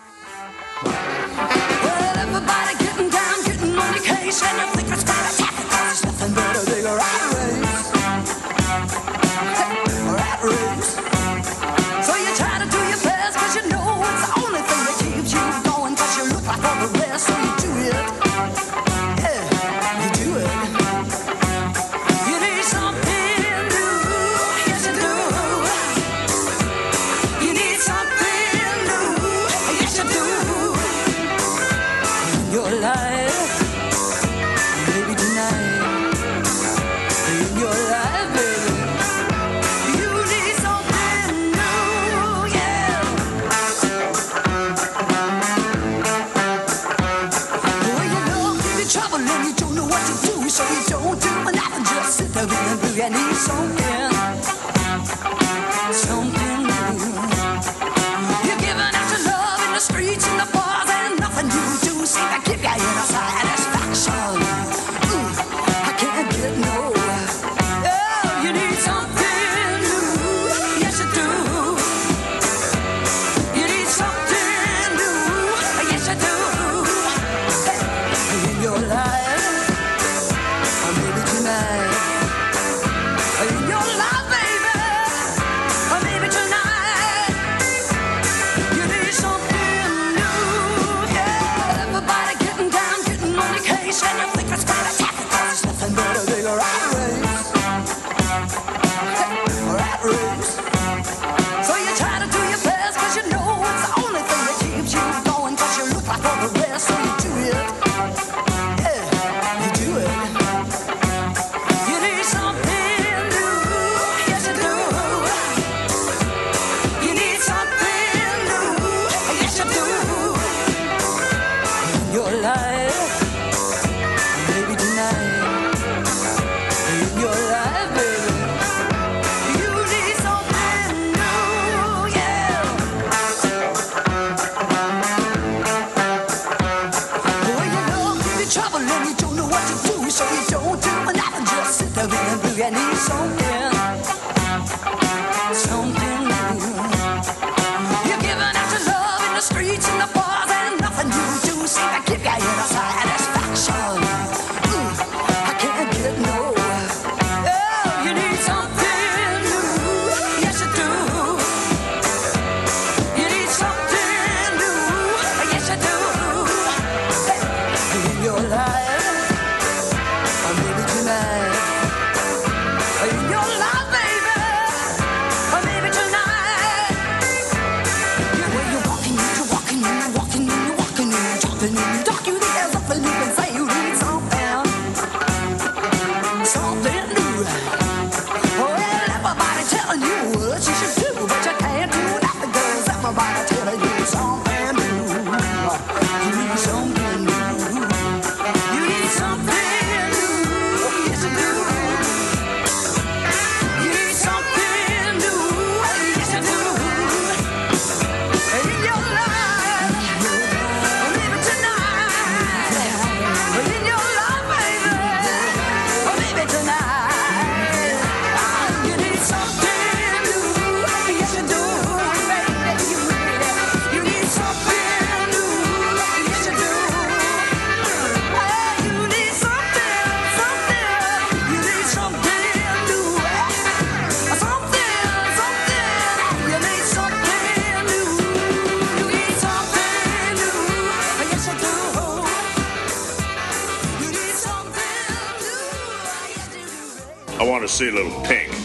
Well, everybody getting down, getting on the case, and you think it's fantastic, 'cause it's nothing but a big rat race. Rat race. So you try to do your best, 'cause you know it's the only thing that keeps you going, 'cause you look like all the rest, so you do it. Yeah, you do it. You need something new, yes you do. You need something new, yes you do. In your life, maybe tonight. In your life, baby, you need something new, yeah. Well, you know you're in trouble and you don't know what to do, so you don't do nothing, just sit there and blue. You need something, something new. You're giving out your love in the streets and the bars, and nothing you do seems to give you any satisfaction. Ooh, I can't get no. Oh, you need something new, yes you do. You need something new, yes you do. Hey, in your life, or maybe tonight. In your life, baby, or maybe tonight. You need something new, yeah. Everybody getting down, getting on the case, and you think it's fantastic, 'cause it's nothing but a big rat race. Rat race. So you try to do your best, 'cause you know it's the only thing that keeps you going, 'cause you look like all the rest, so you do it. Yeah, you do it. You need something new, yes you do. You need something new, yes you do. In your life, maybe tonight. In your life, baby, you need something new, yeah. Well, you know you're in trouble and you don't know what to do, so you don't do nothing, just sit there and blue. You need something, something new. You're giving out your love in the streets and the bars, and nothing you do seems to give you any satisfaction. Ooh, I can't get no. Oh, you need something new, yes you do. You need something new, yes you do. Hey, in your life, or maybe tonight. In your life, baby, or maybe tonight. Yeah, when you're walking, you're walking, you're walking, you're walking, you're talking, you're talking, you need something new, and say you need something, something new. Well, everybody telling you what you should do, but you can't do nothing, 'cause everybody telling you something new. You need something new. You need something new, yes you do. You need something new, yes you do. In your life, or maybe tonight. In your life, baby, or maybe tonight. You need something new, yes you do. Baby, you need it. You need something new, yes you do. Hey, you need something, something. You need something new. Something, something. You need something new. You need something new. Yes, you do. You need something new. Yes, you do. I want to see a little pink.